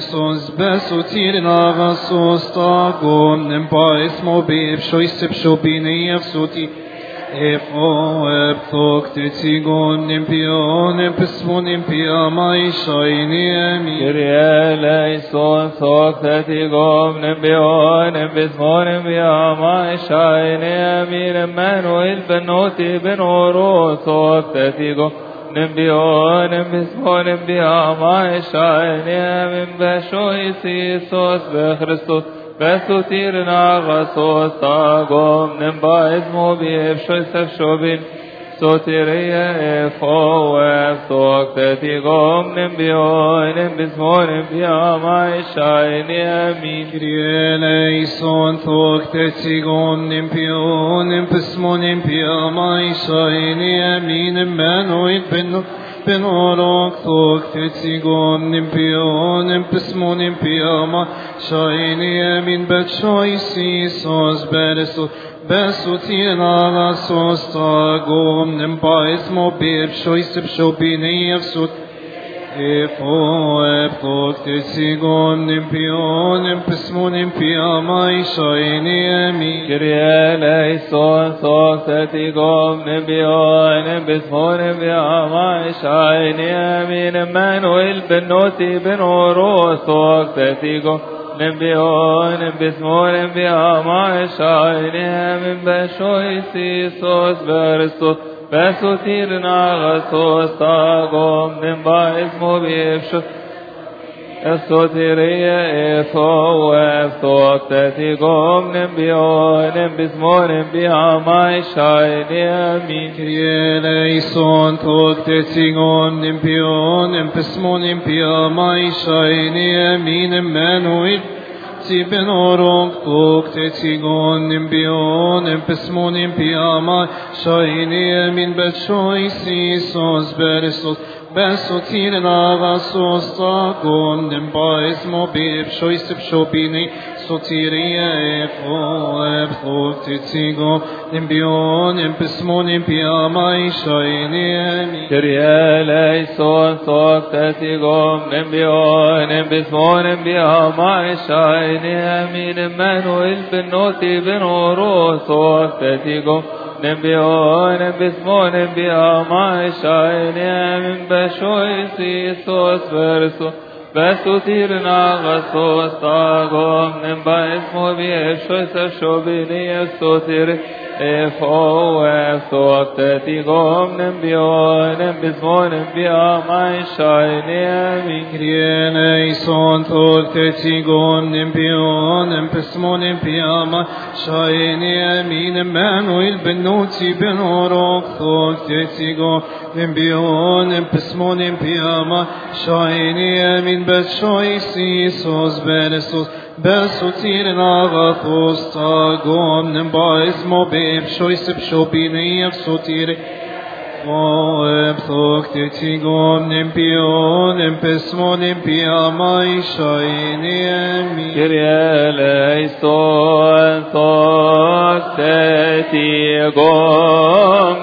besotir naga sos tagom nempais mobib shoisip shobini efsoti efo eptok tetigon nempion empismon empiamai shaini emi Kyrie son thok tetigom nempion empismon empiamai shaini emi Emmanuel benoti benoro thok tetigom Nimbion, Nimbismon, Nimbiamai, Shaini, Nimbashoisi, Sos, Bechristos, Besutir, Nagasos, Tagom, Nimbais, Mobiv, Shoisef, Shobin, Sotiria, Efo, Eftok, Tetigom, Nimbion, Nimbismon, Nimbiamai, Shaini, Amin. Kyrie eleison, Thok, Tetigom, Nimbion, Nimbismon, Nimbiamai, Shaini, Amin, Emmanuel, Ben orak, Thok, Tetigom, Nimbion, Nimbismon, Nimbiamai, Shaini, Amin, Bet Shoisi, Sos, Beresos, Besutir nagasos tagom nempais mobib shoisip shobini efsut efo eptok tetigom nimpion empismon impiamai shaini emi Kyrie eleison thok tetigom nimpion empismon impiamai shaini amin Emmanuel benoti benoro thok tetigom Nimbion, Nimbismon, Nimbiamai, Shaini, Nimbashoisi, Sos, Beristos, Besutir, Nagasos, Tagom, Nimbais, Mobiv, Esoteria, Efo, Eftok, Tetigom, Nimbion, Nimbismon, Nimbiamai, Shaini, Amin. Kyrie eleison, Thok, Tetigom, Nimbion, Nimbismon, Nimbiamai, Shaini, Amin, Emmanuel. Tiben orak, Thok, Tetigom, Nimbion, Nimbismon, Nimbiamai, Shaini, Amin, Bet Shoisi, Sos, Beristos, Besotir nagasos tagom nembais mobib shoisip shobini sotiria efo epthok tetigom nimbion empismon impiamai shaini emi Kyrie eleison thok tetigom nimbion empismon impiamai shaini amin Emmanuel benoti benoro thok tetigom Nimbion, Nimbismon, Nimbiamai, Shaini, Amin, Bashoisi, Sos, Verso, Besutir, Nagasos, Tagom, Nimbais, Mobiv, Shoisef, Shobini, Sotir, Efo, Eftok, Tetigom, Nimbion, Nimbismon, Nimbiamai, Shaini, Amin. Kyrie eleison, Thok, Tetigom, Nimbion, Nimbismon, Nimbiamai, Shaini, Amin, Emmanuel, benoti benorak, Thok, Tetigom, Nimbion, Nimbismon, Nimbiamai, Shaini, Amin, Bet Shoisi, Sos, Beresos, Besutir nagathos tagom Nimbais mobib shoisip shobini efsotir Epthok tetigom Nimpion Empismon Nimpiamai Shaini emi Kyrie eleison thok tetigom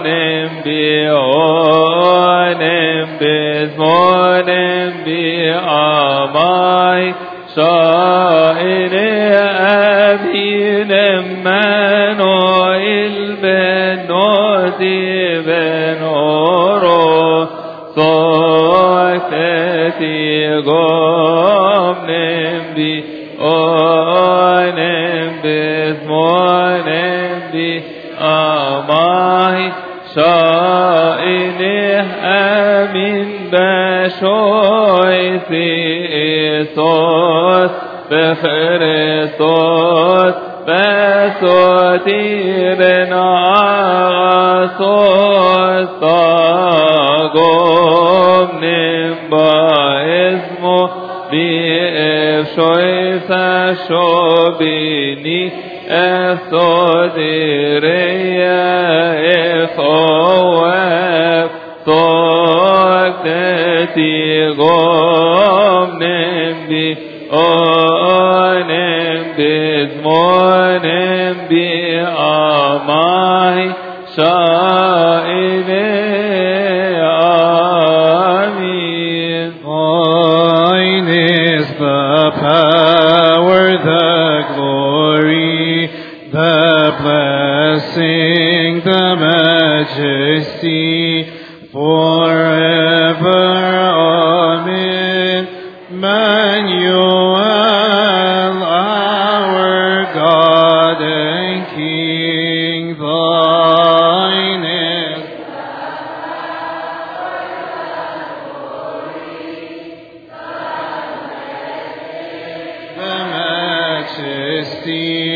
Nimpion Empismon Nimpiamai Shaini Amin Emmanuel benoti benoro thok tetigom Nimpion Empismon Nimpiamai Shaini Amin Bashoisi Sos Bechristos Besotir Nagasos Tagom Nimbaismo B'Ef Shoisa Shobini الصديرية إخوة صوتتي قوم نبي بزمون بأماي شائني آمين. Thine is the power, the glory, the blessing, the majesty, forever. Amen. Emmanuel, our God and King, thine is the majesty,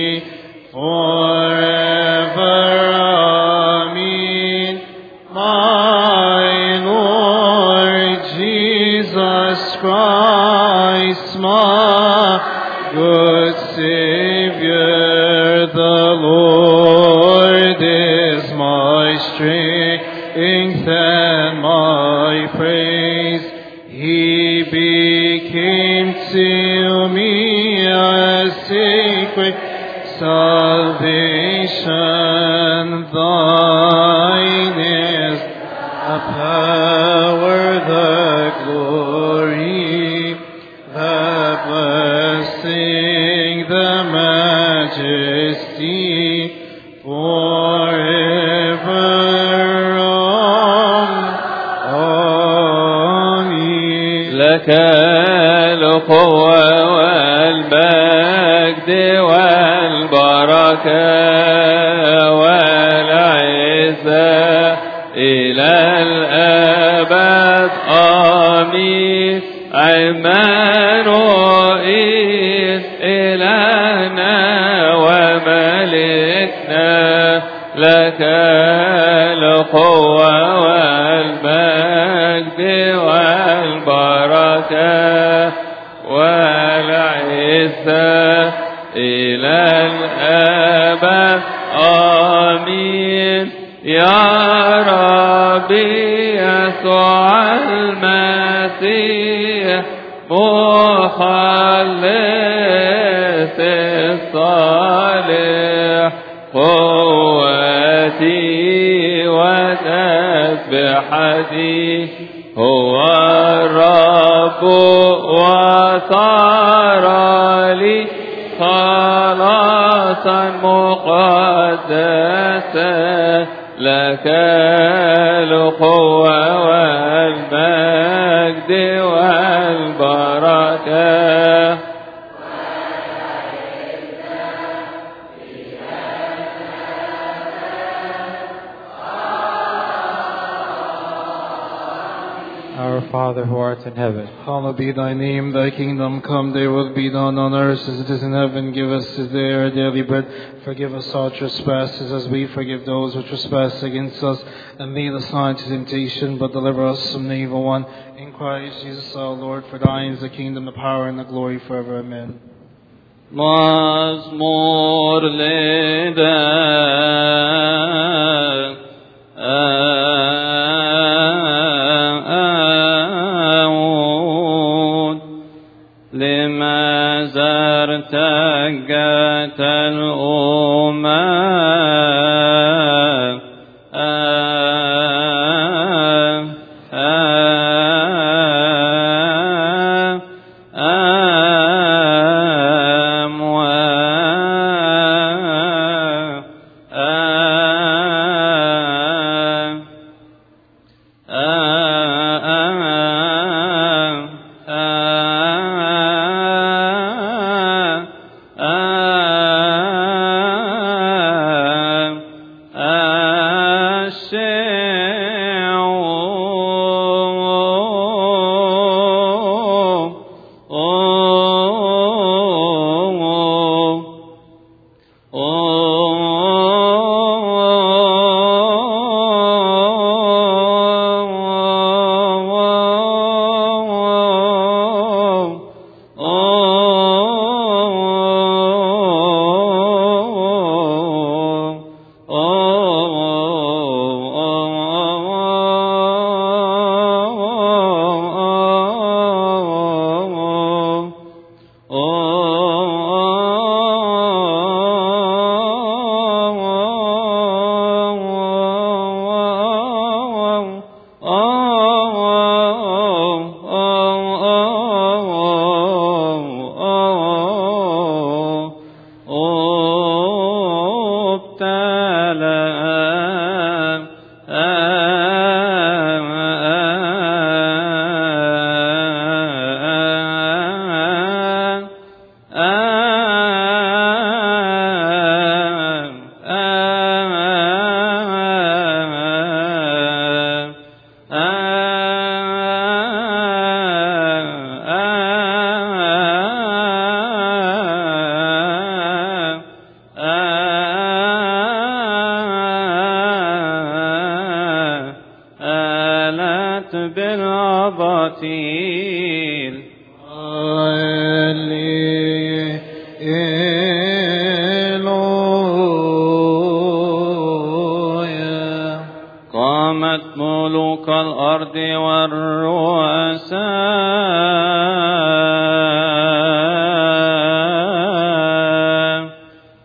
forever. Amen. My Lord Jesus Christ, my good Savior, the Lord is my strength and my praise. He became to me a sacred salvation. Thine is the power, the glory, the blessing, the majesty, forever. Amen. لك القوة والمجد والبركة والعزة إلى الأبد. آمين. عمانوئيل إلهنا وملكنا، لك القوة والمجد والبركة والعزة إلى الأبد. آمين. يا ربي يسوع المسيح مخلص الصالح، قوتي وتسبحتي، هو الرب وصار لي خلاصا مقدسا. لك القوة والمجد والبركة. Our Father who art in heaven, Hallowed be thy name, thy kingdom come, thy will be done on earth as it is in heaven. Give us this day our daily bread. Forgive us our trespasses as we forgive those who trespass against us. And lead us not into temptation, but deliver us from the evil one. In Christ Jesus our Lord, for thine is the kingdom, the power, and the glory forever. Amen. مزمور لداود لما زرت جات الأمم قامت ملوك الأرض والرؤساء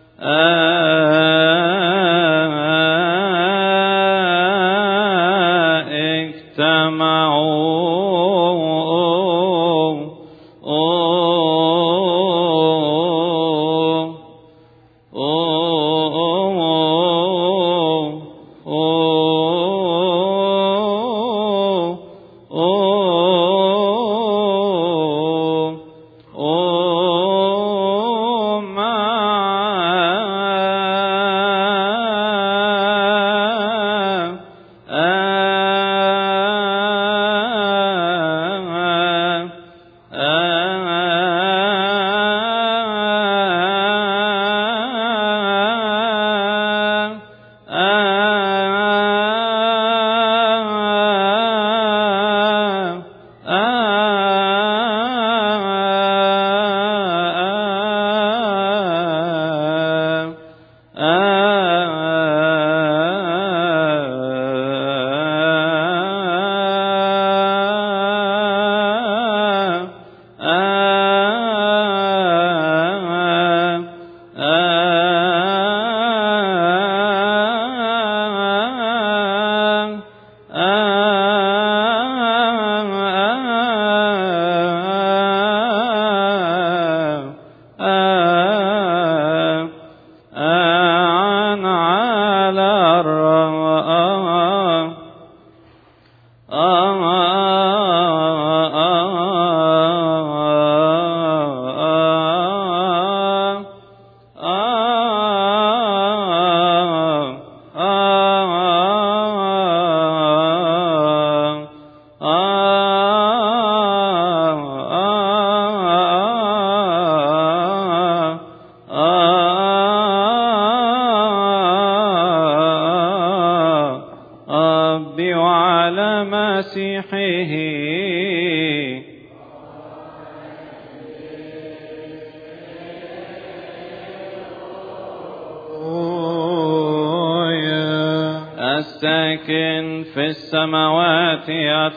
الساكن في السماوات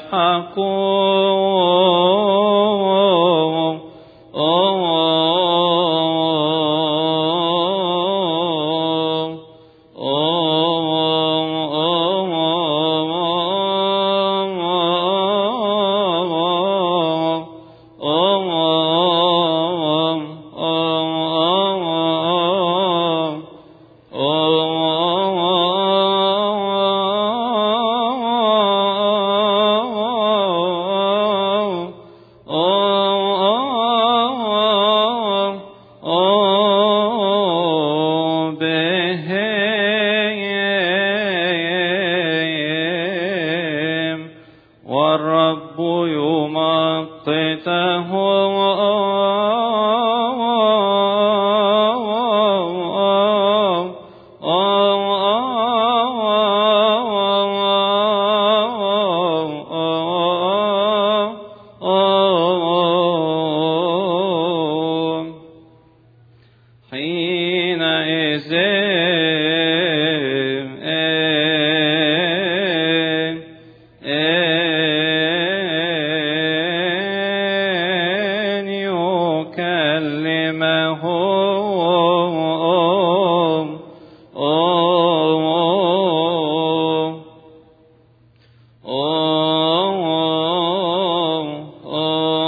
يضحكون والرب يمقته حينئذ يكلمهم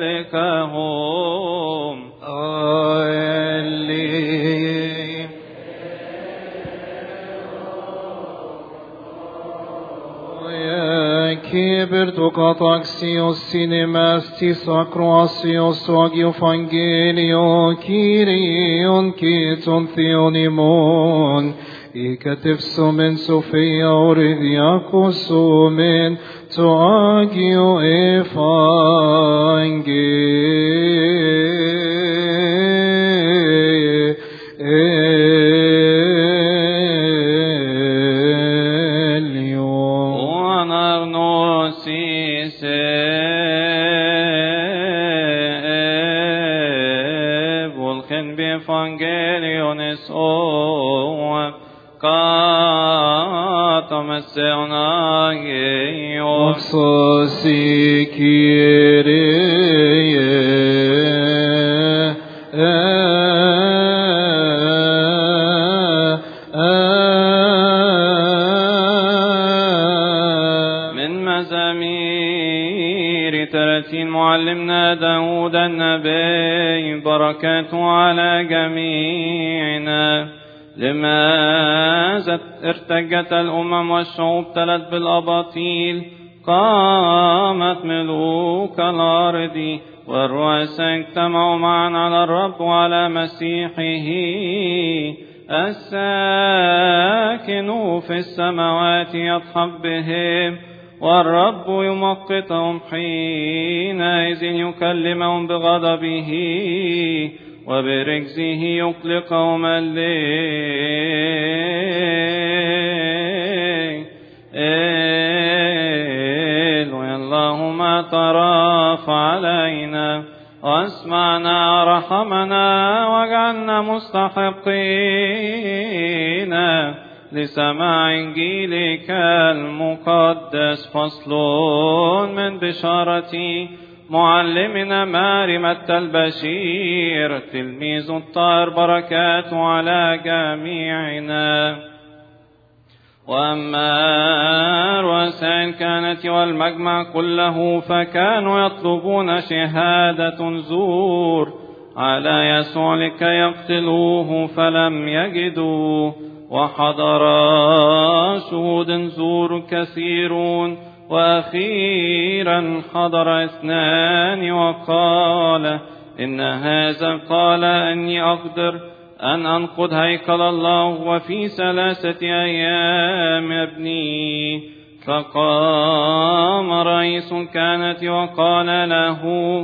ملكهم. Kiberto kataxios cinemastis acroasios agio evangelio Kyrion kiton theonimon ikatif somen Sophia oridiakos somen to agio Evangeliones o katameseonagio Oxosi Kyrie من مزامير 30 معلمنا داود النبي بركاته على جميعنا. لماذا ارتجت الأمم والشعوب تلت بالأباطيل؟ قامت ملوك الأرض والرؤساء اجتمعوا معا على الرب وعلى مسيحه الساكن في السماوات يضحك بهم، والرب يمقتهم حينئذ يكلمهم بغضبه وبرجزه يقلقهم الليل. اللهم ترافع علينا واسمعنا رحمنا واجعلنا مستحقين لسماع إنجيلك المقدس. فصل من بشارة معلمنا مريم البشير تلميذ الطاهر بركاته على جميعنا. وأما رؤساء الكهنة والمجمع كله فكانوا يطلبون شهادة زور على يسوع لكي يقتلوه فلم يجدوا، وحضر شهود زور كثيرون، وأخيرا حضر 2 وقال إن هذا قال أني أقدر أن أنقض هيكل الله وفي 3 أيام يبنيه. فقام رئيس الكهنة وقال له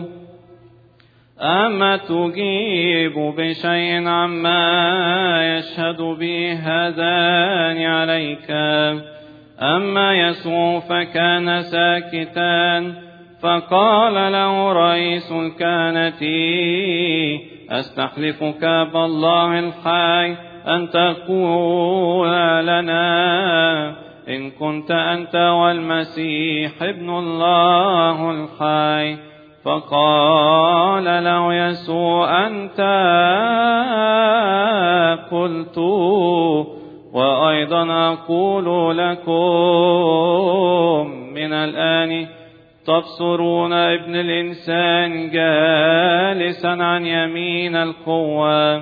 أما تجيب بشيء عما يشهد به هذان عليك؟ أما يسوع فكان ساكتا. فقال له رئيس الكهنة أستحلفك بالله الحي أن تقول لنا إن كنت أنت والمسيح ابن الله الحي. فقال له يسوع أنت قلت، وأيضا أقول لكم من الآن تبصرون ابن الإنسان جالسا عن يمين القوة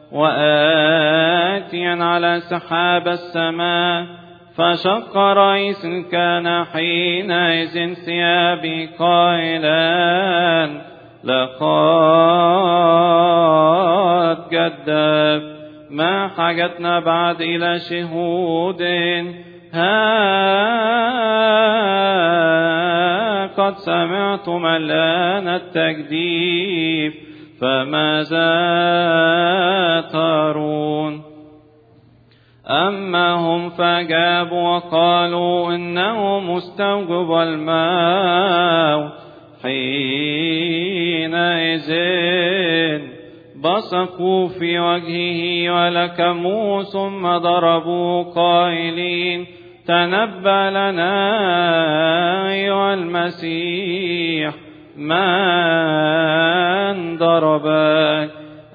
وآتيا على سحاب السماء. فشق رئيس كان حينئذ ثيابي قائلا لقد كذب، ما حاجتنا بعد إلى شهود، قد سمعتم الآن التكذيب، فماذا ترون؟ أما هم فأجابوا وقالوا إنه مستوجب الموت. حينئذ بصقوا في وجهه ولكموا ثم ضربوا قائلين تنبأ لنا أيها المسيح من ضربك؟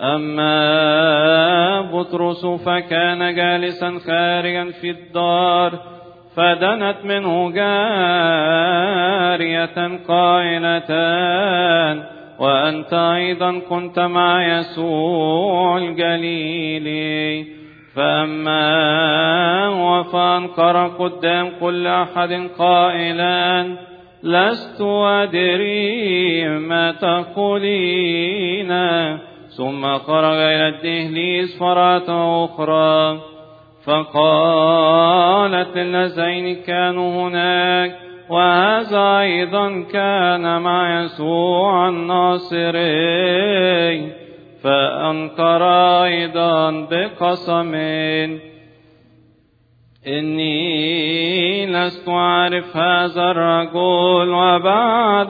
أما بطرس فكان جالسا خارجا في الدار، فدنت منه جارية قائلة وأنت أيضا كنت مع يسوع الجليلي. فأما فأنكر قدام كل أحد قائلا لست أدري ما تقولين. ثم خرج إلى الدهليز مرة أخرى فقالت اللذين كانوا هناك وهذا أيضا كان مع يسوع الناصري. فأنكر أيضا بقسم إني لست أعرف هذا الرجل. وبعد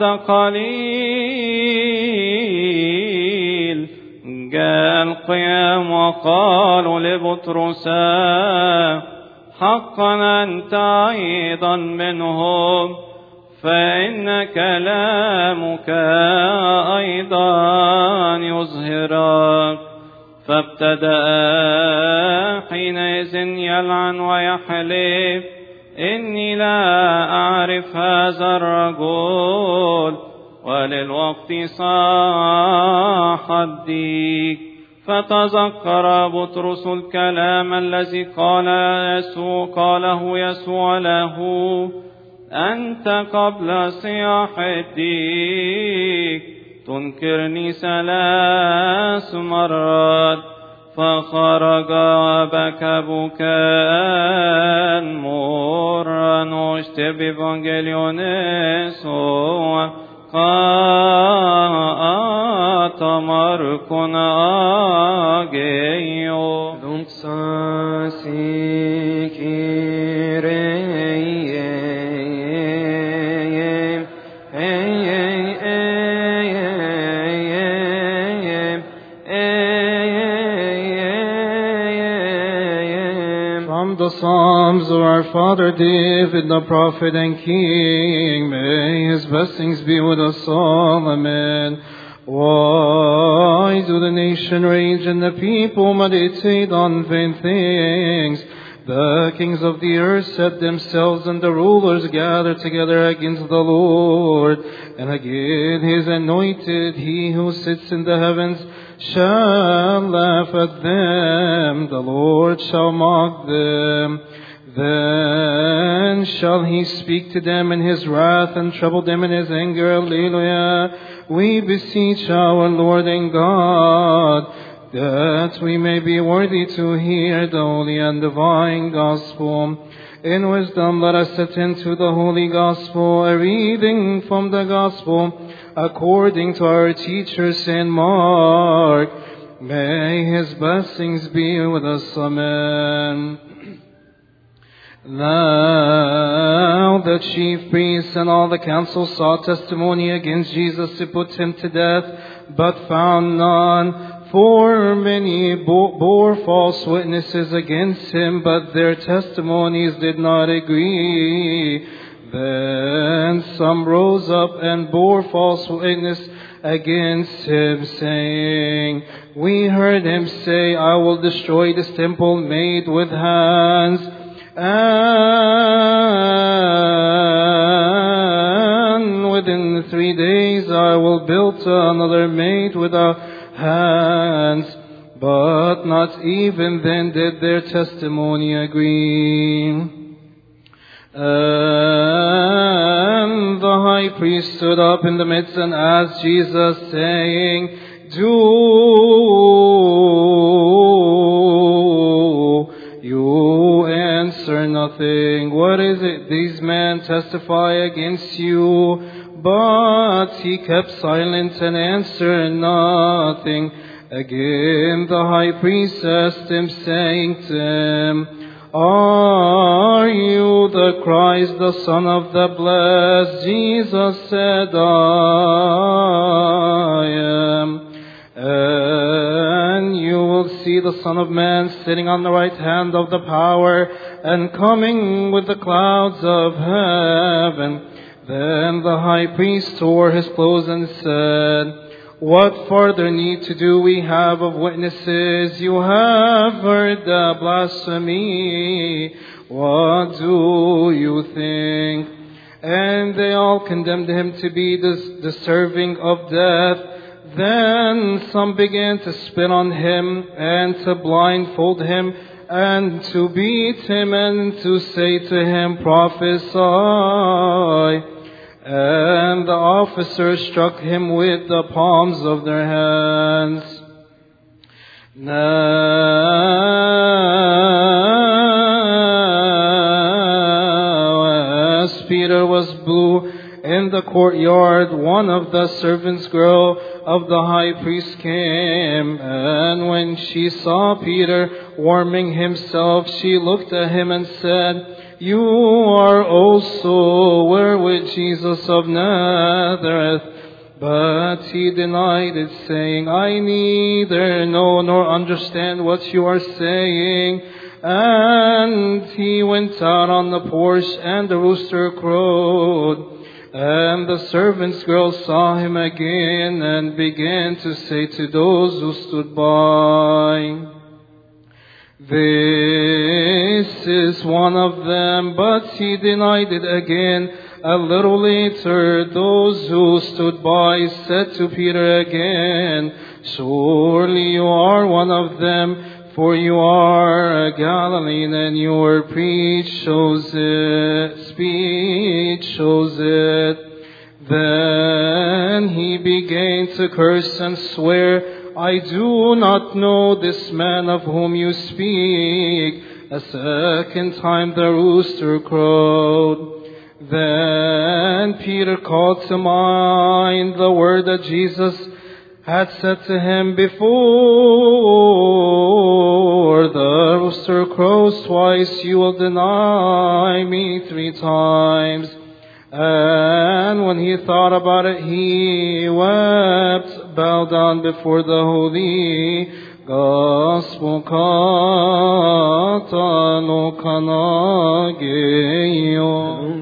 قليل جاء القيام وقالوا لبطرس حقا أنت أيضا منهم فإن كلامك أيضا يظهرك. فابتدأ حينئذ يلعن ويحلف إني لا أعرف هذا الرجل. وللوقت صاح الديك. فتذكر بطرس الكلام الذي قاله يسوع له أنت قبل صياح الديك تنكرني 3 مرات. فخرج وبكى بكاء مرا واشتب بإفانجيليونيس Atamarkona ageyo Luxasi From the Psalms of our father David, the prophet and king, may his blessings be with us all. Amen. Why do the nation rage and the people meditate on vain things? The kings of the earth set themselves and the rulers gather together against the Lord and against his anointed. He who sits in the heavens shall laugh at them. The Lord shall mock them. Then shall he speak to them in his wrath and trouble them in his anger. Alleluia. We beseech our Lord and God that we may be worthy to hear the holy and divine gospel. In wisdom let us attend to the holy gospel, a reading from the gospel according to our teacher Saint Mark. May his blessings be with us. Amen. Now the chief priests and all the council sought testimony against Jesus to put him to death, but found none. For many bore false witnesses against him, but their testimonies did not agree. Then some rose up and bore false witness against him, saying, We heard him say, I will destroy this temple made with hands, and within 3 days I will build another made without hands. But not even then did their testimony agree. And the high priest stood up in the midst and asked Jesus, saying, Do you answer nothing? What is it these men testify against you? But he kept silent and answered nothing. Again the high priest asked him, saying to him, Are you the Christ, the Son of the Blessed? Jesus said, I am. And you will see the Son of Man sitting on the right hand of the power and coming with the clouds of heaven. Then the high priest tore his clothes and said, What further need to do we have of witnesses? You have heard the blasphemy. What do you think? And they all condemned him to be deserving of death. Then some began to spit on him and to blindfold him and to beat him and to say to him, prophesy. And the officers struck him with the palms of their hands. Now, as Peter was blue in the courtyard, one of the servants' girl of the high priest came, and when she saw Peter warming himself, she looked at him and said, you are also with Jesus of Nazareth. But he denied it, saying, I neither know nor understand what you are saying. And he went out on the porch, and the rooster crowed. And the servant's girl saw him again and began to say to those who stood by, this is one of them. But he denied it again. A little later, those who stood by said to Peter again, surely you are one of them, for you are a Galilean, and your speech shows it. Then he began to curse and swear, I do not know this man of whom you speak. A second time the rooster crowed. Then Peter called to mind the word that Jesus had said to him, before the rooster crows twice, you will deny me 3 times. And when he thought about it, he wept, bowed down before the holy gospel. Katano kanageyo.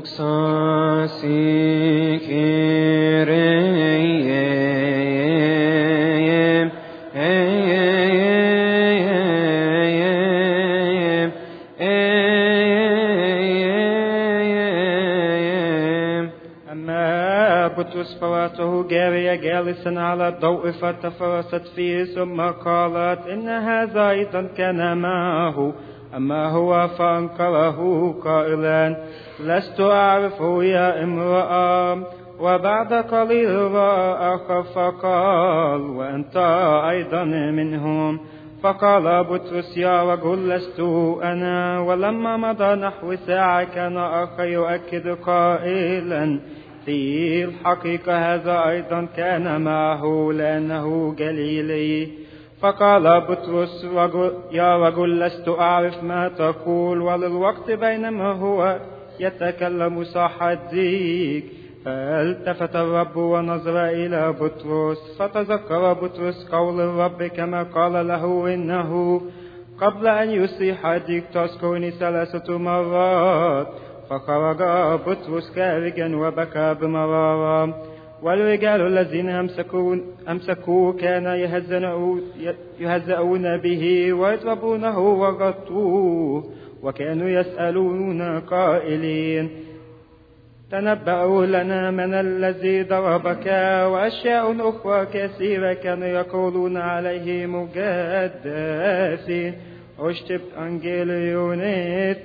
بطرس فواته جارية جالسا على الضوء فتفرست فيه ثم قالت إن هذا أيضا كان معه. أما هو فأنكره قائلا لست أعرفه يا امرأة. وبعد قليل رأى آخر فقال وأنت أيضا منهم. فقال بطرس يا رجل لست أنا. ولما مضى نحو ساعة كان آخر يؤكد قائلا في الحقيقة هذا أيضا كان معه لأنه جليلي. فقال بطرس يا رجل لست أعرف ما تقول. وللوقت بينما هو يتكلم صاح الديك. فالتفت الرب ونظر إلى بطرس فتذكر بطرس قول الرب كما قال له إنه قبل أن يصيح الديك تذكرني 3 مرات. فخرج بطرس خارجا وبكى بمرارة. والرجال الذين أمسكوه كان يهزؤون به ويضربونه وغطوه. وكانوا يسألون قائلين تنبأوا لنا من الذي ضربك. وأشياء أخرى كثيرة كانوا يقولون عليه مجدف. أشتب أنجيليونيت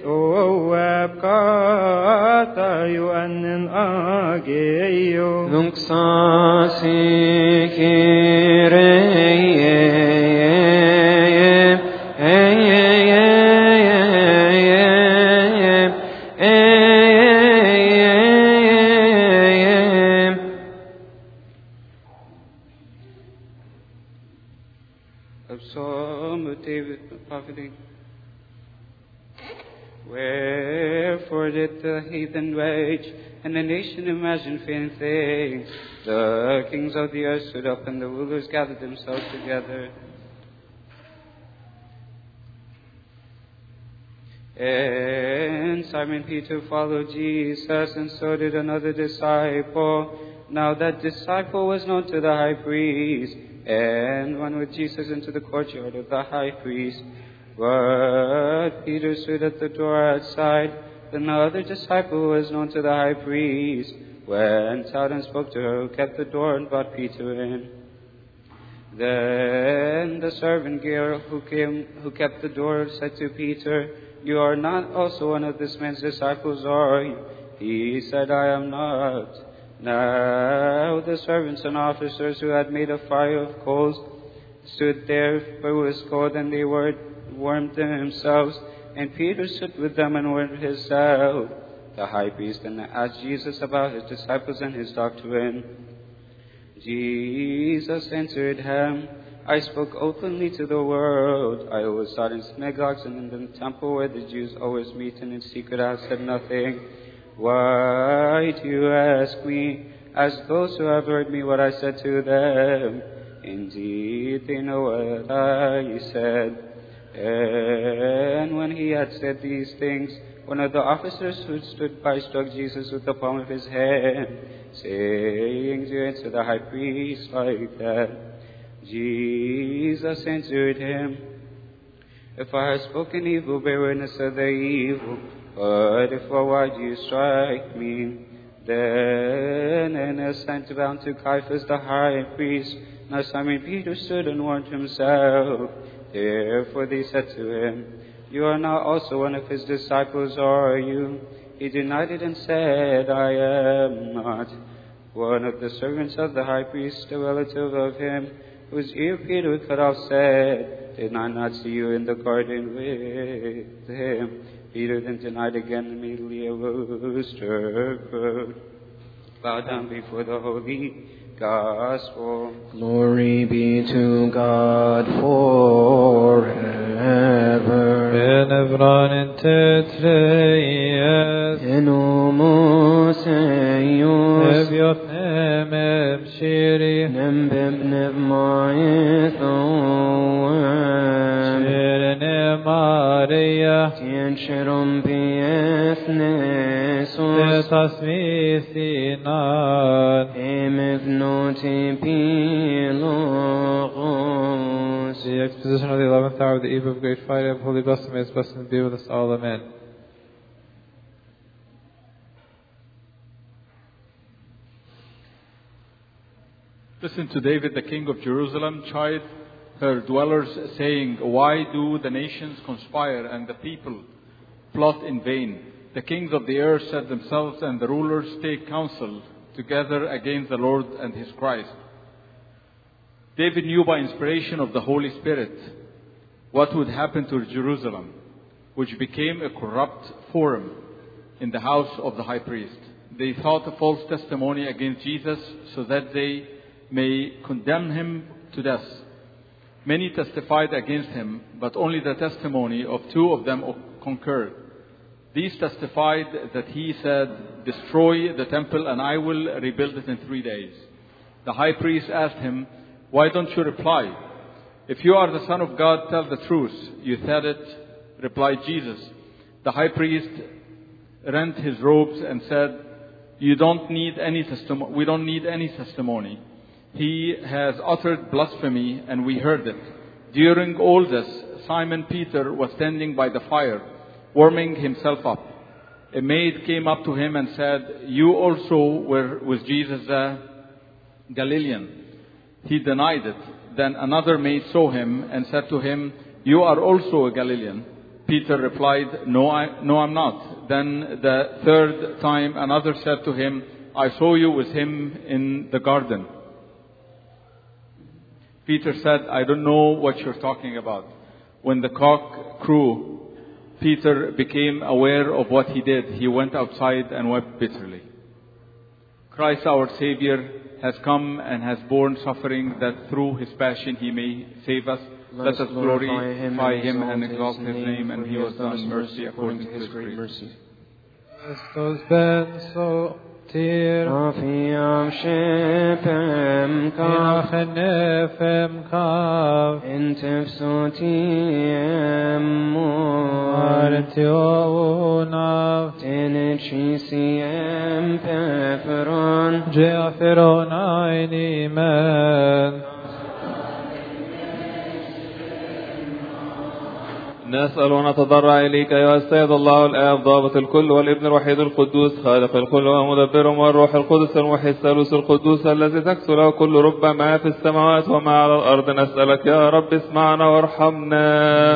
وابقاتا يؤنن آجيو نقصاسي كيري Wherefore did the heathen rage, and the nation imagine vain things? The kings of the earth stood up, and the rulers gathered themselves together. And Simon Peter followed Jesus, and so did another disciple. Now that disciple was known to the high priest, and went with Jesus into the courtyard of the high priest. But Peter stood at the door outside. Then the other disciple who was known to the high priest went out and spoke to her, who kept the door, and brought Peter in. Then the servant girl who kept the door said to Peter, "You are not also one of this man's disciples, are you?" He said, "I am not." Now the servants and officers who had made a fire of coals stood there, for it was cold, and they warmed themselves. And Peter stood with them and warmed himself. The high priest then asked Jesus about his disciples and his doctrine. Jesus answered him, "I spoke openly to the world. I always taught in synagogues and in the temple where the Jews always meet, and in secret I have said nothing. Why do you ask me? Ask those who have heard me what I said to them. Indeed, they know what I said." And when he had said these things, one of the officers who stood by struck Jesus with the palm of his hand, saying, "Do you answer the high priest like that?" Jesus answered him, "If I have spoken evil, bear witness of the evil. But if well, why do you strike me?" Then Annas sent bound to Caiaphas the high priest. Now Simon Peter stood and warmed himself. Therefore they said to him, "You are not also one of his disciples, are you?" He denied it and said, "I am not." One of the servants of the high priest, a relative of him, whose ear Peter cut off, said, "Did I not see you in the garden with him?" Peter then denied again, and immediately a rooster crowed. Bow down before the holy gospel. Glory be to God forever. Benevran tetreis. Enumus eius. Ebiot nemem shiri. Nembeb nevma'ith oem. Shirene Maria. Tien shirum bieth nesus. Tetas misinan. Emevnoti pilogos. The exposition of the 11th hour of the eve of great Friday of Holy Gospel, may His blessings be with us all. Amen. Listen to David, the king of Jerusalem, chide her dwellers, saying, "Why do the nations conspire and the people plot in vain? The kings of the earth set themselves, and the rulers take counsel together against the Lord and His Christ." David knew by inspiration of the Holy Spirit what would happen to Jerusalem, which became a corrupt forum in the house of the high priest. They sought a false testimony against Jesus so that they may condemn him to death. Many testified against him, but only the testimony of two of them concurred. These testified that he said, "Destroy the temple and I will rebuild it in 3 days." The high priest asked him, "Why don't you reply? If you are the Son of God, tell the truth. You said it," replied Jesus. The high priest rent his robes and said, We don't need any testimony. He has uttered blasphemy, and we heard it. During all this, Simon Peter was standing by the fire, warming himself up. A maid came up to him and said, "You also were with Jesus the Galilean." He denied it. Then another maid saw him and said to him, "You are also a Galilean." Peter replied, No, I'm not." Then the third time another said to him, "I saw you with him in the garden." Peter said, "I don't know what you're talking about." When the cock crew, Peter became aware of what he did. He went outside and wept bitterly. Christ our Savior has come and has borne suffering, that through his passion he may save us. Let us glorify him and exalt his name, and he was done mercy according to his great mercy. Christos ben sotir Afiam shepem kav Inachenefem kav Intef sotiem mor Artionav Tenechisiem peferon Jeaferon ainimen نسأل ونتضرع إليك أيها السيد الله الآب ضابط الكل والابن الوحيد القدوس خالق الكل ومدبرهم والروح القدس المحيي الثالوث القدوس الذي تكسو له كل رب ما في السماوات وما على الأرض. نسألك يا رب اسمعنا وارحمنا.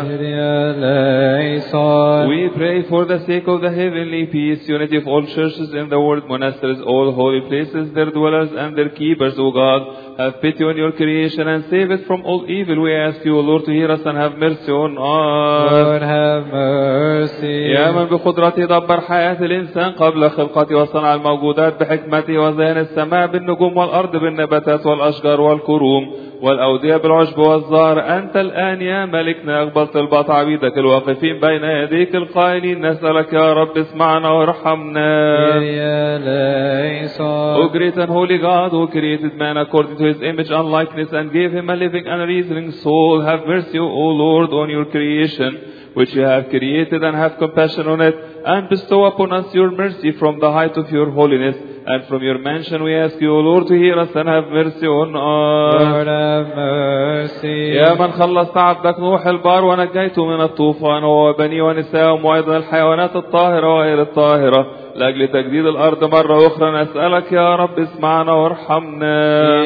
We pray for the sake of the heavenly peace, unity of all churches in the world, monasteries, all holy places, their dwellers and their keepers, O God. Have pity on your creation and save it from all evil. We ask you, O Lord, to hear us and have mercy on us. Lord, have mercy. يا من بقدرته دبر حياة الإنسان قبل خلقته وصنع الموجودات بحكمته وزين السماء بالنجوم والأرض بالنباتات والأشجار والكروم والأودية بالعشب والزهر. أنت الآن يا ملكنا أقبلت الباط عبيدك الواقفين بين يديك القائلين نسألك يا رب اسمعنا وارحمنا. O great and holy God, who created man according to his image and likeness and gave him a living and reasoning soul, have mercy, O Lord, on your creation, which you have created, and have compassion on it, and bestow upon us your mercy from the height of your holiness. And from your mansion we ask you, O Lord, to hear us and have mercy on us. Lord, have mercy. يا من خلصت عبدك نوح البار ونجيته من الطوفان هو وبنيه ونساءهم وأيضا الحيوانات الطاهرة وغير الطاهرة لأجل تجديد الأرض مرة أخرى. نسألك يا رب اسمعنا وارحمنا.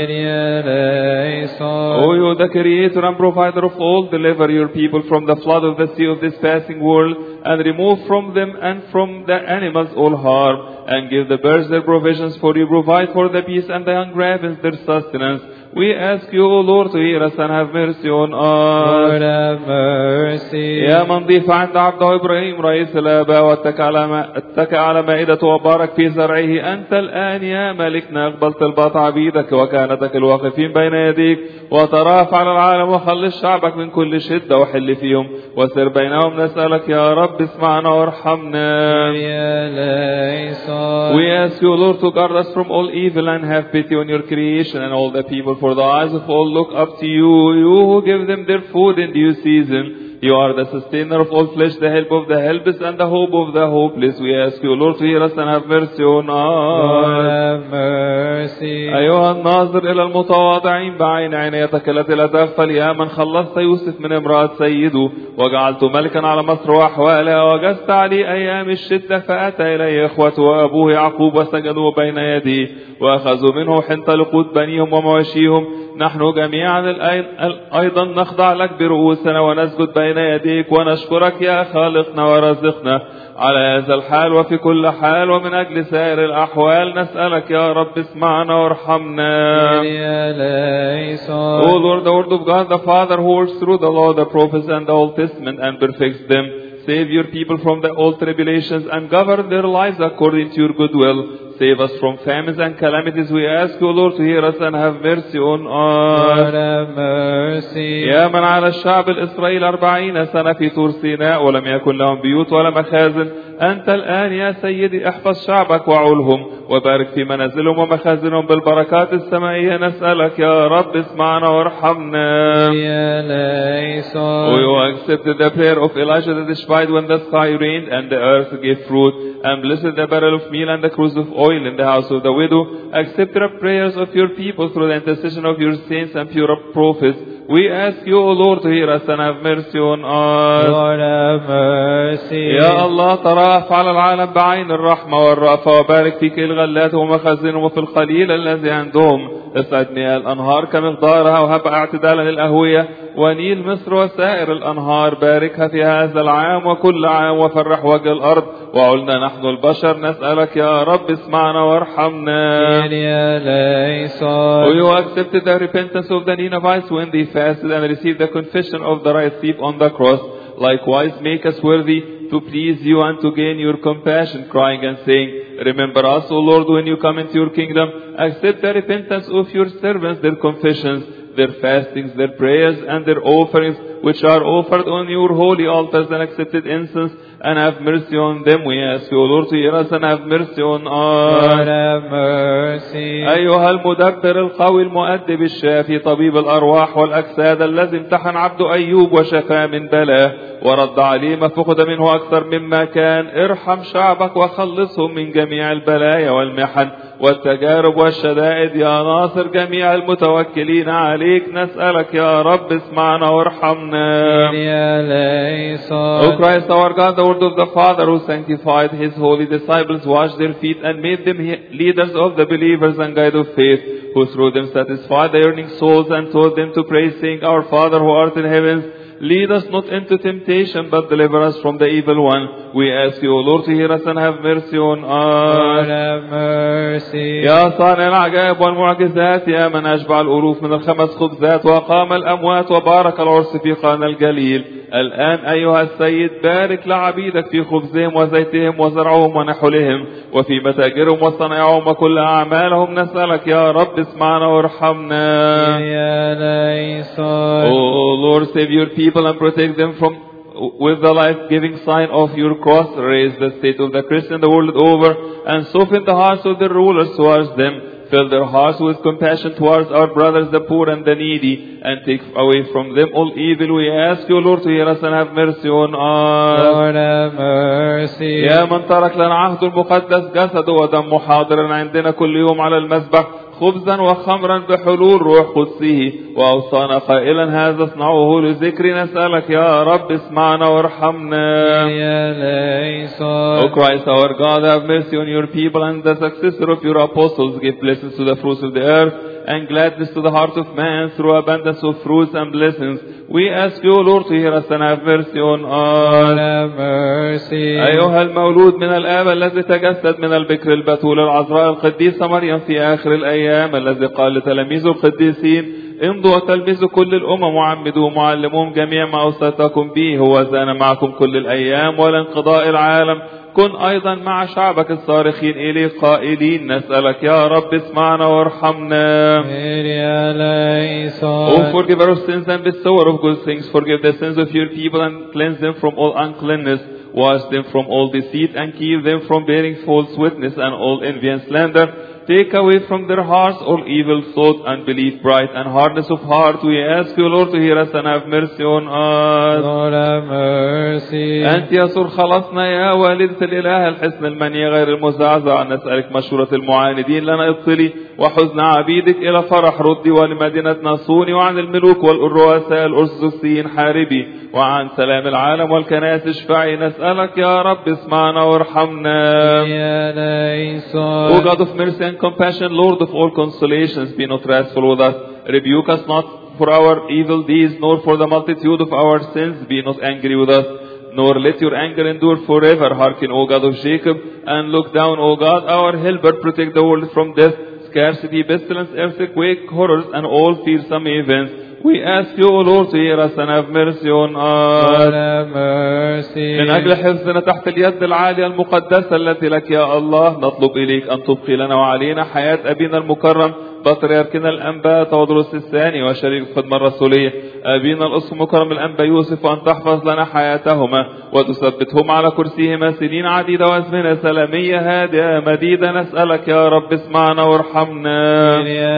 O you, the creator and provider of all, deliver your people from the flood of the sea of this passing world, and remove from them and from the animals all harm, and give the birds their provisions, for you provide for the beasts and the young ravens their sustenance. We ask you, O Lord, to hear us and have mercy on us. Lord, have mercy. يا من ضيف عند عبده إبراهيم رئيس الآباء واتكى على مائدته وبارك في زرعه. أنت الآن يا ملكنا أقبلت الباط عبيدك وكانتك الواقفين بين يديك وترافع على العالم وخلص شعبك من كل شدة وحل فيهم وسر بينهم. نسألك يا رب اسمعنا وارحمنا. We ask you, Lord, to guard us from all evil and have pity on your creation and all the people, for the eyes of all look up to you, you who give them their food in due season. You are the sustainer of all flesh, the help of the helpless and the hope of the hopeless. We ask you, Lord, to hear us and have mercy on us. Lord, have mercy. أيها الناظر إلى المتواضعين بعين عنايتك التي لا تغفل، يا من خلصت يوسف من امرأة سيده وجعلت ملكا على مصر وأحوالها، وجزت عليه أيام الشدة فأتى إليه إخوته وأبوه يعقوب وسجدوا بين يديه وأخذوا منه حنطة لقوت بنيهم ومواشيهم. نحن جميعا أيضا نخضع لك برؤوسنا ونسجد بين يديك ونشكرك يا خالقنا ورزقنا على هذا الحال وفي كل حال ومن أجل سائر الأحوال. نسألك يا رب اسمعنا وارحمنا. O Lord, the word of God, the Father, who works through the law, the prophets and the Old Testament and perfects them, save your people from the old tribulations and govern their lives according to your good will. Save us from famines and calamities. We ask you, Lord, to hear us and have mercy on us. Lord, have mercy. يا من على الشعب الإسرائيل 40 سنة في طور سيناء ولم يكن لهم بيوت ولا مخازن. أنت الآن يا سيدي احفظ شعبك وعولهم وبارك في منازلهم ومخازنهم بالبركات السمائية. نسألك يا رب اسمعنا وارحمنا. We accepted the prayer of Elijah the Tishbite when the sky rained and the earth gave fruit, and blessed the barrel of meal and the cruse of oil in the house of the widow. Accept the prayers of your people through the intercession of your saints and pure prophets. We ask you, O Lord, to hear us and have mercy on us. Lord, have mercy. يا الله تراف على العالم بعين الرحمة والرأفة وبارك في كل غلات ومخزنهم وفي القليل الذي عندهم. اسعد مياه الأنهار كمقدارها وهب اعتدالا للأهوية ونيل مصر وسائر الأنهار. باركها في هذا العام وكل عام وفرح وجه الأرض وعلنا نحن البشر. نسألك يا رب اسمعنا وارحمنا. We accepted the repentance of the Ninevites when they fasted and received the confession of the right thief on the cross. Likewise make us worthy to please you and to gain your compassion, crying and saying, remember us, O Lord, when you come into your kingdom. Accept the repentance of your servants, their confessions, their fastings, their prayers, and their offerings, which are offered on your holy altars and accepted incense, and have mercy on them. We ask you, O Lord, to hear us and have mercy on us. Lord, have mercy. أيها المدبر القوي المؤدب الشافي طبيب الأرواح والأجساد الذي امتحن عبد أيوب وشفى من بلاه ورد عليه ما فقد منه أكثر مما كان. ارحم شعبك وخلصهم من جميع البلايا والمحن والتجارب والشدائد. يا ناصر جميع المتوكلين عليك. نسألك يا رب اسمعنا وارحمنا. وارحمنا. O Christ our God, the word of the Father who sanctified his holy disciples, washed their feet and made them leaders of the believers and guide of faith, who through them satisfied the yearning souls and taught them to pray, saying, Our Father who art in heavens, lead us not into temptation, but deliver us from the evil one. We ask you, O Lord, to hear us and have mercy on us. Lord have mercy. يا صانع العجائب والمعجزات، يا من أشبع الألوف من الخمس خبزات وأقام الأموات وبارك العرس في قانا الجليل، الآن أيها السيد بارك لعبيدك في خبزهم وزيتهم وزرعهم ونحلهم وفي متاجرهم وصنائعهم وكل أعمالهم. نسألك يا رب اسمعنا وارحمنا. O Lord, save your people and protect them with the life-giving sign of your cross. Raise the state of the Christian the world over and soften the hearts of the rulers towards them. Fill their hearts with compassion towards our brothers, the poor and the needy, and take away from them all evil. We ask you, Lord, to hear us and have mercy on us. Lord have mercy. يا من ترك لنا عهد المقدس جسده ودمه حاضرا عندنا كل يوم على المذبح، خبزا وخمرا بحلول روح قدسه، وأوصانا قائلا هذا اصنعوه لذكر. نسألك يا رب اسمعنا وارحمنا. O Christ our God, have mercy on your people and the successor of your apostles. Give blessings to the fruits of the earth and gladness to the heart of man through abundance of fruits and blessings. We ask you, Lord, to hear us and have mercy on us. Have mercy. أيها المولود من الآب الذي تجسد من البكر البتول العذراء القديسة مريم في آخر الأيام، الذي قال لتلاميذه القديسين امضوا وتلمذوا كل الأمم وعمدوا معلمهم جميع ما أوصيتكم به، هو زان معكم كل الأيام ولا انقضاء العالم. كن أيضا مع شعبك الصارخين إليه قائلين نسألك يا رب اسمعنا وارحمنا. O forgiver of sins and bestower of good things, forgive the sins of your people and cleanse them from all uncleanness. Wash them from all deceit and keep them from bearing false witness and all envy and slander. Take away from their hearts all evil thought, unbelief, pride, and hardness of heart. We ask you, Lord, to hear us and have mercy on us. Lord have mercy. أنت يسر خلصنا يا والدة الإله الحسن المني غير المزعزع. نسألك مشورة المعاندين لنا ابطلي وحزن عبيدك إلى فرح ردي، ولمدينتنا صوني، وعن الملوك والرؤساء الأرثوذكسيين حاربي، وعن سلام العالم والكنائس اشفعي. نسألك يا رب اسمعنا وارحمنا. O God of mercy and compassion, Lord of all consolations, be not wrathful with us. Rebuke us not for our evil deeds, nor for the multitude of our sins. Be not angry with us, nor let your anger endure forever. Hearken, O God of Jacob, and look down, O God, our helper. Protect the world from death, scarcity, pestilence, earthquake, horrors, and all fearsome events. We ask you, O Lord, to hear us and have mercy on us. من أجل حفظنا تحت اليد العالية المقدسة التي لك يا الله، نطلب إليك أن تبقي لنا وعلينا حياة أبينا المكرم بطريركنا الأنبا تودروس الثاني وشريك الخدمة الرسولية أبينا الأسقف المكرم الأنبا يوسف، وأن تحفظ لنا حياتهما وتثبتهم على كرسيهما سنين عديدة وأزمنة سلامية هادئة مديدة. نسألك يا رب اسمعنا وارحمنا.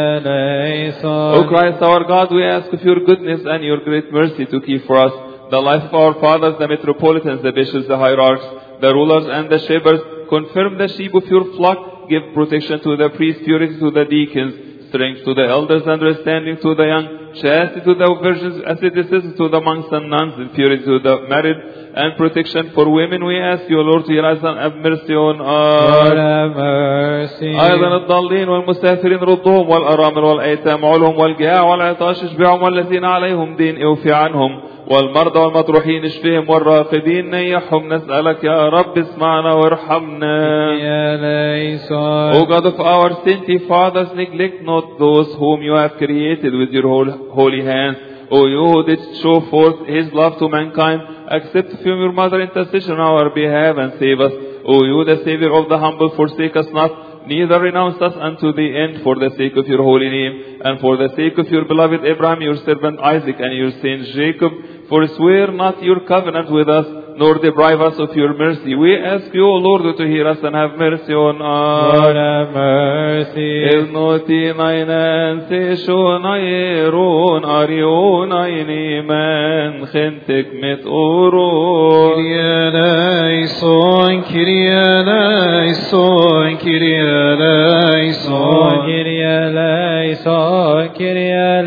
O Christ our God, we ask of your goodness and your great mercy to keep for us the life of our fathers, the metropolitans, the bishops, the hierarchs, the rulers and the shepherds. Confirm the sheep of your flock. Give protection to the priests, purity to the deacons, strength to the elders, understanding to the young, chastity to the virgins, asceticism to the monks and nuns, and purity to the married, and protection for women. We ask you, Lord, to hear us and have mercy on us. Lord have mercy. أيضا الضالين والمسافرين ردهم، والأرامل والأيتام علهم، والجياع والعطاش اشبعهم، والذين عليهم دين اوفي عنهم، والمرضى والمطروحين اشفهم، والراقدين نيحهم. نسألك يا رب اسمعنا وارحمنا. O God of our saintly fathers, neglect not those whom you have created with your holy hands. O you who did show forth his love to mankind, accept from your mother intercession on our behalf and save us. O you, the Savior of the humble, forsake us not, neither renounce us unto the end, for the sake of your holy name, and for the sake of your beloved Abraham, your servant Isaac, and your saint Jacob. Forswear not your covenant with us, nor deprive us of your mercy. We ask you, O Lord, to hear us and have mercy on us. Lord have mercy. Iznoti nainan seshon ayerun arion ayniman khentek met orun. Kyrie eleison, Kyrie eleison, Kyrie eleison, Kyrie eleison, Kyrie eleison.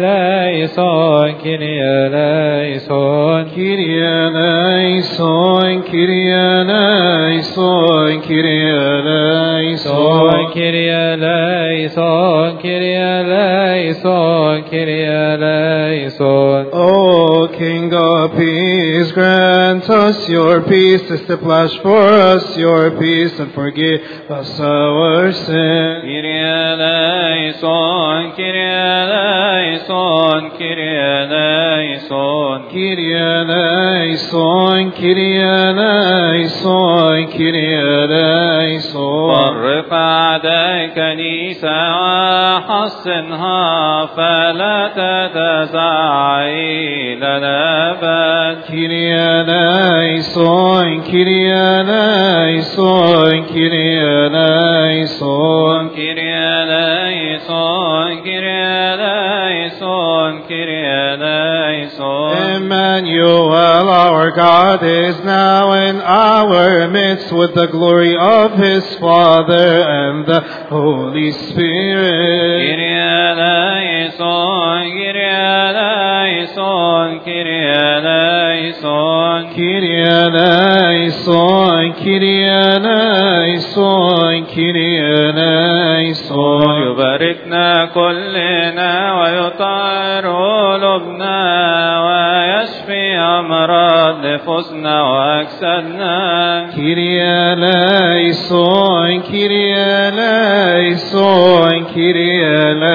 eleison, Kyrie eleison, Kyrie eleison, Kyrie eleison, Kyrie eleison, Kyrie eleison, Kyrie eleison, Kyrie eleison. O King of peace, grant us your peace, establish for us your peace, and forgive us our sins. Kyrie eleison, Kyrie eleison, Kyrie eleison, Kyrie eleison, Kyrie eleison, Kyrie eleison. فرق أعداء كنيسة وحصنها فلا تتزعزع إلى الأبد. Kyrie eleison, Kyrie eleison, Kyrie eleison, Kyrie eleison, Kyrie eleison, Kyrie eleison. Emmanuel, our God, is now in our midst with the glory of His Father and the Holy Spirit. Kyrie eleison, Kyrie eleison, Kyrie eleison, Kyrie eleison, Kyrie eleison, Kyrie eleison. يباركنا كلنا ويطهر قلوبنا ويشفي أمراض نفوسنا وأجسادنا. Kyrie eleison, Kyrie eleison, Kyrie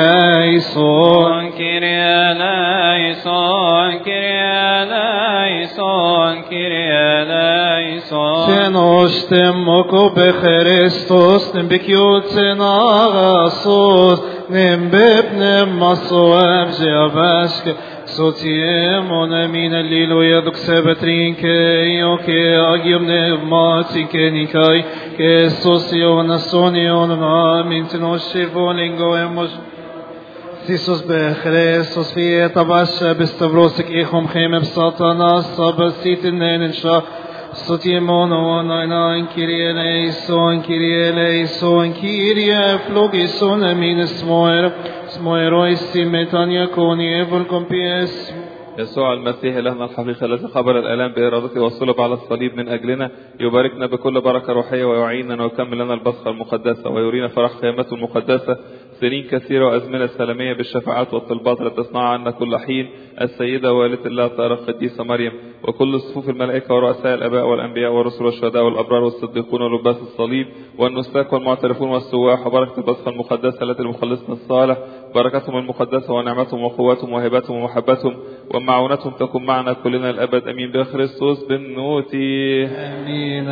eleison, Kyrie eleison, Kyrie eleison, Kyrie eleison. Senostem moko becherestos, nem bekiotsen agasos, nem bebnem masoem zeavaske, sotiemon amin alleluia duk sebetrinke, ioke agium nevmatinke nikai, ke sosion asonion amin tenoshe volingo emos. Isus bechrestos fieta basha bestavrosik ichom chemem satanas sabasitin insha. Sotiemon onainain Kyrie eleison, Kyrie eleison, Kyrie flogison amin smoerois simetania coni evol compies. يسوع المسيح إلهنا الحقيقي الذي قبل الآلام بإرادته والصلب على الصليب من أجلنا يباركنا بكل بركة روحية ويعيننا ويكمل لنا البصخة المقدسة ويرينا فرح قيامته المقدسة سنين كثيرة وأزمنة سلامية بالشفاعات والطلبات التي تصنع عنا كل حين السيدة والدة الله الطاهرة القديسة مريم وكل صفوف الملائكة ورؤساء الآباء والأنبياء والرسل والشهداء والأبرار والصديقون ولباس الصليب والنساك والمعترفون والسواح وبركة البصخة المقدسة التي مخلصنا الصالح بركتهم المقدسة ونعمتهم وقوتهم وهبتهم ومحبتهم ومعونتهم تكون معنا كلنا الأبد أمين بخريستوس بالنوتي أمين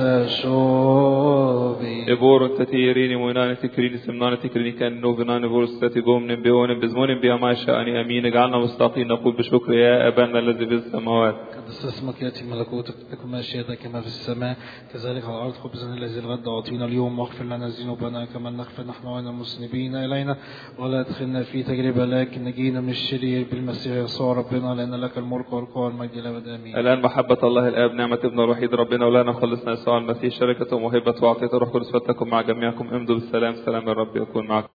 السشوبي إبور تتيريني مويناني تكريني سمناني تكريني كان نوبناني بورستاتي قوم بيون بزمون بيا ما شاءني أمين اجعلنا مستقيم نقول بشكر يا أبانا الذي في السماوات قدس اسمك يأتي ملكوتك تكن مشيئتك كما في السماء كذلك على الأرض خبزنا الذي الغد أعطينا اليوم واغفر لنا ذنوبنا كما نغفر نحن وأنا المذنبين إلينا ولا تدخلنا في تجربة لكن نجينا من الشرير بالمسيح يسوع ربنا لأن لك الملك والقوة والمجد الأبد آمين. الآن محبة الله الآب نعمة ابنه الوحيد ربنا ولانا خلصنا يسوع المسيح شركة وموهبة وعطية الروح القدس فتكن مع جميعكم امضوا بالسلام سلام الرب يكون معكم.